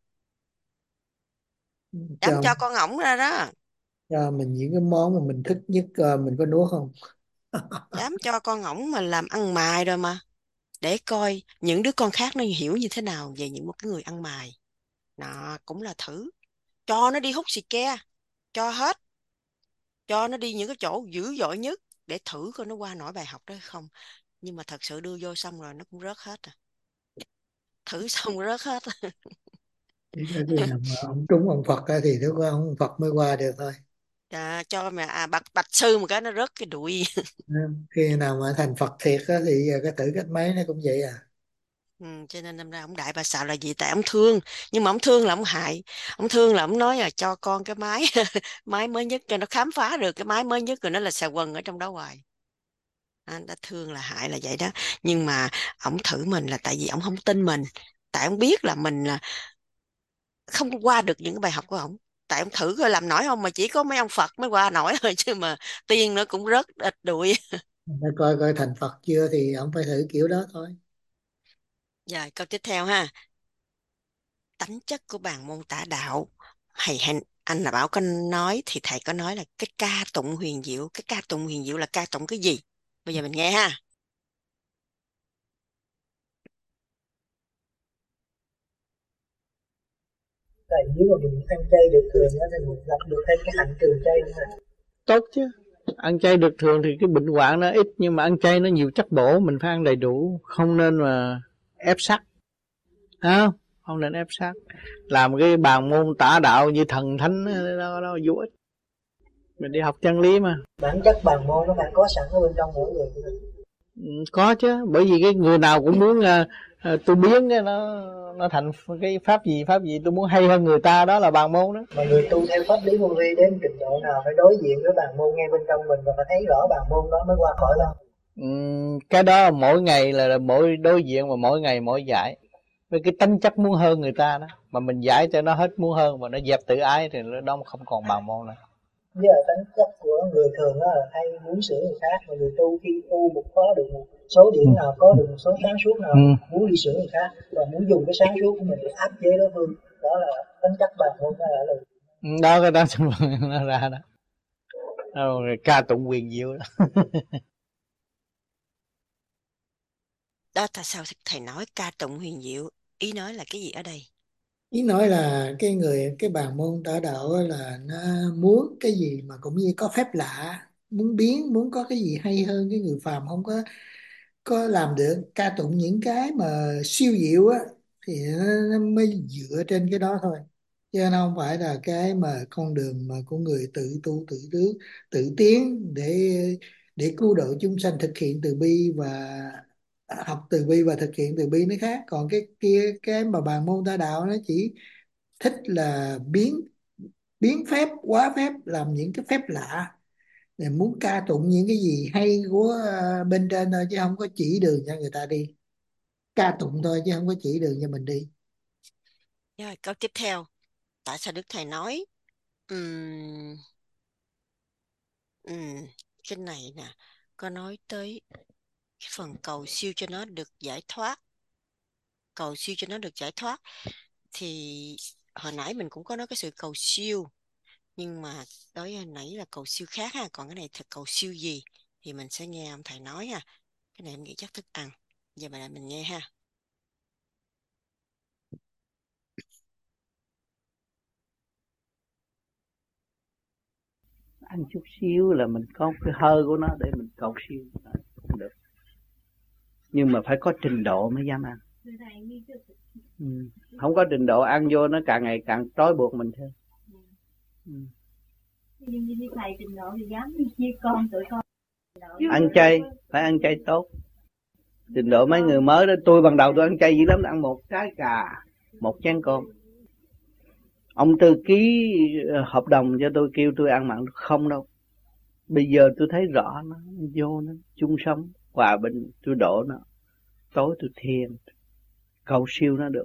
dám cho cho con ổng ra đó, cho mình những cái món mà mình thích nhất, coi mình có nuốt không. dám cho con ổng mà làm ăn mài rồi mà, để coi những đứa con khác nó hiểu như thế nào về những một cái người ăn mài. Nó cũng là thử, cho nó đi hút xì ke, cho hết, cho nó đi những cái chỗ dữ dội nhất để thử coi nó qua nổi bài học đó hay không. Nhưng mà thật sự đưa vô xong rồi nó cũng rớt hết à. Thử xong rớt hết. Chỉ có khi nào mà ông trúng ông Phật á thì lúc đó ông Phật mới qua được thôi. À, cho mà à, bạch bạch sư một cái nó rớt cái đuôi. Khi nào mà thành Phật thiệt á thì cái thử cách mấy nó cũng vậy à. Ừ, cho nên năm ra ông đại bà Sạo là gì, tại ông thương, nhưng mà ông thương là ông hại. Ông thương là ông nói là cho con cái máy máy mới nhất cho nó khám phá được cái máy mới nhất rồi nó là xà quần ở trong đó hoài. Anh đã thương là hại là vậy đó. Nhưng mà ông thử mình là tại vì ông không tin mình, tại ông biết là mình là không qua được những cái bài học của ông. Tại ông thử coi làm nổi không, mà chỉ có mấy ông Phật mới qua nổi thôi, chứ mà tiên nó cũng rất ít đuổi. Phải coi coi thành Phật chưa thì ông phải thử kiểu đó thôi. Rồi câu tiếp theo ha. Tánh chất của bàn môn tả đạo, hay, hay anh là bảo có nói thì thầy có nói là cái ca tụng huyền diệu. Cái ca tụng huyền diệu là ca tụng cái gì? Bây giờ mình nghe ha. Tại nếu mà mình ăn chay được thường á thì mình lập được thêm cái hạnh trừ chay nữa. Tốt chứ. Ăn chay được thường thì cái bệnh hoạn nó ít, nhưng mà ăn chay nó nhiều chất bổ, mình phải ăn đầy đủ, không nên mà ép sắc. Không, không nên ép sát. Làm cái bàn môn tả đạo như thần thánh đó, đó vô ích. Mình đi học chân lý mà. Bản chất bàn môn nó phải có sẵn ở bên trong mỗi người. Ừ, có chứ, bởi vì cái người nào cũng muốn uh, uh, tôi biến cái nó nó thành cái pháp gì pháp gì, tôi muốn hay hơn người ta, đó là bàn môn đó. Mà người tu theo pháp lý vô vi đến trình độ nào phải đối diện với bàn môn ngay bên trong mình và phải thấy rõ bàn môn đó mới qua khỏi đâu. Ừ, cái đó mỗi ngày là, là mỗi đối diện và mỗi ngày mỗi giải. Với cái tính chất muốn hơn người ta đó, mà mình giải cho nó hết muốn hơn mà nó dẹp tự ái thì nó đâu không còn bàn môn nữa. Với là tính chất của người thường đó là hay muốn sửa người khác, mà người tu khi tu một có được một số điểm ừ. nào, có được một số sáng suốt nào, ừ. muốn đi sửa người khác và muốn dùng cái sáng suốt của mình để áp chế đối phương, đó là tính chất bàn môn, đó là lời đó cái đó nó ra đó. Đó, ca tụng quyền diệu đó. Đó tại sao thầy nói ca tụng huyền diệu, ý nói là cái gì ở đây? Ý nói là cái người cái bàn môn tả đạo là nó muốn cái gì mà cũng như có phép lạ, muốn biến, muốn có cái gì hay hơn cái người phàm không có có làm được. Ca tụng những cái mà siêu diệu á thì nó, nó mới dựa trên cái đó thôi, chứ nó không phải là cái mà con đường mà của người tự tu tự tứ tự tiến để để cứu độ chúng sanh, thực hiện từ bi và học từ bi và thực hiện từ bi nó khác. Còn cái kia cái mà bàn môn tả đạo nó chỉ thích là biến biến phép quá phép, làm những cái phép lạ để muốn ca tụng những cái gì hay của à, bên trên thôi, chứ không có chỉ đường cho người ta đi. Ca tụng thôi chứ không có chỉ đường cho mình đi. Rồi câu tiếp theo, tại sao Đức Thầy nói um, um, cái này nè, có nói tới cái phần cầu siêu cho nó được giải thoát, cầu siêu cho nó được giải thoát. Thì hồi nãy mình cũng có nói cái sự cầu siêu, nhưng mà đối hồi nãy là cầu siêu khác ha, còn cái này thật cầu siêu gì thì mình sẽ nghe ông thầy nói ha. Cái này em nghĩ chắc thức ăn, giờ mình lại mình nghe ha. Ăn chút xíu là mình có cái hơi của nó để mình cầu siêu không được, nhưng mà phải có trình độ mới dám ăn. Ừ. Không có trình độ ăn vô nó càng ngày càng trói buộc mình thêm. Ừ. Nhưng như thầy trình độ thì dám đi chia con tụi con. Ăn chay phải ăn chay tốt. Trình độ mấy người mới đó, tôi ban đầu tôi ăn chay dữ lắm, ăn một trái cà, một chén cơm. Ông Tư ký hợp đồng cho tôi kêu tôi ăn mặn không đâu. Bây giờ tôi thấy rõ nó vô nó chung sống hòa bình, tôi đổ nó. Tối tôi thiền cầu siêu nó được.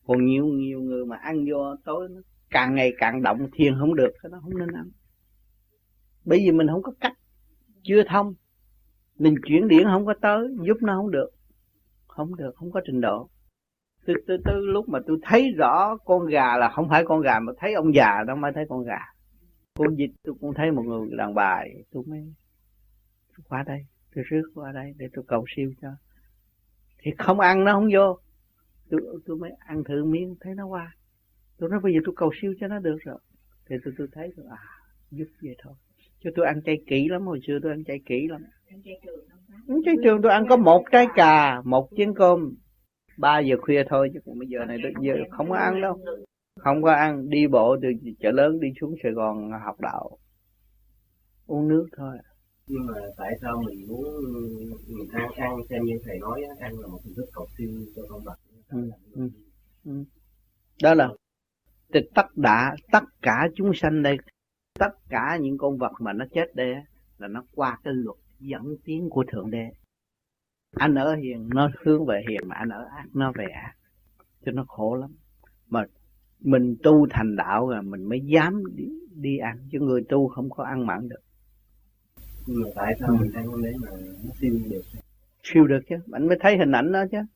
Còn nhiều nhiều người mà ăn vô tối nó càng ngày càng động, thiền không được, cái đó không nên ăn. Bởi vì mình không có cách, chưa thông, mình chuyển điển không có tới, giúp nó không được, không được, không có trình độ. Từ từ từ lúc mà tôi thấy rõ con gà là không phải con gà, mà thấy ông già đó mới thấy con gà. Con vịt tôi cũng thấy một người đàn bà, tôi mới qua đây, tôi rước qua đây để tôi cầu siêu cho. Thì không ăn nó không vô, tôi tôi mới ăn thử miếng thấy nó qua. Tôi nói bây giờ tôi cầu siêu cho nó được rồi. Thì tôi tôi thấy rồi, à giúp vậy thôi. Chứ tôi ăn chay kỹ lắm, hồi xưa tôi ăn chay kỹ lắm. Ăn chay trường tôi ăn có một trái cà, một chén cơm, ba giờ khuya thôi, chứ còn bây giờ này giờ không có ăn đâu. Không có ăn, đi bộ từ chợ lớn đi xuống Sài Gòn học đạo, uống nước thôi. Nhưng mà tại sao mình muốn mình ăn ăn xem như thầy nói ăn là một hình thức cầu siêu cho con vật? Ừ, ừ, ừ. Đó là tất cả tất cả chúng sanh đây, tất cả những con vật mà nó chết đây là nó qua cái luật dẫn tiến của Thượng Đế. Anh ở hiền nó hướng về hiền, mà anh ở ác nó về ác, cho nó khổ lắm. Mà mình tu thành đạo rồi mình mới dám đi, đi ăn, chứ người tu không có ăn mặn được. Nhưng mà tại sao ừ. mình ăn đấy mà nó siêu được? Siêu được chứ, anh mới thấy hình ảnh đó chứ.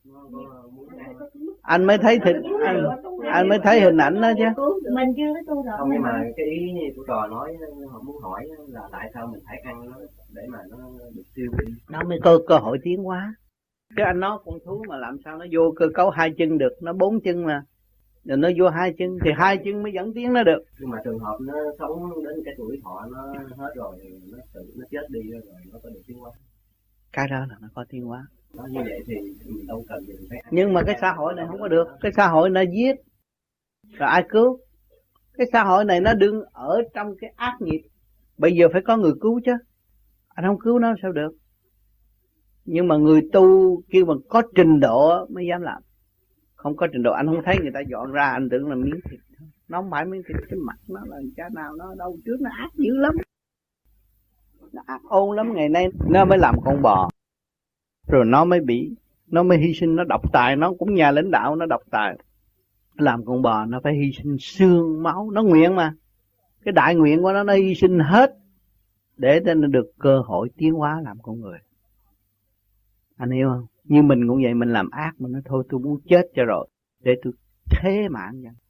Anh mới thấy thịt, anh, anh mới thấy hình ảnh đó chứ. Mình chưa có tu rồi. Không, nhưng mà cái ý như của trò nói, họ muốn hỏi là tại sao mình phải ăn nó để mà nó được siêu đi. Nó mới có cơ hội tiến hóa. Chứ anh nói con thú mà làm sao nó vô cơ cấu hai chân được, nó bốn chân mà. Rồi nó vô hai chân thì hai chân mới dẫn tiến nó được. Nhưng mà trường hợp nó sống đến cái tuổi thọ nó hết rồi, nó tự nó chết đi rồi, nó có được tiến hóa. Cái đó là nó có tiến hóa. Nó như vậy thì mình đâu cần gì phải ăn. Nhưng mà cái xã hội này không có được. Cái xã hội nó giết rồi ai cứu? Cái xã hội này nó đương ở trong cái ác nghiệp. Bây giờ phải có người cứu chứ. Anh không cứu nó sao được. Nhưng mà người tu kêu mà có trình độ mới dám làm. Không có trình độ anh không thấy người ta dọn ra, anh tưởng là miếng thịt. Nó không phải miếng thịt, cái mặt nó là cha nào nó đâu trước nó ác dữ lắm. Nó ác ôn lắm, ngày nay nó mới làm con bò. Rồi nó mới bị, nó mới hy sinh, nó độc tài, nó cũng nhà lãnh đạo, nó độc tài. Làm con bò nó phải hy sinh xương, máu, nó nguyện mà. Cái đại nguyện của nó, nó hy sinh hết để cho nó được cơ hội tiến hóa làm con người. Anh hiểu không? Như mình cũng vậy, mình làm ác, mình nói thôi tôi muốn chết cho rồi, để tôi thế mạng vậy.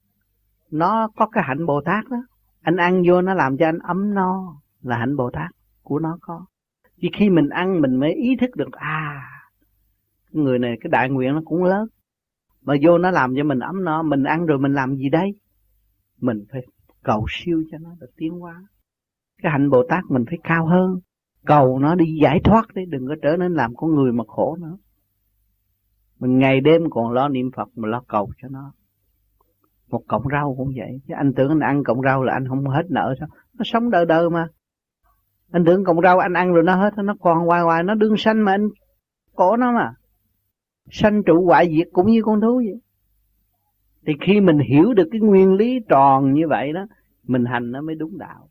Nó có cái hạnh Bồ Tát đó. Anh ăn vô nó làm cho anh ấm no, là hạnh Bồ Tát của nó có. Chỉ khi mình ăn mình mới ý thức được, à, người này cái đại nguyện nó cũng lớn. Mà vô nó làm cho mình ấm no, mình ăn rồi mình làm gì đây? Mình phải cầu siêu cho nó được tiến hóa. Cái hạnh Bồ Tát mình phải cao hơn. Cầu nó đi giải thoát đấy, đừng có trở nên làm con người mà khổ nữa. Mình ngày đêm còn lo niệm Phật mà lo cầu cho nó. Một cọng rau cũng vậy. Chứ anh tưởng anh ăn cọng rau là anh không hết nợ sao? Nó sống đời đời mà. Anh tưởng cọng rau anh ăn rồi nó hết, nó còn hoài hoài, nó đương sanh mà anh cổ nó mà. Sanh trụ hoại diệt cũng như con thú vậy. Thì khi mình hiểu được cái nguyên lý tròn như vậy đó, mình hành nó mới đúng đạo.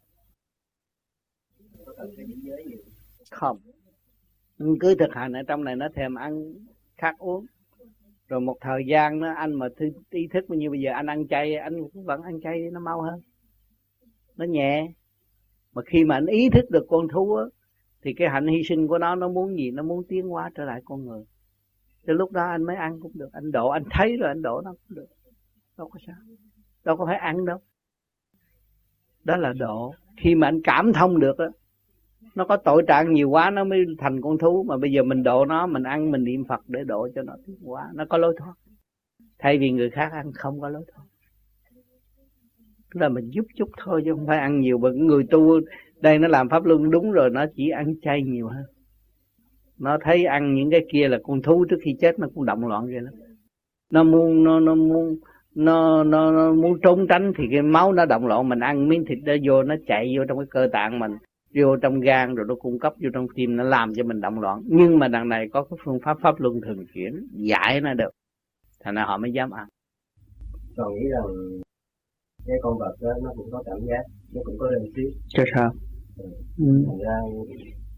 Không. Cứ thực hành ở trong này nó thèm ăn khát uống. Rồi một thời gian nó anh mà thư, ý thức như bây giờ anh ăn chay, anh cũng vẫn ăn chay nó mau hơn. Nó nhẹ. Mà khi mà anh ý thức được con thú á, thì cái hạnh hy sinh của nó, nó muốn gì? Nó muốn tiến hóa trở lại con người. Từ lúc đó anh mới ăn cũng được. Anh đổ, anh thấy rồi anh đổ nó cũng được. Đâu có sao. Đâu có phải ăn đâu. Đó là độ. Khi mà anh cảm thông được á, nó có tội trạng nhiều quá nó mới thành con thú. Mà bây giờ mình độ nó, mình ăn, mình niệm Phật để độ cho nó tiến hóa. Nó có lối thoát. Thay vì người khác ăn không có lối thoát. Tức là mình giúp chút thôi chứ không phải ăn nhiều. Bởi người tu đây nó làm pháp luân đúng rồi, nó chỉ ăn chay nhiều hơn. Nó thấy ăn những cái kia là con thú, trước khi chết nó cũng động loạn vậy đó. Nó muốn nó nó muốn nó nó, nó muốn trốn tránh thì cái máu nó động loạn, mình ăn miếng thịt đó vô, nó chạy vô trong cái cơ tạng mình, vô trong gan rồi nó cung cấp vô trong tim, nó làm cho mình động loạn. Nhưng mà đằng này có cái phương pháp pháp luân thường chuyển giải nó được, thành ra họ mới dám ăn. Còn nghĩ rằng cái con vật đó nó cũng có cảm giác, nó cũng có linh trí. Cho sao? Ừ. Ừ. Thành ra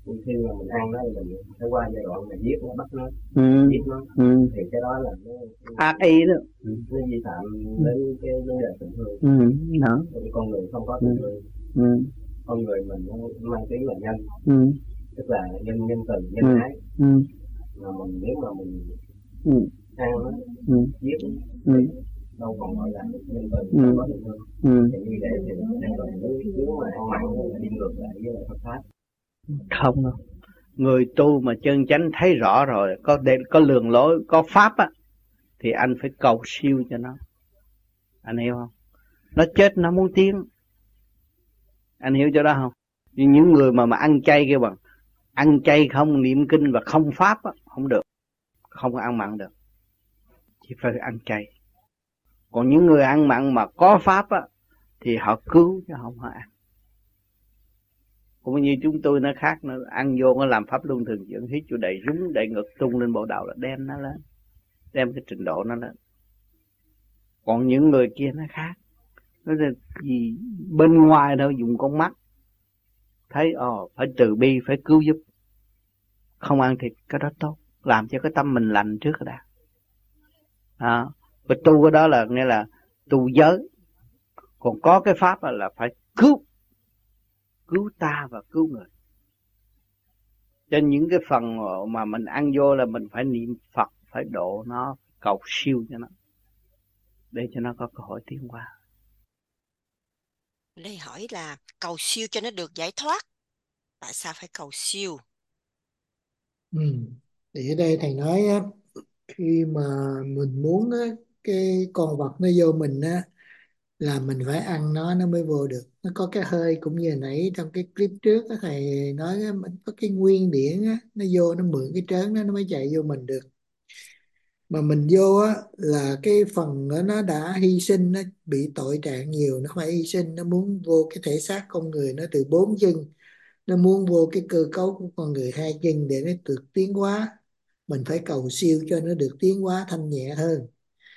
khi mà mình ăn nó mình phải qua giai đoạn mà giết nó, bắt nó, ừ. giết nó, ừ. thì cái đó là nó ác ý đó, nó vi phạm đến cái vấn đề tình thương. ừ. đó. Con người không có tình thương, ừ. con người mình nó mang tiếng là nhân, ừ. tức là nhân nhân từ, nhân ừ. ái. ừ. Mà mình nếu mà mình ừ. ăn nó, ừ. giết nó, ừ. đâu còn gọi là nhân từ, ừ. không có tình thương. ừ. Thì như vậy thì nhân từ nếu mà ăn mặn là đi ngược lại với lại Phật pháp. Không đâu. Người tu mà chân chánh thấy rõ rồi, có để, có đường lối, có pháp á, thì anh phải cầu siêu cho nó. Anh hiểu không? Nó chết nó muốn tiến. Anh hiểu chỗ đó không? Nhưng những người mà mà ăn chay kêu bằng ăn chay không niệm kinh và không pháp á, không được. Không có ăn mặn được. Chỉ phải ăn chay. Còn những người ăn mặn mà có pháp á, thì họ cứu chứ không họ ăn. Cũng như chúng tôi nó khác, nó ăn vô nó làm pháp luân thường chuyển, hít vô đầy rúng đầy ngực tung lên bộ đầu là đem nó lên, đem cái trình độ nó lên. Còn những người kia nó khác, nó là gì bên ngoài đâu dùng con mắt thấy ồ phải từ bi, phải cứu giúp, không ăn thịt cái đó tốt, làm cho cái tâm mình lành trước đã. À, cái tu cái đó là nghĩa là tu giới, còn có cái pháp là phải cứu, cứu ta và cứu người. Trên những cái phần mà mình ăn vô là mình phải niệm Phật, phải độ nó, cầu siêu cho nó, để cho nó có cơ hội tiến qua. Đây hỏi là cầu siêu cho nó được giải thoát, tại sao phải cầu siêu? Ừ. Thì ở đây thầy nói á, khi mà mình muốn á, cái con vật nó vô mình á, là mình phải ăn nó nó mới vô được. Nó có cái hơi cũng như nãy trong cái clip trước á, thầy nói á, mình có cái nguyên điển á, nó vô nó mượn cái trớn đó nó mới chạy vô mình được. Mà mình vô á là cái phần đó nó đã hy sinh, nó bị tội trạng nhiều, nó phải hy sinh, nó muốn vô cái thể xác con người, nó từ bốn chân, nó muốn vô cái cơ cấu của con người hai chân để nó được tiến hóa. Mình phải cầu siêu cho nó được tiến hóa thanh nhẹ hơn.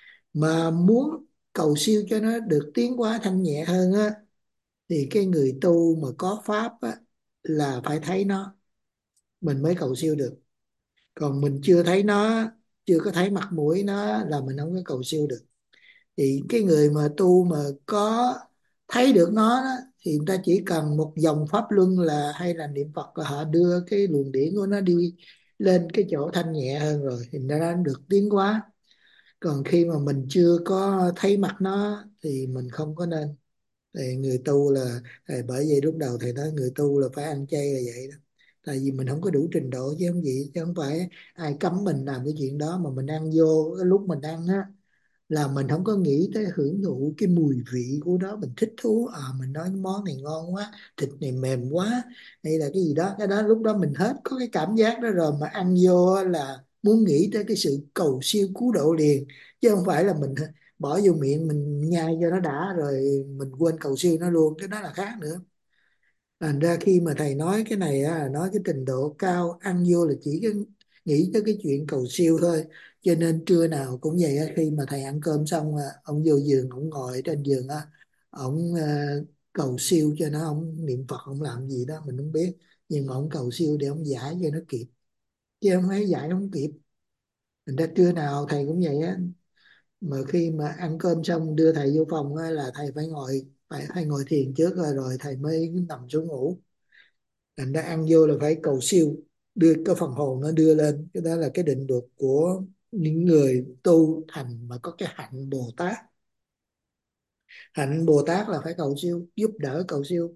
Mà muốn cầu siêu cho nó được tiến hóa thanh nhẹ hơn á, thì cái người tu mà có pháp á, là phải thấy nó mình mới cầu siêu được. Còn mình chưa thấy nó, chưa có thấy mặt mũi nó là mình không có cầu siêu được. Thì cái người mà tu mà có thấy được nó đó, thì người ta chỉ cần một dòng pháp luân là hay là niệm Phật là họ đưa cái luồng điển của nó đi lên cái chỗ thanh nhẹ hơn rồi, thì nó đã được tiến hóa. Còn khi mà mình chưa có thấy mặt nó thì mình không có nên. Thì người tu là thầy, bởi vậy lúc đầu thầy nói người tu là phải ăn chay là vậy đó. Tại vì mình không có đủ trình độ chứ không gì, chứ không phải ai cấm mình làm cái chuyện đó. Mà mình ăn vô cái lúc mình ăn á, là mình không có nghĩ tới hưởng thụ cái mùi vị của nó, mình thích thú, à mình nói món này ngon quá, thịt này mềm quá, hay là cái gì đó. Cái đó lúc đó mình hết có cái cảm giác đó rồi, mà ăn vô á là muốn nghĩ tới cái sự cầu siêu cứu độ liền, chứ không phải là mình bỏ vô miệng mình nhai cho nó đã rồi mình quên cầu siêu nó luôn. Cái đó là khác nữa. Thành ra khi mà thầy nói cái này á, là nói cái trình độ cao, ăn vô là chỉ cái nghĩ tới cái chuyện cầu siêu thôi. Cho nên trưa nào cũng vậy á, khi mà thầy ăn cơm xong á, ông vô giường, ông ngồi trên giường á, ông ờ, cầu siêu cho nó, ông niệm Phật, ông làm gì đó mình không biết, nhưng mà ông cầu siêu để ông giải cho nó kịp, chứ không phải giải không kịp. Thành ra trưa nào thầy cũng vậy á, mà khi mà ăn cơm xong đưa thầy vô phòng á, là thầy phải ngồi phải phải ngồi thiền trước rồi rồi thầy mới nằm xuống ngủ. Thành ra ăn vô là phải cầu siêu, đưa cái phần hồn nó đưa lên. Cái đó là cái định luật của những người tu thành mà có cái hạnh Bồ Tát. Hạnh Bồ Tát là phải cầu siêu, giúp đỡ cầu siêu.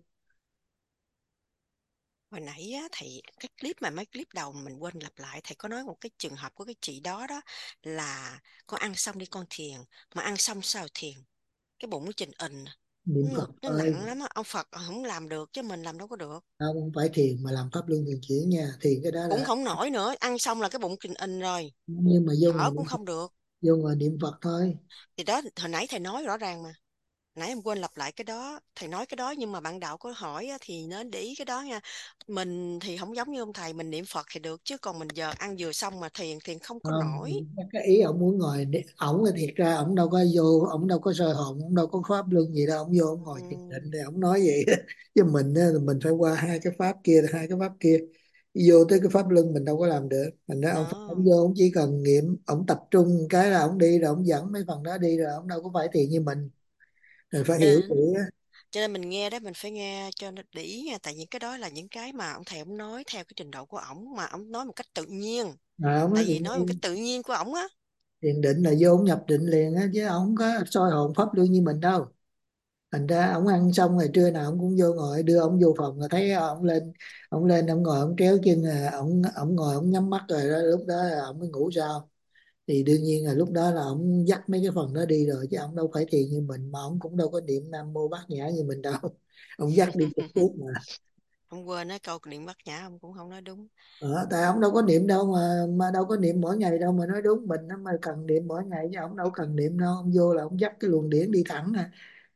Hồi nãy á, thầy cái clip mà mấy clip đầu mình quên lặp lại, thầy có nói một cái trường hợp của cái chị đó đó là con ăn xong đi con thiền, mà ăn xong sao thiền, cái bụng nó trình ình, Niệm nó Phật ngực nó ơi, nặng lắm á, ông Phật không làm được chứ mình làm đâu có được, đâu không phải thiền mà làm pháp luân thường chuyển nha. Thiền cái đó cũng là không nổi nữa, ăn xong là cái bụng trình ình rồi, nhưng mà vô ngồi thở niệm cũng Phật, không được. vô ngồi niệm Phật thôi. Thì đó hồi nãy thầy nói rõ ràng mà, nãy em quên lặp lại cái đó, thầy nói cái đó nhưng mà bạn đạo có hỏi á, thì nên để ý cái đó nha. Mình thì không giống như ông thầy, mình niệm Phật thì được, chứ còn mình giờ ăn vừa xong mà thiền thiền không có Không, nổi. cái ý ông muốn ngồi để- ổng là thiệt ra ổng đâu có vô, ổng đâu có soi hồn, ổng đâu có pháp luân gì đâu, ổng vô ổng ngồi thiền định để ổng nói vậy. Chứ mình á, mình phải qua hai cái pháp kia, hai cái pháp kia. vô tới cái pháp luân mình đâu có làm được. Mình nói ông Phật, Đó. ông vô ông chỉ cần niệm, ông tập trung cái là ông đi rồi ông dẫn mấy phần đó đi rồi, ông đâu có phải thiện như mình. Mình phải Cho hiểu kỹ nên, á. cho nên mình nghe đó mình phải nghe cho nó để ý nha, tại những cái đó là những cái mà ông thầy ông nói theo cái trình độ của ổng, mà ông nói một cách tự nhiên, Mà ông nói tại tự vì nói một cách nhiên, tự nhiên của ổng á. thiền định là vô ông nhập định liền á, chứ ông không có soi hồn pháp luân như mình đâu. Thành ra ông ăn xong rồi trưa nào ông cũng vô ngồi, đưa ông vô phòng rồi thấy ông lên, ông lên ông ngồi ông kéo chân, à ông ông ngồi ông nhắm mắt rồi đó, lúc đó là ông mới ngủ sao. Thì đương nhiên là lúc đó là ông dắt mấy cái phần đó đi rồi, chứ ông đâu phải thiền như mình, mà ông cũng đâu có niệm Nam Mô Bát Nhã như mình đâu. Ông dắt đi trực tiếp mà. Ông quên á, câu niệm bát nhã ông cũng không nói đúng. Ờ, tại ông đâu có niệm đâu, mà mà đâu có niệm mỗi ngày đâu mà nói đúng, mình nó mà cần niệm mỗi ngày chứ ông đâu cần niệm đâu. Ông vô là ông dắt cái luồng điển đi thẳng à.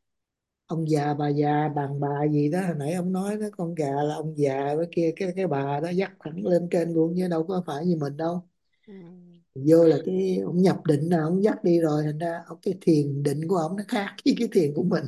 Ông già bà già bằng bà gì đó hồi nãy ông nói đó, con gà là ông già với kia cái cái bà đó dắt thẳng lên trên luôn, chứ đâu có phải như mình đâu. Ừ. Vô là cái ông nhập định là ông dắt đi rồi, thành ra ông- cái thiền định của ông nó khác với cái thiền của mình.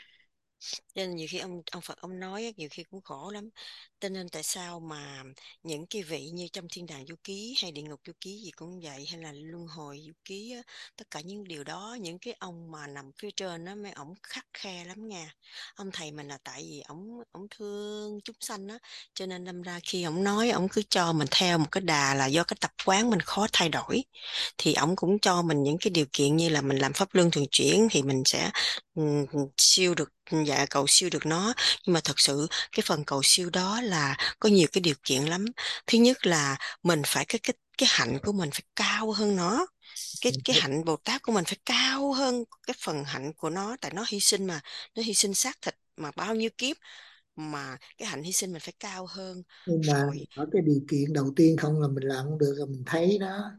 Cho nên nhiều khi ông ông Phật ông nói á, nhiều khi cũng khổ lắm. Cho nên tại sao mà những cái vị như trong Thiên Đàng Du Ký hay Địa Ngục Du Ký gì cũng vậy, hay là Luân Hồi Du Ký á, tất cả những điều đó, những cái ông mà nằm phía trên á, mấy ổng khắt khe lắm nha. Ông thầy mình là tại vì ổng ổng thương chúng sanh á, cho nên đâm ra khi ổng nói ổng cứ cho mình theo một cái đà là do cái tập quán mình khó thay đổi, thì ổng cũng cho mình những cái điều kiện như là mình làm pháp luân thường chuyển thì mình sẽ ừm, siêu được, dạ cầu siêu được nó. Nhưng mà thật sự cái phần cầu siêu đó là có nhiều cái điều kiện lắm. Thứ nhất là mình phải cái cái cái hạnh của mình phải cao hơn nó, cái cái hạnh Bồ Tát của mình phải cao hơn cái phần hạnh của nó, tại nó hy sinh mà, nó hy sinh xác thịt mà bao nhiêu kiếp, mà cái hạnh hy sinh mình phải cao hơn. Nhưng mà Rồi ở cái điều kiện đầu tiên không là mình làm không được, rồi mình thấy đó.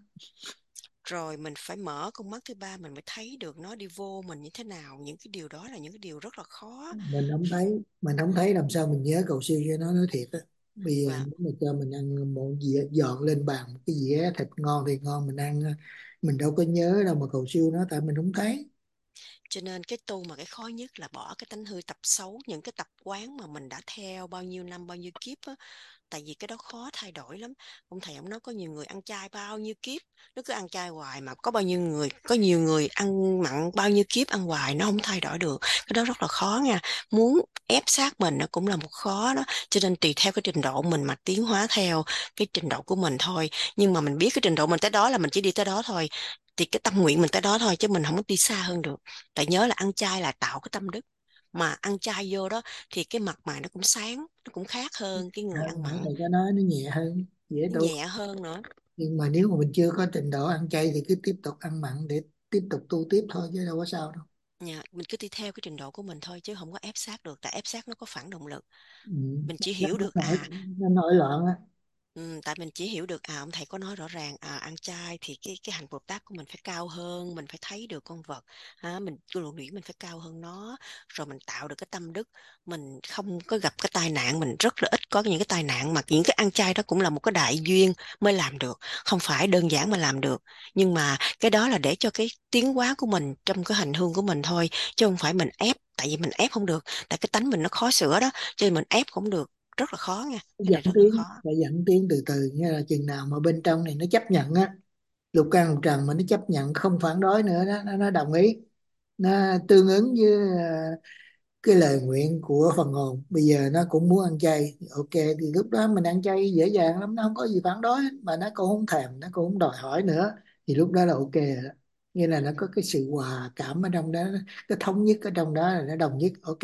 rồi mình phải mở con mắt thứ ba, mình mới thấy được nó đi vô mình như thế nào. Những cái điều đó là những cái điều rất là khó. Mình không thấy, mình không thấy làm sao mình nhớ cầu siêu cho nó, nói thiệt á. Bây giờ Và nếu mà cho mình ăn một dĩa, dọn lên bàn một cái dĩa thịt ngon thì ngon, mình ăn mình đâu có nhớ đâu mà cầu siêu nó, tại mình không thấy. cho nên cái tu mà cái khó nhất là bỏ cái tánh hư tập xấu, những cái tập quán mà mình đã theo bao nhiêu năm bao nhiêu kiếp á. Tại vì cái đó khó thay đổi lắm. Ông thầy ông nói có nhiều người ăn chay bao nhiêu kiếp nó cứ ăn chay hoài, mà có bao nhiêu người, có nhiều người ăn mặn bao nhiêu kiếp ăn hoài nó không thay đổi được. Cái đó rất là khó nha. Muốn ép sát mình nó cũng là một khó đó. Cho nên tùy theo cái trình độ mình mà tiến hóa theo cái trình độ của mình thôi. Nhưng mà mình biết cái trình độ mình tới đó là mình chỉ đi tới đó thôi, thì cái tâm nguyện mình tới đó thôi, chứ mình không có đi xa hơn được. Tại nhớ là ăn chay là tạo cái tâm đức, mà ăn chay vô đó thì cái mặt mày nó cũng sáng, nó cũng khác hơn cái người ăn Nãy mặn, thầy có nói nó nhẹ hơn, dễ nó tu. nhẹ hơn nữa. Nhưng mà nếu mà mình chưa có trình độ ăn chay thì cứ tiếp tục ăn mặn để tiếp tục tu tiếp thôi, chứ đâu có sao đâu. Dạ, mình cứ đi theo cái trình độ của mình thôi chứ không có ép sát được, tại ép sát nó có phản động lực. Ừ. Mình chỉ Nó, hiểu nó được nổi à. nó nổi loạn á. Ừ, tại mình chỉ hiểu được à, ông thầy có nói rõ ràng à, ăn chay thì cái cái hạnh Bồ Tát của mình phải cao hơn, mình phải thấy được con vật, à, mình cái luận điển mình phải cao hơn nó, rồi mình tạo được cái tâm đức, mình không có gặp cái tai nạn, mình rất là ít có những cái tai nạn, mà những cái ăn chay đó cũng là một cái đại duyên mới làm được, không phải đơn giản mà làm được. Nhưng mà cái đó là để cho cái tiến hóa của mình trong cái hành hương của mình thôi, chứ không phải mình ép, tại vì mình ép không được, tại cái tánh mình nó khó sửa đó, cho nên mình ép không được, rất là khó nha, cái Dẫn này rất là tiến, khó. phải dẫn tiến từ từ, như là chừng nào mà bên trong này nó chấp nhận á, lục căn lục trần mà nó chấp nhận không phản đối nữa đó, nó, nó đồng ý, nó tương ứng với ờ, cái lời nguyện của phần hồn, bây giờ nó cũng muốn ăn chay, ok, thì lúc đó mình ăn chay dễ dàng lắm, nó không có gì phản đối, mà nó cũng không thèm, nó cũng không đòi hỏi nữa, thì lúc đó là ok rồi đó. Nghĩa là nó có cái sự hòa cảm ở trong đó, cái thống nhất ở trong đó là nó đồng nhất, ok.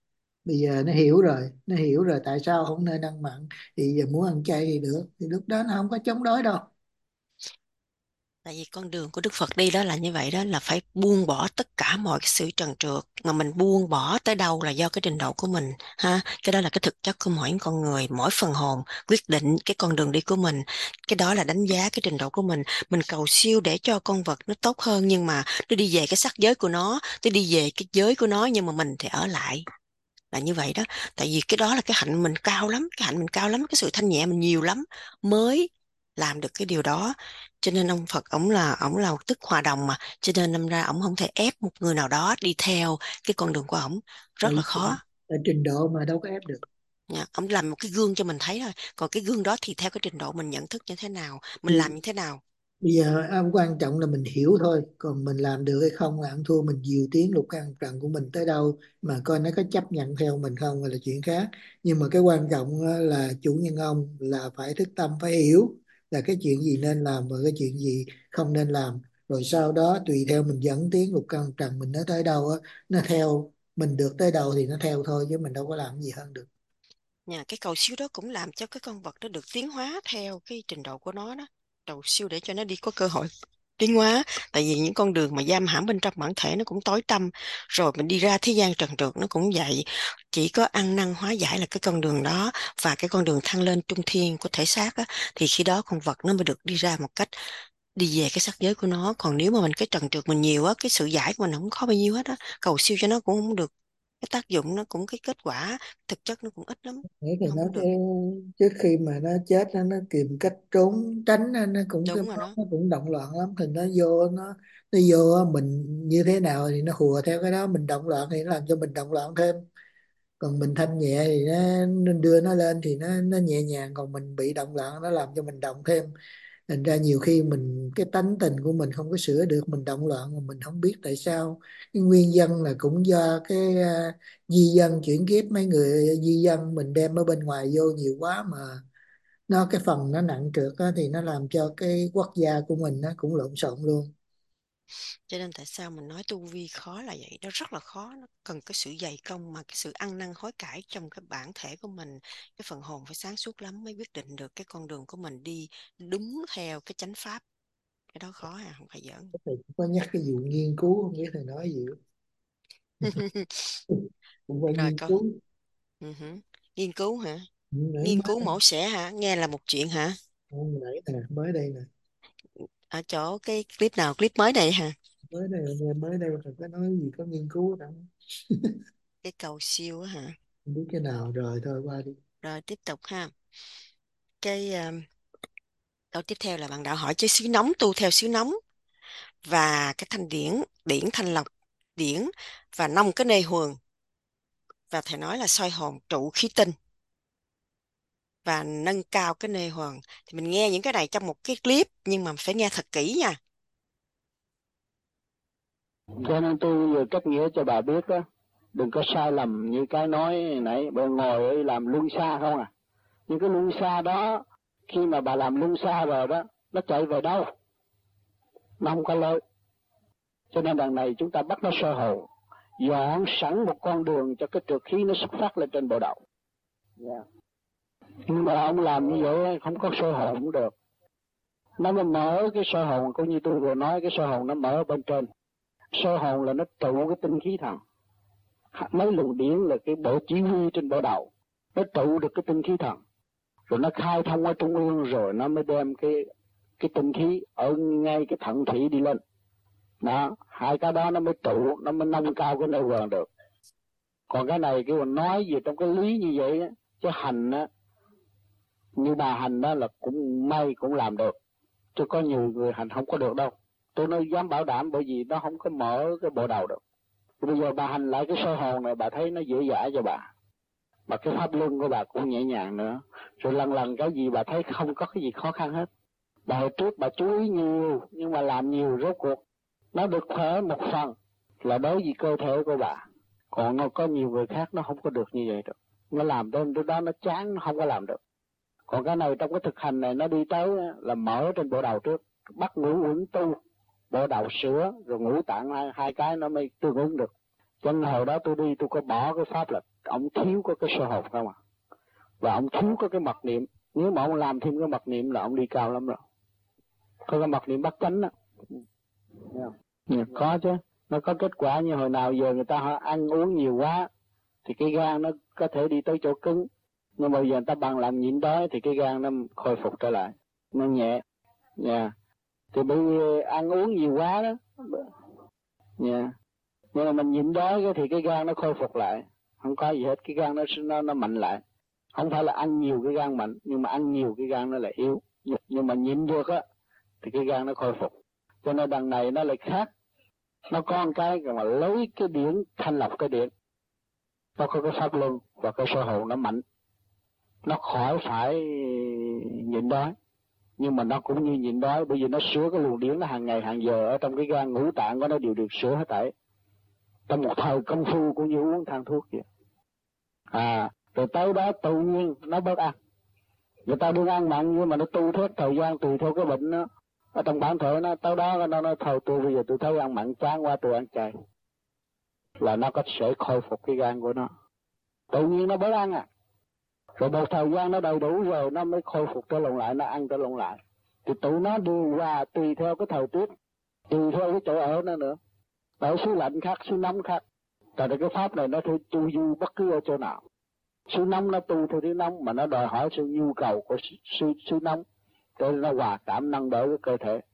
Bây giờ nó hiểu rồi, nó hiểu rồi tại sao không nên ăn mặn, thì giờ muốn ăn chay thì được, thì lúc đó nó không có chống đối đâu. Tại vì con đường của Đức Phật đi đó là như vậy đó, là phải buông bỏ tất cả mọi cái sự trần trượt, mà mình buông bỏ tới đâu là do cái trình độ của mình ha. Cái đó là cái thực chất của mỗi con người, mỗi phần hồn quyết định cái con đường đi của mình. Cái đó là đánh giá cái trình độ của mình. Mình cầu siêu để cho con vật nó tốt hơn, nhưng mà nó đi về cái sắc giới của nó, nó đi về cái giới của nó, nhưng mà mình thì ở lại, là như vậy đó. Tại vì cái đó là cái hạnh mình cao lắm, cái hạnh mình cao lắm, cái sự thanh nhẹ mình nhiều lắm mới làm được cái điều đó. Cho nên ông Phật ổng là ổng là tức hòa đồng mà, cho nên đâm ra ổng không thể ép một người nào đó đi theo cái con đường của ổng, Tại rất là vì khó. tại trình độ mà đâu có ép được. Dạ, ông làm một cái gương cho mình thấy thôi. Còn cái gương đó thì theo cái trình độ mình nhận thức như thế nào, mình Thì làm như thế nào. bây giờ ông quan trọng là mình hiểu thôi, còn mình làm được hay không là ăn thua, mình dìu tiến lục căn trần của mình tới đâu, mà coi nó có chấp nhận theo mình không là chuyện khác. Nhưng mà cái quan trọng á là chủ nhân ông là phải thức tâm, phải hiểu là cái chuyện gì nên làm và cái chuyện gì không nên làm, rồi sau đó tùy theo mình dẫn tiến lục căn trần mình nó tới đâu á, nó theo mình được tới đâu thì nó theo thôi, chứ mình đâu có làm gì hơn được. Nhà cái cầu siêu đó cũng làm cho cái con vật đó được tiến hóa theo cái trình độ của nó đó. Cầu siêu để cho nó đi có cơ hội tiến hóa. Tại vì những con đường mà giam hãm bên trong bản thể nó cũng tối tăm, rồi mình đi ra thế gian trần trượt nó cũng vậy. Chỉ có ăn năn hóa giải là cái con đường đó, và cái con đường thăng lên trung thiên của thể xác á, thì khi đó con vật nó mới được đi ra một cách đi về cái sắc giới của nó. Còn nếu mà mình cái trần trượt mình nhiều á, cái sự giải của mình không có bao nhiêu hết á, cầu siêu cho nó cũng không được cái tác dụng, nó cũng cái kết quả thực chất nó cũng ít lắm, Thế thì không nó có được. cái trước khi mà nó chết nó, nó tìm cách trốn tránh, nó nó cũng cái Đúng rồi nó đó. cũng động loạn lắm, thì nó vô nó nó vô á, mình như thế nào thì nó hùa theo cái đó, mình động loạn thì nó làm cho mình động loạn thêm. Còn mình thanh nhẹ thì nó, nó đưa nó lên thì nó nó nhẹ nhàng, còn mình bị động loạn nó làm cho mình động thêm. Thành ra nhiều khi mình cái tánh tình của mình không có sửa được, mình động loạn mà mình không biết tại sao. Cái nguyên nhân là cũng do cái à, di dân chuyển kiếp, mấy người di dân mình đem ở bên ngoài vô nhiều quá, mà nó cái phần nó nặng trược á, thì nó làm cho cái quốc gia của mình nó cũng lộn xộn luôn. Cho nên tại sao mình nói tu vi khó là vậy, nó rất là khó, nó cần cái sự dày công, mà cái sự ăn năn hối cải trong cái bản thể của mình, cái phần hồn phải sáng suốt lắm mới quyết định được cái con đường của mình đi đúng theo cái chánh pháp. Cái đó khó à, không phải giỡn. Thầy cũng có nhắc cái vụ nghiên cứu, không biết thầy nói gì. Cũng phải Rồi nghiên câu cứu. uh-huh. Nghiên cứu hả? Ừ, nãy Nghiên mới cứu mổ xẻ hả? Nghe là một chuyện hả? nãy nè, mới đây nè, Ở chỗ cái clip nào, clip mới này hả? mới đây nghe mới đây thầy có nói gì có nghiên cứu đó. Cái cầu siêu á hả? Không biết cái nào, rồi thôi qua đi. Rồi tiếp tục ha. Cái um, câu tiếp theo là bạn đạo hỏi chứ xứ nóng tu theo xứ nóng, và cái thanh điển điển thanh lọc điển, và nông cái nê huần, và thầy nói là soi hồn trụ khí tinh và nâng cao cái nê huần. Thì mình nghe những cái này trong một cái clip, nhưng mà phải nghe thật kỹ nha. Cho nên tôi vừa cách nghĩa cho bà biết đó, đừng có sai lầm như cái nói nãy, bà ngồi ấy làm luân xa không à. Nhưng cái luân xa đó, khi mà bà làm luân xa rồi đó, nó chạy về đâu? Nó không có lợi. Cho nên đằng này chúng ta bắt nó soi hồn, dọn sẵn một con đường cho cái trượt khí nó xuất phát lên trên bộ đầu. Yeah. Nhưng mà ông làm như vậy không có soi hồn cũng được. Nó mới mở cái soi hồn, cũng như tôi vừa nói, cái soi hồn nó mở bên trên. Soi hồn là nó trụ cái tinh khí thần. Mấy luồng điển là cái bộ chỉ huy trên bộ đầu, nó trụ được cái tinh khí thần, rồi nó khai thông ở trung ương, rồi nó mới đem cái cái tinh khí ở ngay cái thận thủy đi lên. Đó, hai cái đó nó mới trụ, nó mới nâng cao cái nơi vườn được. Còn cái này cái mình nói gì trong cái lý như vậy á, chứ hành á, như bà hành đó là cũng may cũng làm được, chứ có nhiều người hành không có được đâu. Tôi nói dám bảo đảm, bởi vì nó không có mở cái bộ đầu được. Thì bây giờ bà hành lại cái soi hồn này, bà thấy nó dễ dãi cho bà, mà cái pháp luân của bà cũng nhẹ nhàng nữa. Rồi lần lần cái gì bà thấy không có cái gì khó khăn hết. Bà hồi trước bà chú ý nhiều, nhưng mà làm nhiều rốt cuộc nó được khỏe một phần là đối với cơ thể của bà. Còn nó có nhiều người khác nó không có được như vậy được, nó làm đến lúc đó nó chán, nó không có làm được. Còn cái này trong cái thực hành này nó đi tới là mở trên bộ đầu trước, bắt ngũ uẩn tu, bộ đầu sửa, rồi ngũ tạng hai, hai cái nó mới tương ứng được. Cho nên hồi đó tôi đi tôi có bỏ cái pháp là ông thiếu có cái soi hồn không à, và ông thiếu có cái mật niệm. Nếu mà ông làm thêm cái mật niệm là ông đi cao lắm rồi. Có cái mật niệm bắt chánh đó. Yeah. Có chứ, nó có kết quả. Như hồi nào giờ người ta họ ăn uống nhiều quá thì cái gan nó có thể đi tới chỗ cứng, nhưng mà giờ người ta bằng làm nhịn đói thì cái gan nó khôi phục trở lại, nó nhẹ. Yeah. Thì bởi vì ăn uống nhiều quá đó. Yeah. Nhưng mà mình nhịn đói thì cái gan nó khôi phục lại, không có gì hết, cái gan nó nó nó mạnh lại. Không phải là ăn nhiều cái gan mạnh, nhưng mà ăn nhiều cái gan nó lại yếu. Nhưng mà nhịn được á thì cái gan nó khôi phục. Cho nên đằng này nó lại khác, nó có một cái mà lấy cái điển thanh lọc cái điển, nó có cái pháp luân và cái soi hồn nó mạnh, nó khỏi phải nhịn đói, nhưng mà nó cũng như nhịn đói, bởi vì nó sửa cái luồng điển nó hàng ngày hàng giờ ở trong cái gan ngũ tạng của nó đều được sửa hết thảy. Trong một thời công phu cũng như uống thang thuốc vậy. À, rồi tới đó tự nhiên nó bớt ăn. Người ta đừng ăn mặn nhưng mà nó tu hết thời gian tùy theo cái bệnh nó. Ở trong bản thể nó tới đó nó nói thôi tôi bây giờ tôi thấy ăn mặn chán qua tôi ăn chay. Là nó có sẽ khôi phục cái gan của nó. Tự nhiên nó bớt ăn à. Rồi một thời gian nó đầy đủ rồi nó mới khôi phục trở lộn lại, nó ăn trở lộn lại. Thì tụi nó đưa qua tùy theo cái thời tiết, tùy theo cái chỗ ở nó nữa. Ở xứ lạnh khác, xứ nóng khác. Tại cái pháp này nó thôi tu du bất cứ ở chỗ nào. Xứ nóng nó tu theo thứ nóng mà nó đòi hỏi sự nhu cầu của xứ, xứ nóng. Cho nên nó hòa cảm nâng đỡ cái cơ thể.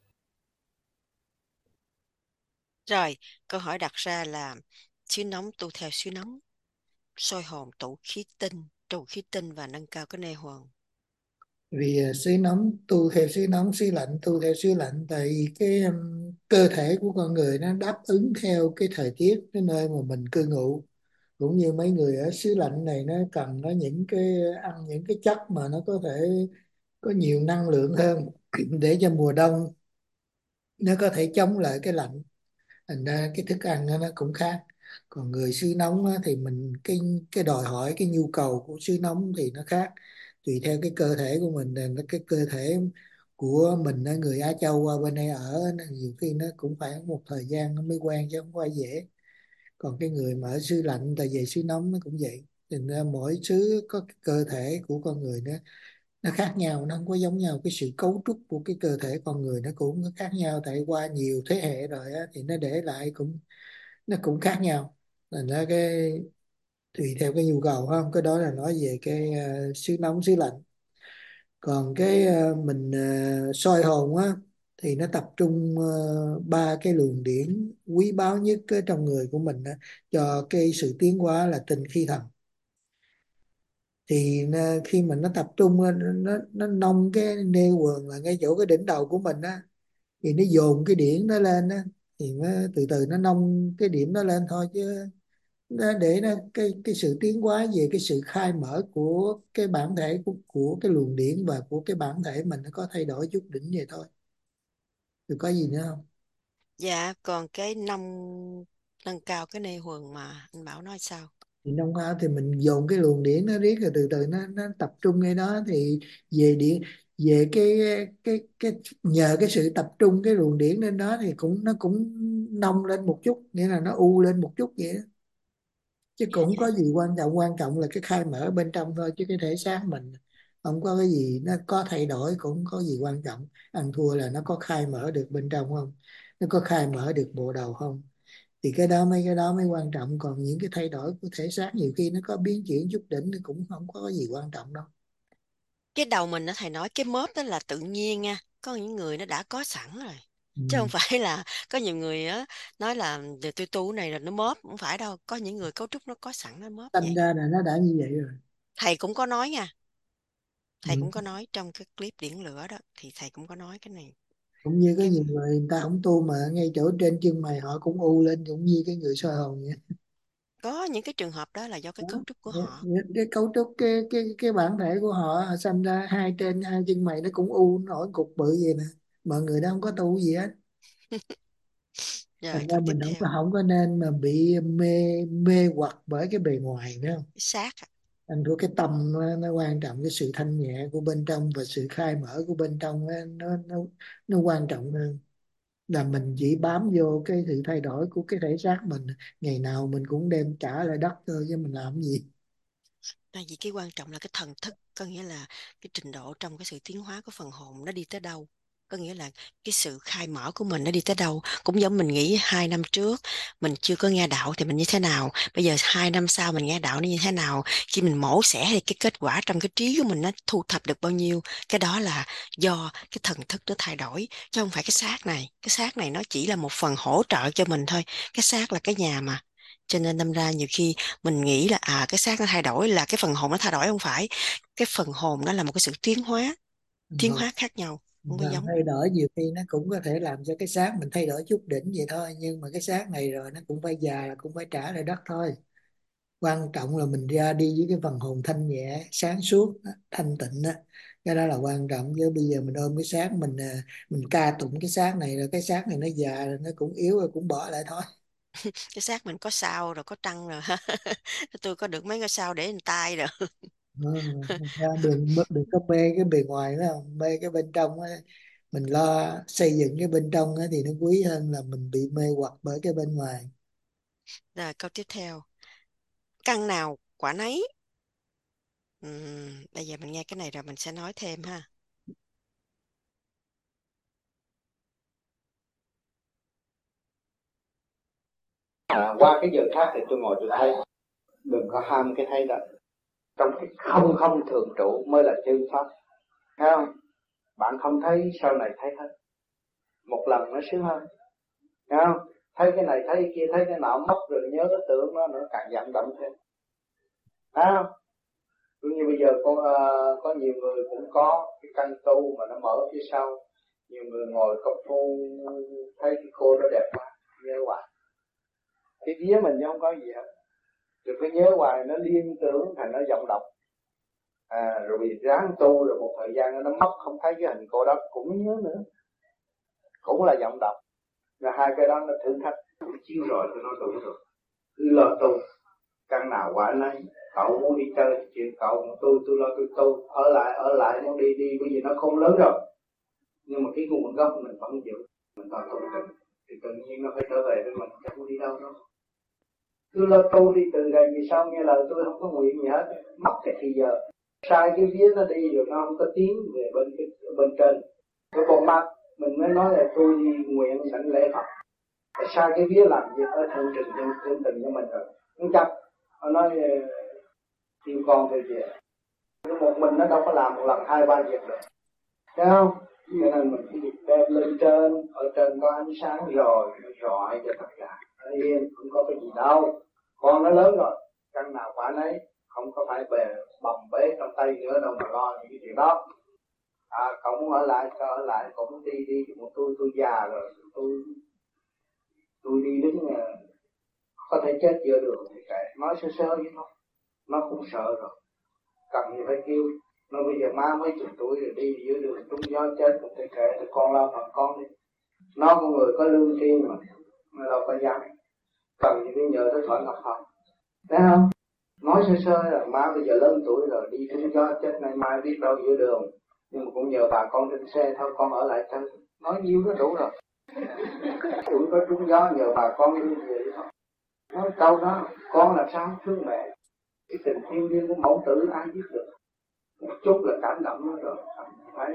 Rồi, câu hỏi đặt ra là xứ nóng tu theo xứ nóng, soi hồn tụ khí tinh, trụ khí tinh và nâng cao cái nê hoàng. Vì xứ nóng tu theo xứ nóng, xứ lạnh tu theo xứ lạnh, tại vì cái um, cơ thể của con người nó đáp ứng theo cái thời tiết cái nơi mà mình cư ngụ. Cũng như mấy người ở xứ lạnh này nó cần nó những cái ăn những cái chất mà nó có thể có nhiều năng lượng hơn để cho mùa đông nó có thể chống lại cái lạnh. Thành ra cái thức ăn nó nó cũng khác. Còn người xứ nóng á, thì mình cái cái đòi hỏi cái nhu cầu của xứ nóng thì nó khác, tùy theo cái cơ thể của mình. Là cái cơ thể của mình á, người Á Châu qua bên đây ở nó nhiều khi nó cũng phải một thời gian nó mới quen chứ không phải dễ. Còn cái người mà ở xứ lạnh tại về xứ nóng nó cũng vậy. Thành ra mỗi xứ có cái cơ thể của con người nó nó khác nhau, nó không có giống nhau. Cái sự cấu trúc của cái cơ thể con người nó cũng khác nhau, tại qua nhiều thế hệ rồi á, thì nó để lại cũng nó cũng khác nhau. Thành ra cái tùy theo cái nhu cầu không, cái đó là nói về cái uh, xứ nóng xứ lạnh. Còn cái uh, mình uh, soi hồn á thì nó tập trung uh, ba cái luồng điển quý báu nhất ở trong người của mình á, cho cái sự tiến hóa là tinh khí thần. Thì nó, khi mà nó tập trung nó nó, nó nông cái nê quần là ngay chỗ cái đỉnh đầu của mình á, thì nó dồn cái điển nó lên á, thì nó từ từ nó nông cái điểm nó lên thôi, chứ nó để nó cái cái sự tiến hóa về cái sự khai mở của cái bản thể của, của cái luồng điển và của cái bản thể mình nó có thay đổi chút đỉnh vậy thôi. Thì có gì nữa không? Dạ, còn cái nâng nâng cao cái nê huần mà anh Bảo nói sao? Thì nông ao thì mình dồn cái luồng điển nó riết rồi từ từ nó nó tập trung ngay đó, thì về điện về cái cái cái nhờ cái sự tập trung cái luồng điển lên đó thì cũng nó cũng nông lên một chút, nghĩa là nó u lên một chút vậy đó. Chứ cũng không có gì quan trọng, quan trọng là cái khai mở bên trong thôi, chứ cái thể xác mình không có cái gì nó có thay đổi, cũng không có gì quan trọng. Ăn thua là nó có khai mở được bên trong không, nó có khai mở được bộ đầu không, thì cái đó mấy cái đó mới quan trọng. Còn những cái thay đổi của thể xác nhiều khi nó có biến chuyển chút đỉnh thì cũng không có gì quan trọng đâu. Cái đầu mình nó thầy nói cái mớp đó là tự nhiên nha, có những người nó đã có sẵn rồi. Ừ. Chứ không phải là có nhiều người á nói là để tôi tu này là nó mớp, không phải đâu, có những người cấu trúc nó có sẵn nó mớp Thành vậy. ra là nó đã như vậy rồi. Thầy cũng có nói nha, thầy Ừ. cũng có nói trong cái clip điển lửa đó, thì thầy cũng có nói cái này. Cũng như có Cái nhiều người người ta không tu mà ngay chỗ trên chân mày họ cũng u lên, cũng như cái người soi hồn vậy. có những cái trường hợp đó là do cái cấu trúc của cái, họ. cái cấu trúc cái cái cái bản thể của họ, họ sinh ra hai trên hai chân mày nó cũng u nổi cục bự vậy nè. Mọi người đó không có tu gì hết. Rồi Thành ra câu tiếp mình không theo, có không có nên mà bị mê mê hoặc bởi cái bề ngoài nữa không. sát. Thành thua cái tâm nó, nó quan trọng, cái sự thanh nhẹ của bên trong và sự khai mở của bên trong nó nó nó, nó quan trọng hơn là mình chỉ bám vô cái sự thay đổi của cái thể xác mình, ngày nào mình cũng đem trả lại đất thôi chứ mình làm cái gì. Tại vì cái quan trọng là cái thần thức, có nghĩa là cái trình độ trong cái sự tiến hóa của phần hồn nó đi tới đâu, có nghĩa là cái sự khai mở của mình nó đi tới đâu. Cũng giống mình nghĩ hai năm trước mình chưa có nghe đạo thì mình như thế nào, bây giờ hai năm sau mình nghe đạo nó như thế nào, khi mình mổ xẻ thì cái kết quả trong cái trí của mình nó thu thập được bao nhiêu. Cái đó là do cái thần thức nó thay đổi, chứ không phải cái xác này. Cái xác này nó chỉ là một phần hỗ trợ cho mình thôi, cái xác là cái nhà mà. Cho nên đâm ra nhiều khi mình nghĩ là à cái xác nó thay đổi là cái phần hồn nó thay đổi, không phải. Cái phần hồn nó là một cái sự tiến hóa, tiến Rồi, hóa khác nhau, không có làm giống. thay đổi nhiều khi nó cũng có thể làm cho cái xác mình thay đổi chút đỉnh vậy thôi, nhưng mà cái xác này rồi nó cũng phải già, là cũng phải trả lại đất thôi. Quan trọng là mình ra đi với cái phần hồn thanh nhẹ, sáng suốt, thanh tịnh đó. Cái đó là quan trọng, chứ bây giờ mình ôm cái xác mình à, mình ca tụng cái xác này, rồi cái xác này nó già rồi nó cũng yếu rồi cũng bỏ lại thôi. Cái xác mình có sao rồi, có trăng rồi. Tôi có được mấy cái sao để lên tay rồi. Ờ, ra đừng đừng có mê cái bề ngoài đó, mê cái bên trong á. Mình lo xây dựng cái bên trong á thì nó quý hơn là mình bị mê hoặc bởi cái bên ngoài. Rồi câu tiếp theo. Căn nào quả nấy. Ừm, bây giờ mình nghe cái này rồi mình sẽ nói thêm ha. À, qua cái giờ khác thì tôi ngồi tôi thấy, đừng có ham cái thấy đó. Trong cái không không thường trụ mới là chân pháp, thấy không? Bạn không thấy sau này thấy hết, một lần nó sướng hơn, thấy không? Thấy cái này thấy cái kia, thấy cái nọ mất rồi nhớ cái tưởng nó nữa càng vận động thêm, thấy không? Như bây giờ có uh, có nhiều người cũng có cái căn tu mà nó mở phía sau, nhiều người ngồi công phu thấy cái cô nó đẹp quá nhớ hoài, cái vía mình chứ không có gì hết, rồi cứ nhớ hoài nó liên tưởng thành nó vọng động. À, rồi bị ráng tu rồi một thời gian nó mất không thấy cái hình cô đó cũng nhớ nữa, cũng là vọng động. Rồi hai cái đó nó thử thách, cũng chiếu rồi tôi nói đủ rồi, cứ lo tu, căn nào quả nấy. Cậu muốn đi chơi thì chuyện cậu, tôi tôi lo tôi tu, ở lại ở lại muốn đi đi, bởi vì nó không lớn rồi. Nhưng mà cái nguồn gốc mình vẫn giữ, mình lo tu tình thì tự nhiên nó phải trở về với mình, chẳng đi đâu đâu. Tôi lo tu đi, từ ngày về sau nghe lời tôi không có nguyện gì hết, mất cái thì giờ sai cái vía nó đi rồi nó không có tiến về bên cái bên trên. Cái con mắt mình mới nói là tôi đi nguyện đảnh lễ Phật, sai cái vía làm việc ở thượng trình trên tình cho mình rồi, không chấp. Nó nói yêu con thôi về, một mình nó đâu có làm một lần hai ba việc được, thấy không? Cho nên mình phải đem lên trên, ở trên có ánh sáng rồi nó rọi cho tất cả, nó yên, không có cái gì đâu. Con nó lớn rồi, căn nào quả nấy, không có phải bè bầm bế trong tay nữa đâu mà lo những cái chuyện đó. À, cậu muốn ở lại cho ở lại, cậu muốn đi đi, một tôi tôi già rồi, tôi tôi đi đứng có thể chết giữa đường thì kệ, nói sơ sơ vậy thôi, nó cũng sợ rồi, cần gì phải kêu. Nó bây giờ má mấy chục tuổi rồi đi giữa đường trúng gió chết cũng thể kệ, thì con lo phần con đi. Nó con người có lương tri mà, nó đâu có dám, cần gì phải nhờ tới Thoại Ngọc Hồng, thấy không? Nói sơ sơ là má bây giờ lớn tuổi rồi đi trúng gió chết nay mai biết đâu giữa đường, nhưng mà cũng nhờ bà con trên xe thôi, con ở lại chơi. Nói nhiêu nó đủ rồi. Cũng có trúng gió nhờ bà con đi về thôi. Nói câu đó, con làm sao thương mẹ. Cái tình thiên liêng của mẫu tử ai biết được. Một chút là cảm động nó rồi. Phải.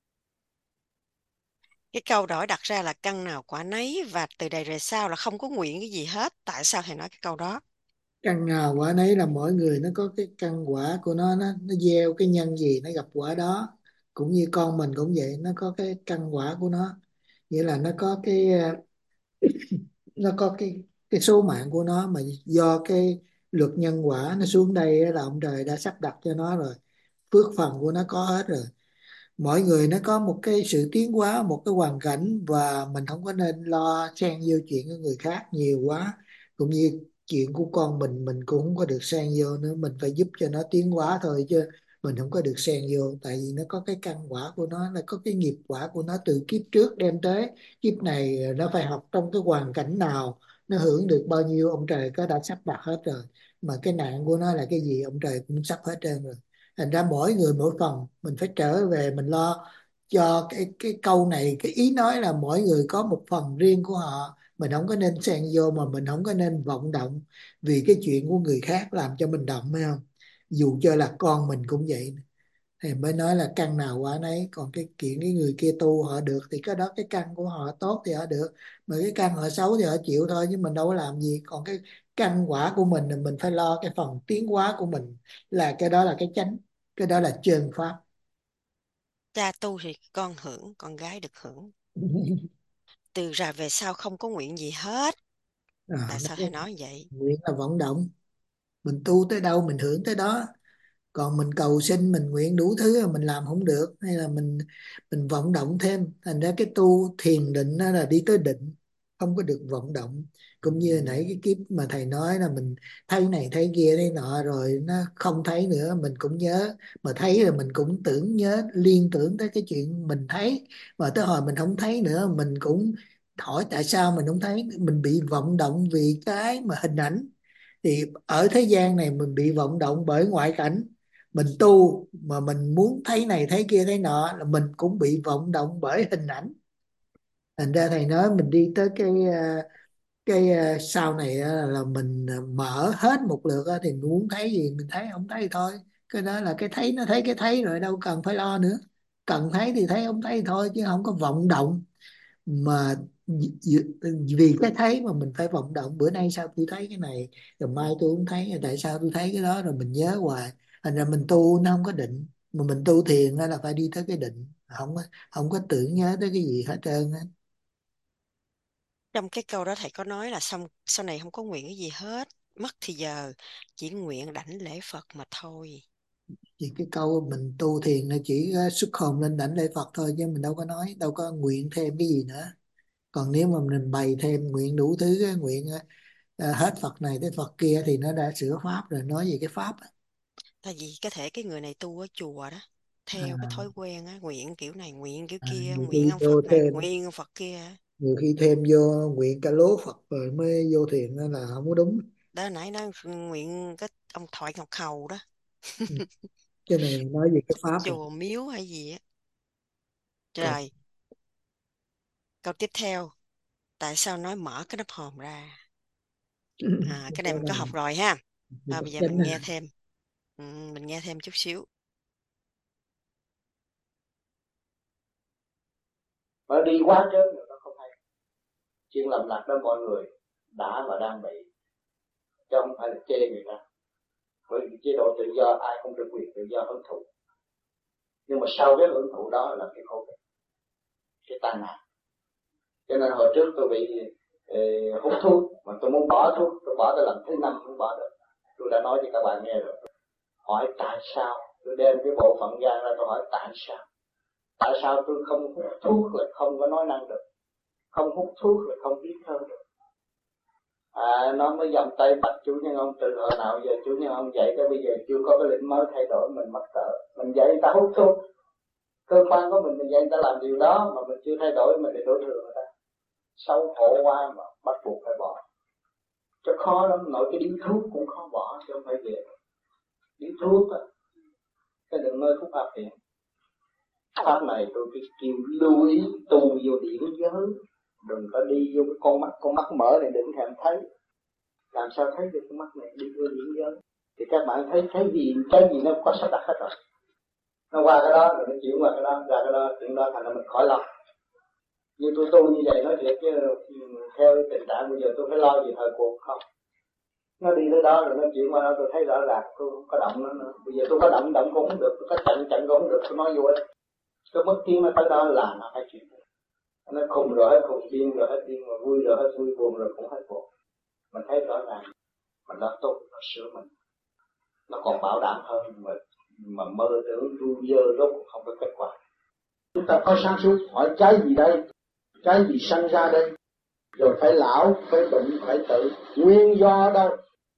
Cái câu đó đặt ra là căn nào quả nấy, và từ đây về sau là không có nguyện cái gì hết. Tại sao thầy nói cái câu đó? Căn nào quả nấy là mỗi người nó có cái căn quả của nó, nó nó gieo cái nhân gì nó gặp quả đó. Cũng như con mình cũng vậy, nó có cái căn quả của nó, nghĩa là nó có cái nó có cái cái số mạng của nó, mà do cái luật nhân quả nó xuống đây là ông trời đã sắp đặt cho nó rồi, phước phần của nó có hết rồi. Mỗi người nó có một cái sự tiến hóa, một cái hoàn cảnh, và mình không có nên lo xen vô chuyện của người khác nhiều quá. Cũng như chuyện của con mình mình cũng không có được xen vô nữa, mình phải giúp cho nó tiến hóa thôi, chứ mình không có được xen vô. Tại vì nó có cái căn quả của nó, là có cái nghiệp quả của nó từ kiếp trước đem tới kiếp này. Nó phải học trong cái hoàn cảnh nào, nó hưởng được bao nhiêu, ông trời có đã sắp đặt hết rồi. Mà cái nạn của nó là cái gì ông trời cũng sắp hết trơn rồi. Thành ra mỗi người mỗi phần, mình phải trở về mình lo cho cái cái câu này. Cái ý nói là mỗi người có một phần riêng của họ, mình không có nên xen vô, mà mình không có nên vọng động vì cái chuyện của người khác làm cho mình động, phải không? Dù cho là con mình cũng vậy, thì mới nói là căn nào quả nấy. Còn cái chuyện cái người kia tu họ được thì cái đó cái căn của họ tốt thì họ được, mà cái căn họ xấu thì họ chịu thôi, chứ mình đâu có làm gì. Còn cái căn quả của mình thì mình phải lo cái phần tiến hóa của mình, là cái đó là cái chánh, cái đó là chân pháp. Cha tu thì con hưởng, con gái được hưởng. Từ ra về sau không có nguyện gì hết. À, Tại nó sao có thầy nói vậy? nguyện là vọng động, mình tu tới đâu mình hưởng tới đó. Còn mình cầu xin, mình nguyện đủ thứ mà mình làm không được, hay là mình mình vọng động thêm, thành ra cái tu thiền định đó là đi tới định. không có được vọng động. Cũng như nãy cái kiếp mà thầy nói là mình thấy này thấy kia thấy nọ rồi nó không thấy nữa mình cũng nhớ, mà thấy rồi mình cũng tưởng nhớ liên tưởng tới cái chuyện mình thấy, mà tới hồi mình không thấy nữa mình cũng hỏi tại sao mình không thấy, mình bị vọng động vì cái mà hình ảnh. Thì ở thế gian này mình bị vọng động bởi ngoại cảnh, mình tu mà mình muốn thấy này thấy kia thấy nọ là mình cũng bị vọng động bởi hình ảnh. Thành ra thầy nói mình đi tới cái à, cái à, sau này á, là mình à, mở hết một lượt á, thì muốn thấy gì mình thấy, không thấy thì thôi. Cái đó là cái thấy nó thấy cái thấy rồi, đâu cần phải lo nữa. Cần thấy thì thấy, không thấy thì thôi, chứ không có vọng động mà vì cái thấy mà mình phải vọng động. Bữa nay sao tôi thấy cái này rồi mai tôi không thấy, tại sao tôi thấy cái đó, rồi mình nhớ hoài. Thành ra mình tu nó không có định, mà mình tu thiền á là phải đi tới cái định, không có không có tưởng nhớ tới cái gì hết trơn á. Trong cái câu đó thầy có nói là xong sau này không có nguyện cái gì hết, mất thì giờ chỉ nguyện đảnh lễ Phật mà thôi. Thì cái câu mình tu thiền là chỉ ờ, xuất hồn lên đảnh lễ Phật thôi, chứ mình đâu có nói, đâu có nguyện thêm cái gì nữa. Còn nếu mà mình bày thêm nguyện đủ thứ á, nguyện ờ, hết Phật này tới Phật kia thì nó đã sửa pháp rồi, nói về cái pháp á. Tại vì có thể cái người này tu ở chùa đó, theo cái thói À, quen á, nguyện kiểu này nguyện kiểu à, kia, nhiều nguyện khi ông vô Phật này thêm nguyện ông Phật kia. nhiều khi thêm vô nguyện cả lố Phật rồi mới vô thiền, đó là không có đúng. Đó nãy nó nguyện cái ông Thoại Ngọc Hầu đó. Ừ. Cái này nói về cái pháp rồi. Chùa miếu hay gì á. Còn Rồi câu tiếp theo, tại sao nói mở cái nắp hòm ra? À, cái này đó mình là có học rồi ha. về À, bất bây giờ chánh mình nghe à. thêm. Ừ, mình nghe thêm chút xíu. Nó đi quá trớn rồi nó không hay. Chuyện lầm lạc đó mọi người đã và đang bị, chứ không phải là chê người ta. Bởi vì chế độ tự do ai không được quyền tự do hưởng thụ, nhưng mà sau cái hưởng thụ đó là cái khổ, cái tai nạn. Cho nên hồi trước tôi bị uh, hút thuốc, mà tôi muốn bỏ thuốc, tôi bỏ tới lần thứ năm không bỏ được. Tôi đã nói cho các bạn nghe rồi. Hỏi tại sao? Tôi đem cái bộ phận gan ra tôi hỏi tại sao? Tại sao tôi không hút thuốc là không có nói năng được, không hút thuốc là không biết hơn được? À, nó mới vòng tay bắt chủ nhân ông từ hồi nào giờ chủ nhân ông dạy tới bây giờ chưa có cái lĩnh mới thay đổi, mình mắc cỡ. Mình dạy người ta hút thuốc, cơ quan của mình mình dạy người ta làm điều đó mà mình chưa thay đổi, mình để đổ thừa người ta. Xấu hổ quá mà bắt buộc phải bỏ. Cho khó lắm, nội cái điếu thuốc cũng khó bỏ chứ không phải dễ. Điếu thuốc á, cái đừng nơi phúc áp hiện. Pháp này tôi cái kêu lưu ý tu vô điển giới, đừng có đi vô cái con mắt, con mắt mở này đừng thèm thấy. Làm sao thấy được con mắt này đi vô điển giới? Thì các bạn thấy thấy gì, cái gì nó có sắp đặt hết rồi. Nó qua cái đó rồi nó chuyển qua cái đó, ra cái đó, chuyện đó thành ra mình khỏi lo. Như tôi tu như vậy nói thiệt chứ theo tình trạng bây giờ tôi phải lo gì thời cuộc không? Nó đi tới đó rồi nó chuyển qua đó tôi thấy rõ ràng, tôi không có động nó nữa. Bây giờ tôi có động động cũng không được, tôi có chặn chặn cũng không được, tôi nói vô ấy. Cái bất kỳ nó tới đó là nó phải chuyển. Nó khùng rồi hết khùng, điên rồi hết điên, mà vui rồi hết vui, buồn rồi cũng hết buồn. Mình thấy rõ ràng, mình đã tốt, nó sửa mình. Nó còn bảo đảm hơn mà, mà mơ tưởng ru dơ rốt cũng không có kết quả. Chúng ta có sáng suốt hỏi cái gì đây? Cái gì sanh ra đây? Rồi phải lão, phải bệnh, phải tự. Nguyên do đâu?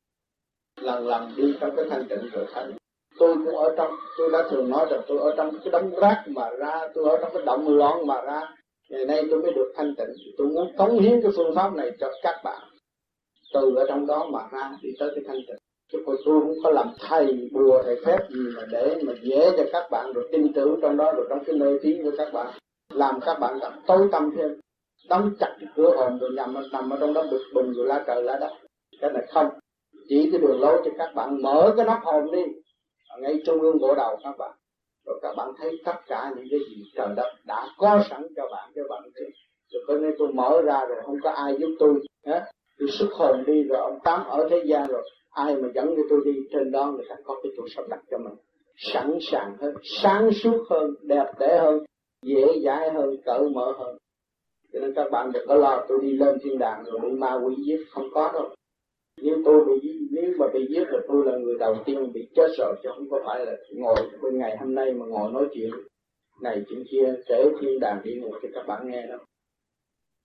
Lần lần đi trong cái thanh tịnh rồi thấy. Tôi cũng ở trong, tôi đã thường nói rằng tôi ở trong cái đống rác mà ra, tôi ở trong cái động loạn mà ra. Ngày nay tôi mới được thanh tịnh. Tôi muốn cống hiến cái phương pháp này cho các bạn. Từ ở trong đó mà ra đi tới cái thanh tịnh. Chứ tôi không có làm thầy bùa thầy phép gì mà để mà dễ cho các bạn rồi tin tưởng trong đó, rồi trong cái nơi tiếng của các bạn làm các bạn gặp tối tâm thêm, đóng chặt cái cửa hồn rồi nằm nằm ở trong đó bực bừng rồi la trời la đất. Cái này không, chỉ cái đường lối cho các bạn mở cái nắp hồn đi ở ngay trung ương bộ đầu các bạn, rồi các bạn thấy tất cả những cái gì trời đất đã có sẵn cho bạn, cho bạn thấy. Rồi có nên tôi mở ra rồi không có ai giúp tôi, á, tôi xuất hồn đi rồi ông Tám ở thế gian rồi ai mà dẫn cho tôi đi, trên đó người ta có cái chỗ sắp đặt cho mình, sẵn sàng hơn, sáng suốt hơn, đẹp đẽ hơn, dễ dãi hơn, cởi mở hơn. Cho nên các bạn đừng có lo tôi đi lên thiên đàng rồi bị ma quỷ giết, không có đâu. Nếu tôi bị nếu mà bị giết là tôi là người đầu tiên bị chết rồi, chứ không có phải là ngồi bên ngày hôm nay mà ngồi nói chuyện này chuyện kia kể thiên đàng địa ngục cho các bạn nghe đâu.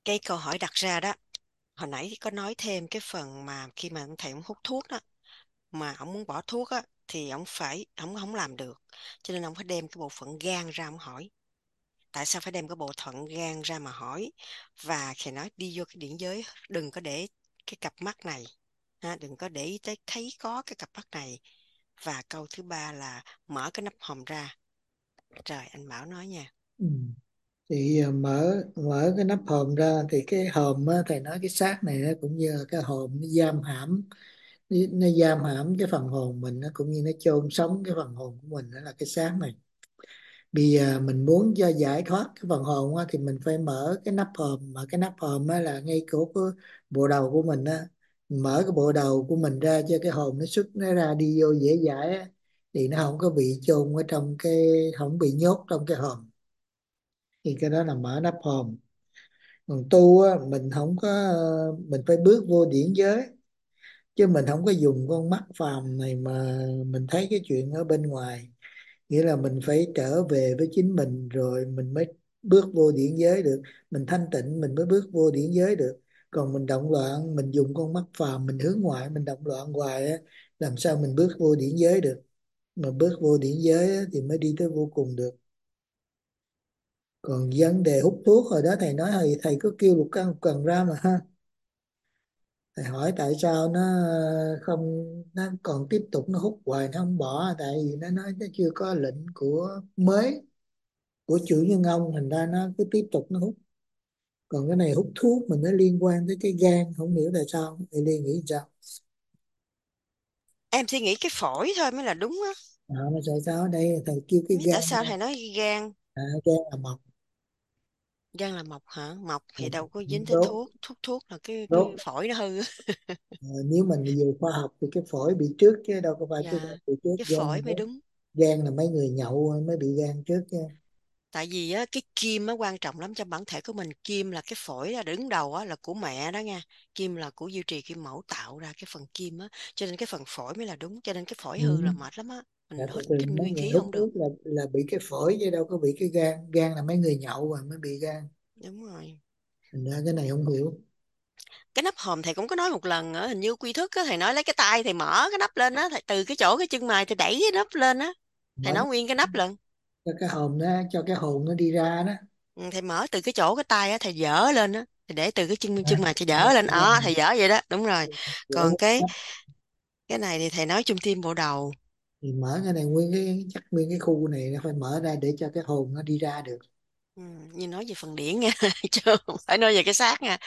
cái câu hỏi đặt ra đó, hồi nãy có nói thêm cái phần mà khi mà ông thầy ông hút thuốc đó, mà ông muốn bỏ thuốc á, thì ông phải, ông không làm được. Cho nên ông phải đem cái bộ phận gan ra ông hỏi. Tại sao phải đem cái bộ phận gan ra mà hỏi? Và thầy nói đi vô cái điển giới, đừng có để cái cặp mắt này, ha, đừng có để ý tới thấy có cái cặp mắt này. Và câu thứ ba là mở cái nắp hòm ra. Trời, anh Bảo nói nha. Ừ. Thì à, mở mở cái nắp hòm ra thì cái hòm á, thầy nói cái xác này nó cũng như là cái hòm nó giam hãm, nó, nó giam hãm cái phần hồn mình, nó cũng như nó chôn sống cái phần hồn của mình, đó là cái xác này. Bây giờ mình muốn cho giải thoát cái phần hồn á, thì mình phải mở cái nắp hòm, mà cái nắp hòm á là ngay cổ cái bộ đầu của mình á. Mở cái bộ đầu của mình ra cho cái hồn nó xuất nó ra đi vô dễ dãi á, thì nó không có bị chôn ở trong cái, không bị nhốt trong cái hòm, thì cái đó là mở nắp hòm. Còn tu á, mình không có, mình phải bước vô điển giới, chứ mình không có dùng con mắt phàm này mà mình thấy cái chuyện ở bên ngoài. Nghĩa là mình phải trở về với chính mình rồi mình mới bước vô điển giới được. Mình thanh tịnh mình mới bước vô điển giới được. Còn mình động loạn, mình dùng con mắt phàm mình hướng ngoại, mình động loạn hoài á, làm sao mình bước vô điển giới được. Mà bước vô điển giới á, thì mới đi tới vô cùng được. Còn vấn đề hút thuốc hồi đó thầy nói, thầy thầy có kêu lục căn lục trần ra mà ha. Thầy hỏi tại sao nó không, nó còn tiếp tục nó hút hoài, nó không bỏ. Tại vì nó nói nó chưa có lệnh của mới của chủ nhân ông, thành ra nó cứ tiếp tục nó hút. Còn cái này hút thuốc mình nó liên quan tới cái gan, không hiểu tại sao. Thầy Liên nghĩ sao? Em chỉ nghĩ cái phổi thôi mới là đúng á. À, mà tại sao ở đây thầy kêu cái gan Tại sao ra? thầy nói gan? À, gan là mọc. Gan là mọc hả? Mọc Ừ, thì đâu có dính tới đốt thuốc. Thuốc thuốc là cái, cái đốt. phổi nó hư. À, nếu mình về khoa học thì cái phổi bị trước chứ đâu có phải cái gan Dạ, bị trước. cái Gan phổi mới đó. đúng. Gan là mấy người nhậu mới bị gan trước chứ. Tại vì á, cái kim á quan trọng lắm trong bản thể của mình. Kim là cái phổi là đứng đầu á, là của mẹ đó nha. Kim là của duy trì kim mẫu tạo ra cái phần kim á. Cho nên cái phần phổi mới là đúng. Cho nên cái phổi hư là Ừ. mệt lắm á. Dạ, Mình từ hít từ cái mấy nguyên người khí hút không được. thuốc là là bị cái phổi chứ đâu có bị cái gan. Gan là mấy người nhậu rồi mới bị gan. Đúng rồi. Thành ra cái này không hiểu. Cái nắp hòm thầy cũng có nói một lần ở hình như quy thức á, thầy nói lấy cái tay thầy mở cái nắp lên á, thầy từ cái chỗ cái chân mày thầy đẩy cái nắp lên á. Thầy Mở nói nguyên cái nắp lần. cho cái hồn nó, cho cái hồn nó đi ra đó. Ừ, thầy mở từ cái chỗ cái tay á, thầy dỡ lên á, thầy để từ cái chân À, chân mày thầy dỡ lên, đó thầy dỡ vậy đó, đúng rồi. dỡ Còn cái nắp cái này thì thầy nói trung tim bộ đầu. thì mở cái này nguyên cái, chắc nguyên cái khu này nó phải mở ra để cho cái hồn nó đi ra được. Ừ, như nói về phần điển nha, chứ không phải nói về cái xác nha.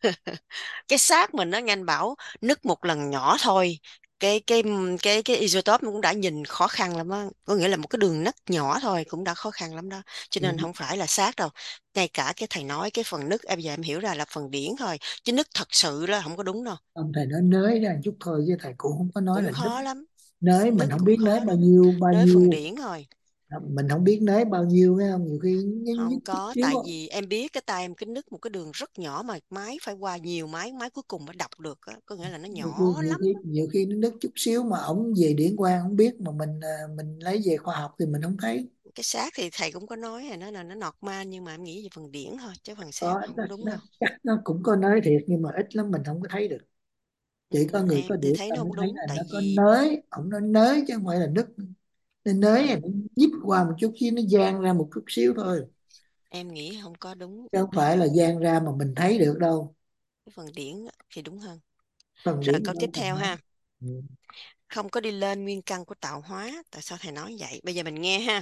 Cái xác mình nó nghe anh bảo nứt một lần nhỏ thôi, cái cái cái cái isotope cũng đã nhìn khó khăn lắm á, có nghĩa là một cái đường nứt nhỏ thôi cũng đã khó khăn lắm đó, cho nên Ừ. không phải là xác đâu. Ngay cả cái thầy nói cái phần nứt em giờ em hiểu ra là phần điển thôi, chứ nứt thật sự là không có đúng đâu. Ông thầy nói nới ra một chút thôi chứ thầy cũng không có nói Cũng là nới. khó lắm, Nới mình nứt không cũng biết nới khó bao lắm, nhiêu bao nói phần nhiêu. điển thôi. Mình không biết nới bao nhiêu phải không, nhiều khi nhấn nhích Không chút có, xíu. tại vì em biết cái tay em cái nứt một cái đường rất nhỏ mà máy phải qua nhiều máy, máy cuối cùng mới đọc được á, có nghĩa là nó nhiều khi nhỏ nhiều lắm. khi nhiều khi nó nứt chút xíu mà ổng về điển quang không biết, mà mình à, mình lấy về khoa học thì mình không thấy. Cái xác thì thầy cũng có nói là nó là nó nọt ma, nhưng mà em nghĩ về phần điển thôi, chứ phần xác Có không nó, có đúng nó, đâu. chắc nó cũng có nới thiệt nhưng mà ít lắm, mình không có thấy được. Ừ, Chỉ có người có em thì điển thấy nó quang mới không thấy đúng, là nó tại có vì nới, ổng nói nới chứ không phải là nứt. Nên nới ừ, là nó nhíp qua một chút xíu, nó dang ra một chút xíu thôi, em nghĩ không có đúng, chứ không tại phải là vì dang ra mà mình thấy được đâu. cái phần điển á thì đúng hơn. Phần Rồi điển câu tiếp đâu cần theo nói. ha, Ừ. không có đi lên nguyên căn của tạo hóa, tại sao thầy nói vậy? Bây giờ mình nghe ha.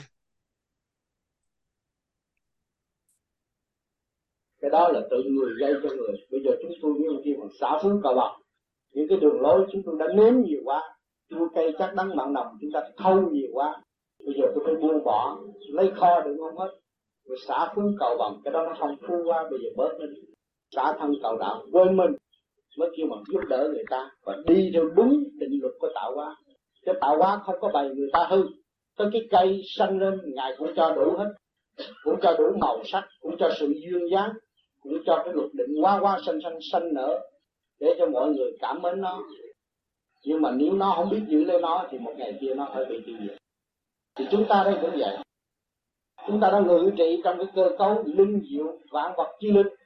Cái đó là tự người gây cho người. Bây giờ chúng tôi với ông kia còn xả xuống cầu bằng. Những cái đường lối chúng tôi đã nếm nhiều quá, chua cay chắc đắng mặn nồng chúng ta thâu nhiều quá. Bây giờ tôi phải buông bỏ, lấy kho đừng không hết, rồi xả xuống cầu bằng. Cái đó nó không phu quá, bây giờ bớt nó đi. Xả thân cầu đạo quên mình mới kêu bằng giúp đỡ người ta và đi theo đúng định luật của tạo hóa. Cái tạo hóa không có bày người ta hư. Tới cái cây xanh lên ngài cũng cho đủ hết, cũng cho đủ màu sắc, cũng cho sự duyên dáng, cũng cho cái luật định hoa hoa xanh xanh xanh nở để cho mọi người cảm mến nó. Nhưng mà nếu nó không biết giữ lấy nó thì một ngày kia nó phải bị tiêu diệt. Thì chúng ta đây cũng vậy, chúng ta đã ngự trị trong cái cơ cấu linh diệu vạn vật chi linh,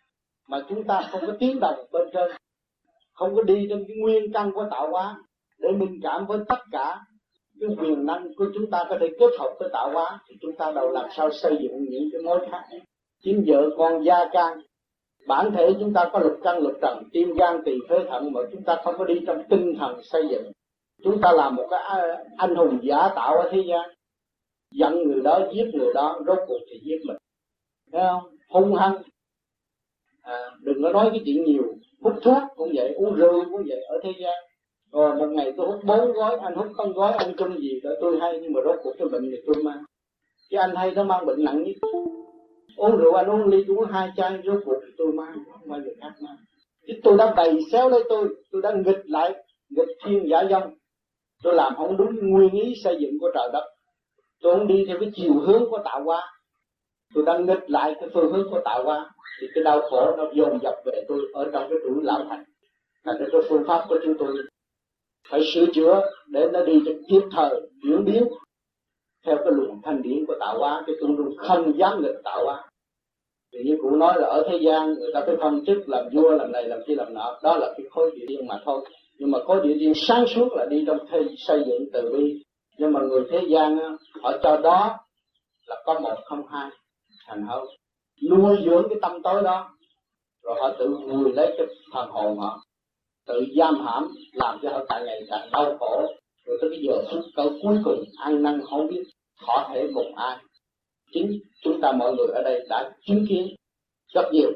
mà chúng ta không có tiếng đồng bên trên, không có đi trên cái nguyên căn của tạo hóa để minh cảm với tất cả cái quyền năng của chúng ta có thể kết hợp với tạo hóa, thì chúng ta đâu làm sao xây dựng những cái mối khác. Chính vợ con gia can, bản thể chúng ta có lục căn lục trần, tim gan tỳ phế thận, mà chúng ta không có đi trong tinh thần xây dựng. Chúng ta làm một cái anh hùng giả tạo ở thế gian, giận người đó, giết người đó, rốt cuộc thì giết mình, thấy không? Hung hăng. À, đừng có nói cái chuyện nhiều. Hút thuốc cũng vậy, uống rượu cũng vậy ở thế gian. Rồi một ngày tôi hút bốn gói, anh hút không gói, anh chung gì đó tôi hay, nhưng mà rốt cuộc cái bệnh này tôi mang. Cái anh hay nó mang bệnh nặng nhất. Uống rượu anh uống ly, uống hai chai, rốt cuộc thì tôi mang, không ai người khác mang. Chứ tôi đã bày xéo lấy tôi, tôi đã nghịch lại, nghịch thiên giả dông. Tôi làm không đúng nguyên ý xây dựng của trời đất. Tôi không đi theo cái chiều hướng của tạo hóa. Tôi đang nghịch lại cái phương hướng của tạo hóa. Thì cái đau khổ nó dồn dập về tôi ở trong cái tuổi lão thành. Thành ra cái phương pháp của chúng tôi phải sửa chữa để nó đi cho kịp thời chuyển biến theo cái luồng thanh điển của tạo hóa. Cái tôi luôn không dám nghịch tạo hóa. Thì như cụ nói là ở thế gian người ta phải phân chức làm vua, làm này, làm kia, làm nọ. Đó là cái khối địa thiên mà thôi. Nhưng mà khối địa thiên sáng suốt là đi trong thế xây dựng từ bi. Nhưng mà người thế gian họ cho đó là có một không hai. Thành họ nuôi dưỡng cái tâm tối đó, rồi họ tự vùi lấy cái thần hồn họ, tự giam hãm, làm cho họ càng ngày càng đau khổ. Rồi tới cái giờ phút câu cuối cùng ăn năn không biết họ thể cùng ai. Chính chúng ta mọi người ở đây đã chứng kiến rất nhiều.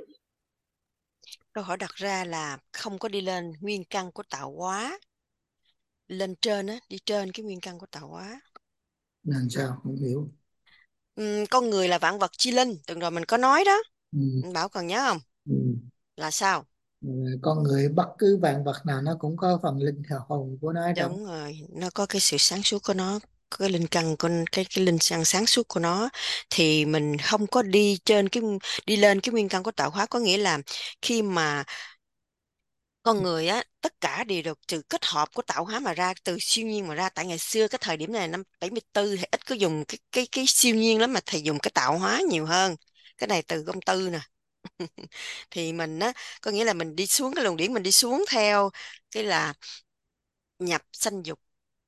Câu hỏi đặt ra là không có đi lên nguyên căn của tạo hóa, lên trên á, đi trên cái nguyên căn của tạo hóa. Làm sao không hiểu. Uhm, con người là vạn vật chi linh, tuần rồi mình có nói đó. Ừ. Bảo còn nhớ không? Ừ. Là sao? Con người bất cứ vạn vật nào nó cũng có phần linh hồn của nó trong. Đúng rồi, nó có cái sự sáng suốt của nó, có cái linh căn của cái cái linh căn sáng suốt của nó. Thì mình không có đi trên cái đi lên cái nguyên căn của tạo hóa, có nghĩa là khi mà con người á, tất cả đều được sự kết hợp của tạo hóa mà ra, từ siêu nhiên mà ra. Tại ngày xưa cái thời điểm này năm bảy mươi tư thì ít có dùng cái cái cái siêu nhiên lắm, mà thầy dùng cái tạo hóa nhiều hơn. Cái này từ công tư nè. Thì mình á, có nghĩa là mình đi xuống cái luồng điển, mình đi xuống theo cái là nhập sanh dục,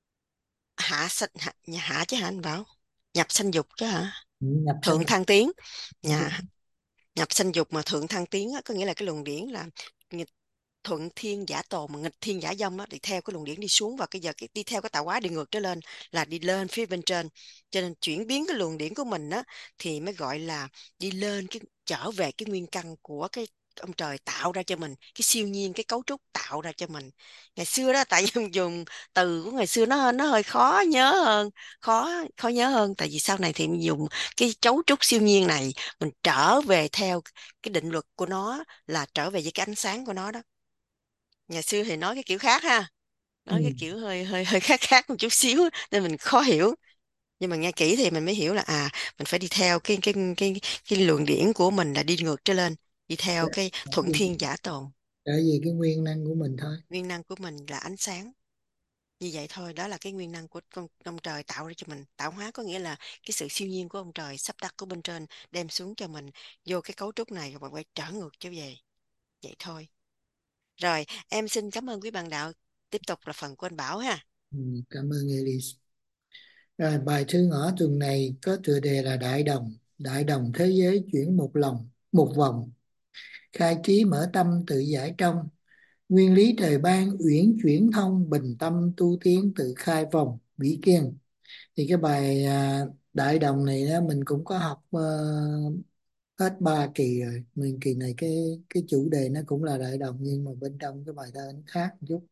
hạ sanh hạ, hạ chứ hả anh Bảo? Nhập sanh dục chứ hả? Nhập Thượng sanh thăng tiến. Nhà nhập sanh dục mà thượng thăng tiến á, có nghĩa là cái luồng điển là thuận thiên giả tồn mà nghịch thiên giả dông đó, đi theo cái luồng điển đi xuống, và cái giờ cái đi theo cái tạo hóa đi ngược trở lên là đi lên phía bên trên. Cho nên chuyển biến cái luồng điển của mình á thì mới gọi là đi lên, cái trở về cái nguyên căn của cái ông trời tạo ra cho mình, cái siêu nhiên, cái cấu trúc tạo ra cho mình. Ngày xưa đó tại vì dùng từ của ngày xưa nó nó hơi khó nhớ hơn, khó khó nhớ hơn, tại vì sau này thì mình dùng cái cấu trúc siêu nhiên này, mình trở về theo cái định luật của nó, là trở về với cái ánh sáng của nó đó. Ngày xưa thì nói cái kiểu khác ha, nói ừ. cái kiểu hơi hơi hơi khác khác một chút xíu nên mình khó hiểu, nhưng mà nghe kỹ thì mình mới hiểu là à mình phải đi theo cái cái cái cái luồng điển của mình là đi ngược trở lên, đi theo cái thuận thiên giả tồn. Tại vì cái nguyên năng của mình thôi. Nguyên năng của mình là ánh sáng, như vậy thôi. Đó là cái nguyên năng của con, ông trời tạo ra cho mình. Tạo hóa có nghĩa là cái sự siêu nhiên của ông trời sắp đặt của bên trên đem xuống cho mình vô cái cấu trúc này, rồi quay trở ngược trở về, vậy thôi. Rồi em xin cảm ơn quý bạn đạo. Tiếp tục là phần của anh Bảo ha. Ừ, cảm ơn Elise. Rồi bài thư ngõ tuần này có tựa đề là Đại Đồng. Đại đồng thế giới chuyển một lòng, một vòng, khai trí mở tâm tự giải trong, nguyên lý trời ban uyển chuyển thông, bình tâm tu tiến tự khai vòng vĩ kiên. Thì cái bài à, Đại Đồng này đó mình cũng có học uh, hết ba kỳ rồi. Mình kỳ này cái cái chủ đề nó cũng là Đại Đồng, nhưng mà bên trong cái bài thơ nó khác một chút.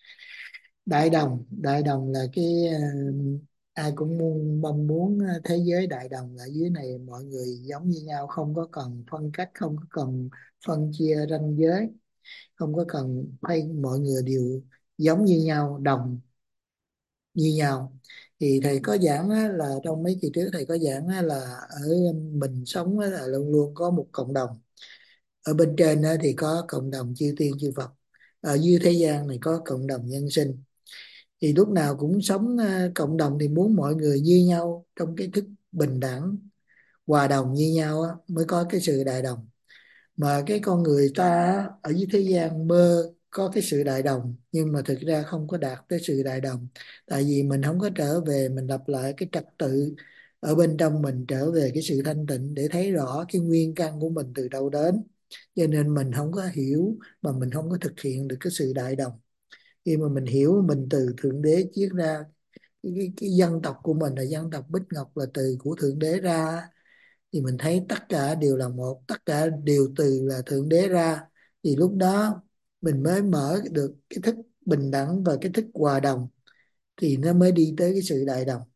Đại đồng, đại đồng là cái uh, ai cũng muốn, mong muốn thế giới đại đồng là dưới này mọi người giống như nhau, không có cần phân cách, không có cần phân chia ranh giới, không có cần phải mọi người đều giống như nhau, đồng như nhau. Thì thầy có giảng á, là trong mấy kỳ trước thầy có giảng á, là ở mình sống á, là luôn luôn có một cộng đồng. Ở bên trên á, thì có cộng đồng chư tiên chư Phật, ở dưới thế gian này có cộng đồng nhân sinh. Thì lúc nào cũng sống uh, cộng đồng thì muốn mọi người như nhau trong cái thức bình đẳng, hòa đồng như nhau á, mới có cái sự đại đồng. Mà cái con người ta ở dưới thế gian mơ có cái sự đại đồng, nhưng mà thực ra không có đạt tới sự đại đồng. Tại vì mình không có trở về, mình lập lại cái trật tự ở bên trong mình, trở về cái sự thanh tịnh để thấy rõ cái nguyên căn của mình từ đâu đến. Cho nên mình không có hiểu, mà mình không có thực hiện được cái sự đại đồng. Khi mà mình hiểu mình từ Thượng Đế chiết ra, cái, cái, cái dân tộc của mình là dân tộc Bích Ngọc, là từ của Thượng Đế ra, thì mình thấy tất cả đều là một, tất cả đều từ là Thượng Đế ra. Thì lúc đó mình mới mở được cái thức bình đẳng và cái thức hòa đồng, thì nó mới đi tới cái sự đại đồng.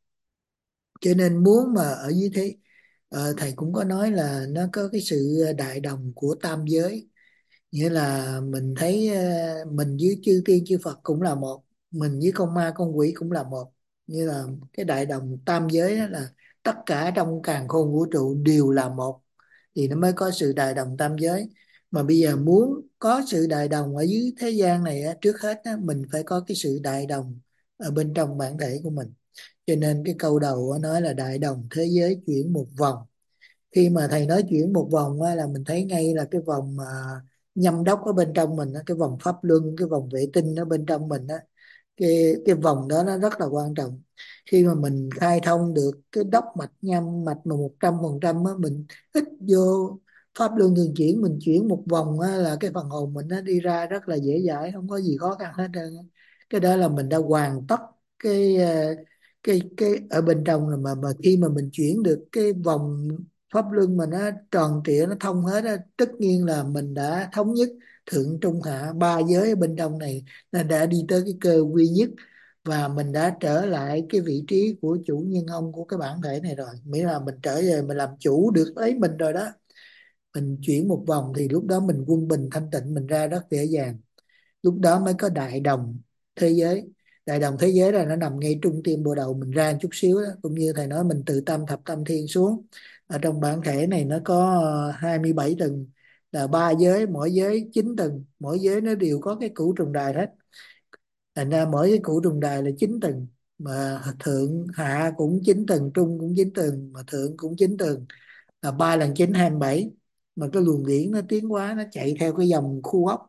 Cho nên muốn mà ở dưới thế, ờ, thầy cũng có nói là nó có cái sự đại đồng của tam giới. Nghĩa là mình thấy ờ, mình với chư tiên chư Phật cũng là một, mình với con ma con quỷ cũng là một. Như là cái đại đồng tam giới đó, là tất cả trong càn khôn vũ trụ đều là một, thì nó mới có sự đại đồng tam giới. Mà bây giờ muốn có sự đại đồng ở dưới thế gian này á, trước hết á, mình phải có cái sự đại đồng ở bên trong bản thể của mình. Cho nên cái câu đầu á, nói là đại đồng thế giới chuyển một vòng. Khi mà thầy nói chuyển một vòng á, là mình thấy ngay là cái vòng mà nhâm đốc ở bên trong mình á, cái vòng pháp luân, cái vòng vệ tinh ở bên trong mình á, cái cái vòng đó nó rất là quan trọng. Khi mà mình khai thông được cái đốc mạch nhâm mạch mà một trăm phần trăm á, mình hít vô pháp luân thường chuyển, mình chuyển một vòng á, là cái phần hồn mình nó đi ra rất là dễ dãi, không có gì khó khăn hết trơn á. Cái đó là mình đã hoàn tất cái ờ, cái cái ở bên trong rồi. Mà mà khi mà mình chuyển được cái vòng pháp luân mà nó tròn trịa, nó thông hết á, tất nhiên là mình đã thống nhất thượng trung hạ ba giới ở bên trong này, nó đã đi tới cái cơ quy nhất, và mình đã trở lại cái vị trí của chủ nhân ông của cái bản thể này rồi. Miễn là mình trở về mình làm chủ được lấy mình rồi đó, mình chuyển một vòng thì lúc đó mình quân bình thanh tịnh, mình ra rất dễ dàng. Lúc đó mới có đại đồng thế giới. Đại đồng thế giới là nó nằm ngay trung tim bộ đầu mình ra chút xíu đó. Cũng như thầy nói, mình từ tâm thập tâm thiên xuống, ở trong bản thể này nó có ờ, hai mươi bảy tầng, là ba giới, mỗi giới chín tầng, mỗi giới nó đều có cái cửu trùng đài hết. Thành ra mỗi cái cửu trùng đài là chín tầng, mà thượng hạ cũng chín tầng, trung cũng chín tầng, mà thượng cũng chín tầng, là ba lần chín hai mươi bảy. Mà cái luồng điển nó tiến hóa, nó chạy theo cái dòng khu ốc,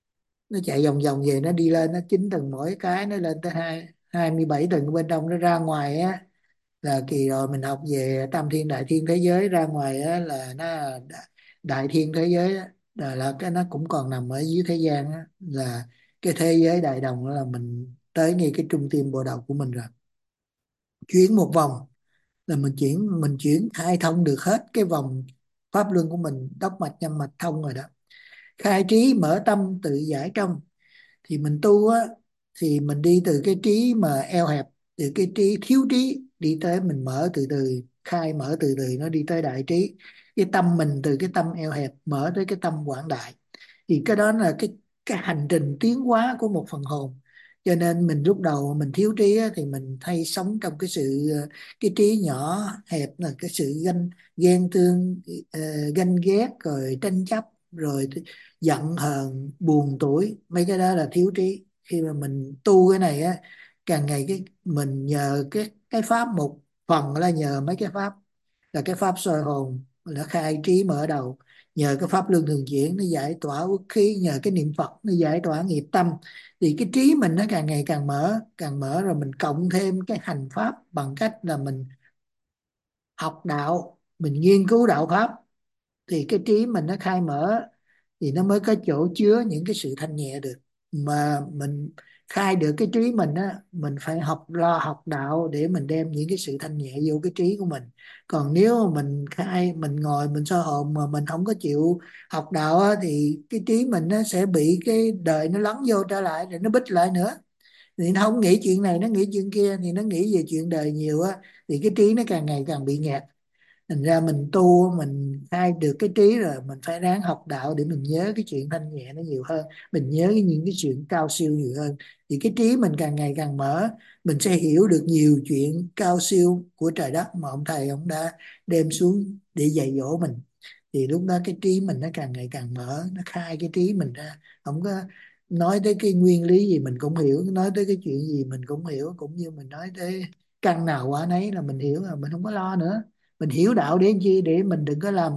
nó chạy vòng vòng về, nó đi lên, nó chín tầng, mỗi cái nó lên tới hai hai mươi bảy tầng. Bên trong nó ra ngoài á, là kỳ rồi mình học về tam thiên đại thiên thế giới, ra ngoài á là nó đại, đại thiên thế giới á, là, là cái nó cũng còn nằm ở dưới thế gian á, là cái thế giới đại đồng. Đó là mình tới ngay cái trung tim bộ đầu của mình rồi. Chuyển một vòng là mình chuyển mình chuyển khai thông được hết cái vòng pháp luân của mình, đốc mạch nhâm mạch thông rồi đó. Khai trí mở tâm tự giải trong, thì mình tu á, thì mình đi từ cái trí mà eo hẹp, từ cái trí thiếu trí đi tới mình mở từ từ, khai mở từ từ, nó đi tới đại trí. Cái tâm mình từ cái tâm eo hẹp mở tới cái tâm quảng đại, thì cái đó là cái cái hành trình tiến hóa của một phần hồn. Cho nên mình lúc đầu mình thiếu trí á, thì mình hay sống trong cái sự ờ, cái trí nhỏ hẹp, là cái sự ganh ghen tương, ờ, ganh ghét, rồi tranh chấp, rồi giận hờn buồn tuổi, mấy cái đó là thiếu trí. Khi mà mình tu cái này á, càng ngày cái mình nhờ cái cái pháp, một phần là nhờ mấy cái pháp, là cái pháp soi hồn, là khai trí mở đầu, nhờ cái pháp luân thường chuyển nó giải tỏa uất khí, nhờ cái niệm Phật nó giải tỏa nghiệp tâm, thì cái trí mình nó càng ngày càng mở, càng mở. Rồi mình cộng thêm cái hành pháp bằng cách là mình học đạo, mình nghiên cứu đạo pháp, thì cái trí mình nó khai mở, thì nó mới có chỗ chứa những cái sự thanh nhẹ được. Mà mình khai được cái trí mình á, mình phải học lo học đạo để mình đem những cái sự thanh nhẹ vô cái trí của mình. Còn nếu mà mình khai, mình ngồi mình soi hồn mà mình không có chịu học đạo á, thì cái trí mình nó sẽ bị cái đời nó lấn vô trở lại, rồi nó bích lại nữa, thì nó không nghĩ chuyện này, nó nghĩ chuyện kia, thì nó nghĩ về chuyện đời nhiều á, thì cái trí nó càng ngày càng bị nghẹt. Thành ra mình tu, mình khai được cái trí rồi, mình phải ráng học đạo để mình nhớ cái chuyện thanh nhẹ nó nhiều hơn, mình nhớ những cái chuyện cao siêu nhiều hơn. Thì cái trí mình càng ngày càng mở, mình sẽ hiểu được nhiều chuyện cao siêu của trời đất mà ông thầy ông đã đem xuống để dạy dỗ mình. Thì lúc đó cái trí mình nó càng ngày càng mở, nó khai cái trí mình ra. Không có nói tới cái nguyên lý gì mình cũng hiểu, nói tới cái chuyện gì mình cũng hiểu, cũng như mình nói tới căn nào quả nấy là mình hiểu, là mình không có lo nữa. Mình hiểu đạo để làm chi? Để mình đừng có làm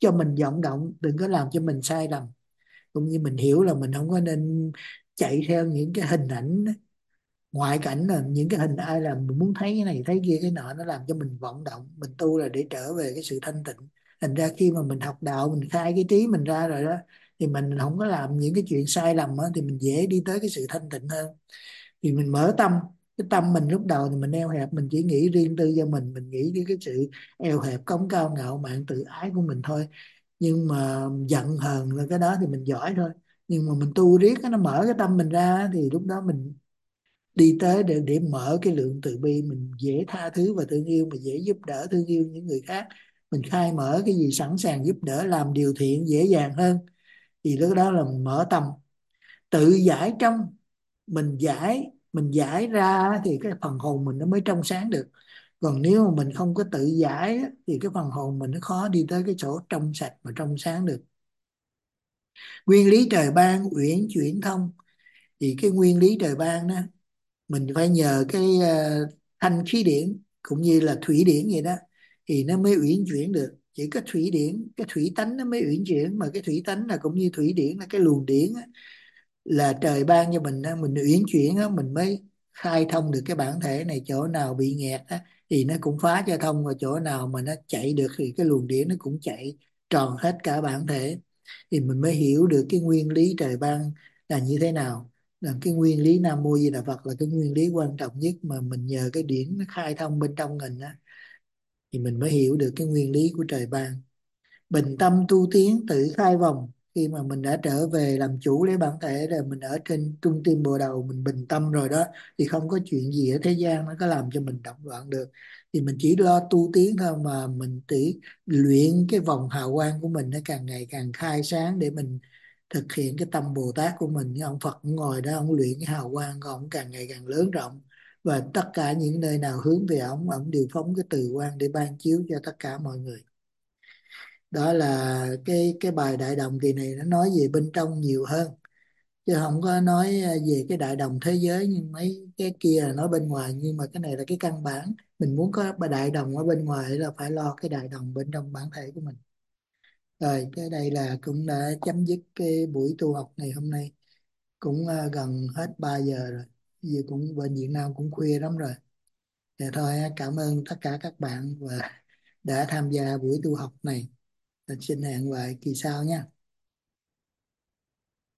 cho mình vọng động, đừng có làm cho mình sai lầm. Cũng như mình hiểu là mình không có nên chạy theo những cái hình ảnh ngoại cảnh, là những cái hình ai làm mình muốn thấy cái này thấy kia cái nọ, nó làm cho mình vọng động. Mình tu là để trở về cái sự thanh tịnh. Thành ra khi mà mình học đạo, mình khai cái trí mình ra rồi đó, thì mình không có làm những cái chuyện sai lầm đó, thì mình dễ đi tới cái sự thanh tịnh hơn. Thì mình mở tâm. Cái tâm mình lúc đầu thì mình eo hẹp, mình chỉ nghĩ riêng tư cho mình mình nghĩ đến cái sự eo hẹp cống cao ngạo mạn tự ái của mình thôi. Nhưng mà giận hờn là cái đó thì mình giỏi thôi. Nhưng mà mình tu riết nó mở cái tâm mình ra, thì lúc đó mình đi tới để để mở cái lượng từ bi, mình dễ tha thứ và thương yêu, mình dễ giúp đỡ thương yêu những người khác. Mình khai mở cái gì sẵn sàng giúp đỡ, làm điều thiện dễ dàng hơn. Thì lúc đó là mình mở tâm. Tự giải trong, mình giải mình giải ra thì cái phần hồn mình nó mới trong sáng được. Còn nếu mà mình không có tự giải thì cái phần hồn mình nó khó đi tới cái chỗ trong sạch và trong sáng được. Nguyên lý trời ban uyển chuyển thông. Thì cái nguyên lý trời ban đó, mình phải nhờ cái uh, thanh khí điển cũng như là thủy điển vậy đó, thì nó mới uyển chuyển được. Chỉ có thủy điển, cái thủy tánh nó mới uyển chuyển. Mà cái thủy tánh là cũng như thủy điển là cái luồng điển á, là trời ban cho mình á, mình uyển chuyển á, mình mới khai thông được cái bản thể này. Chỗ nào bị nghẹt á, thì nó cũng phá cho thông, và chỗ nào mà nó chạy được thì cái luồng điển nó cũng chạy tròn hết cả bản thể. Thì mình mới hiểu được cái nguyên lý trời ban là như thế nào. Là cái nguyên lý Nam Mô Di Đà Phật là cái nguyên lý quan trọng nhất, mà mình nhờ cái điển nó khai thông bên trong mình á, thì mình mới hiểu được cái nguyên lý của trời ban. Bình tâm tu tiến tự khai vòng. Khi mà mình đã trở về làm chủ lấy bản thể rồi, mình ở trên trung tim bồ đầu, mình bình tâm rồi đó, thì không có chuyện gì ở thế gian nó có làm cho mình động loạn được. Thì mình chỉ lo tu tiến thôi, mà mình chỉ luyện cái vòng hào quang của mình nó càng ngày càng khai sáng, để mình thực hiện cái tâm Bồ Tát của mình. Như ông Phật cũng ngồi đó, ông luyện cái hào quang của ông càng ngày càng lớn rộng, và tất cả những nơi nào hướng về ông, ông đều phóng cái từ quang để ban chiếu cho tất cả mọi người. Đó là cái cái bài đại đồng kỳ này, nó nói về bên trong nhiều hơn, chứ không có nói về cái đại đồng thế giới như mấy cái kia là nói bên ngoài. Nhưng mà cái này là cái căn bản, mình muốn có bài đại đồng ở bên ngoài là phải lo cái đại đồng bên trong bản thể của mình. Rồi cái đây là cũng đã chấm dứt cái buổi tu học ngày hôm nay. Cũng à, gần hết ba giờ rồi, giờ cũng bên Việt Nam cũng khuya lắm rồi. Thì thôi, cảm ơn tất cả các bạn và đã tham gia buổi tu học này. Xin hẹn lại kỳ sau nha.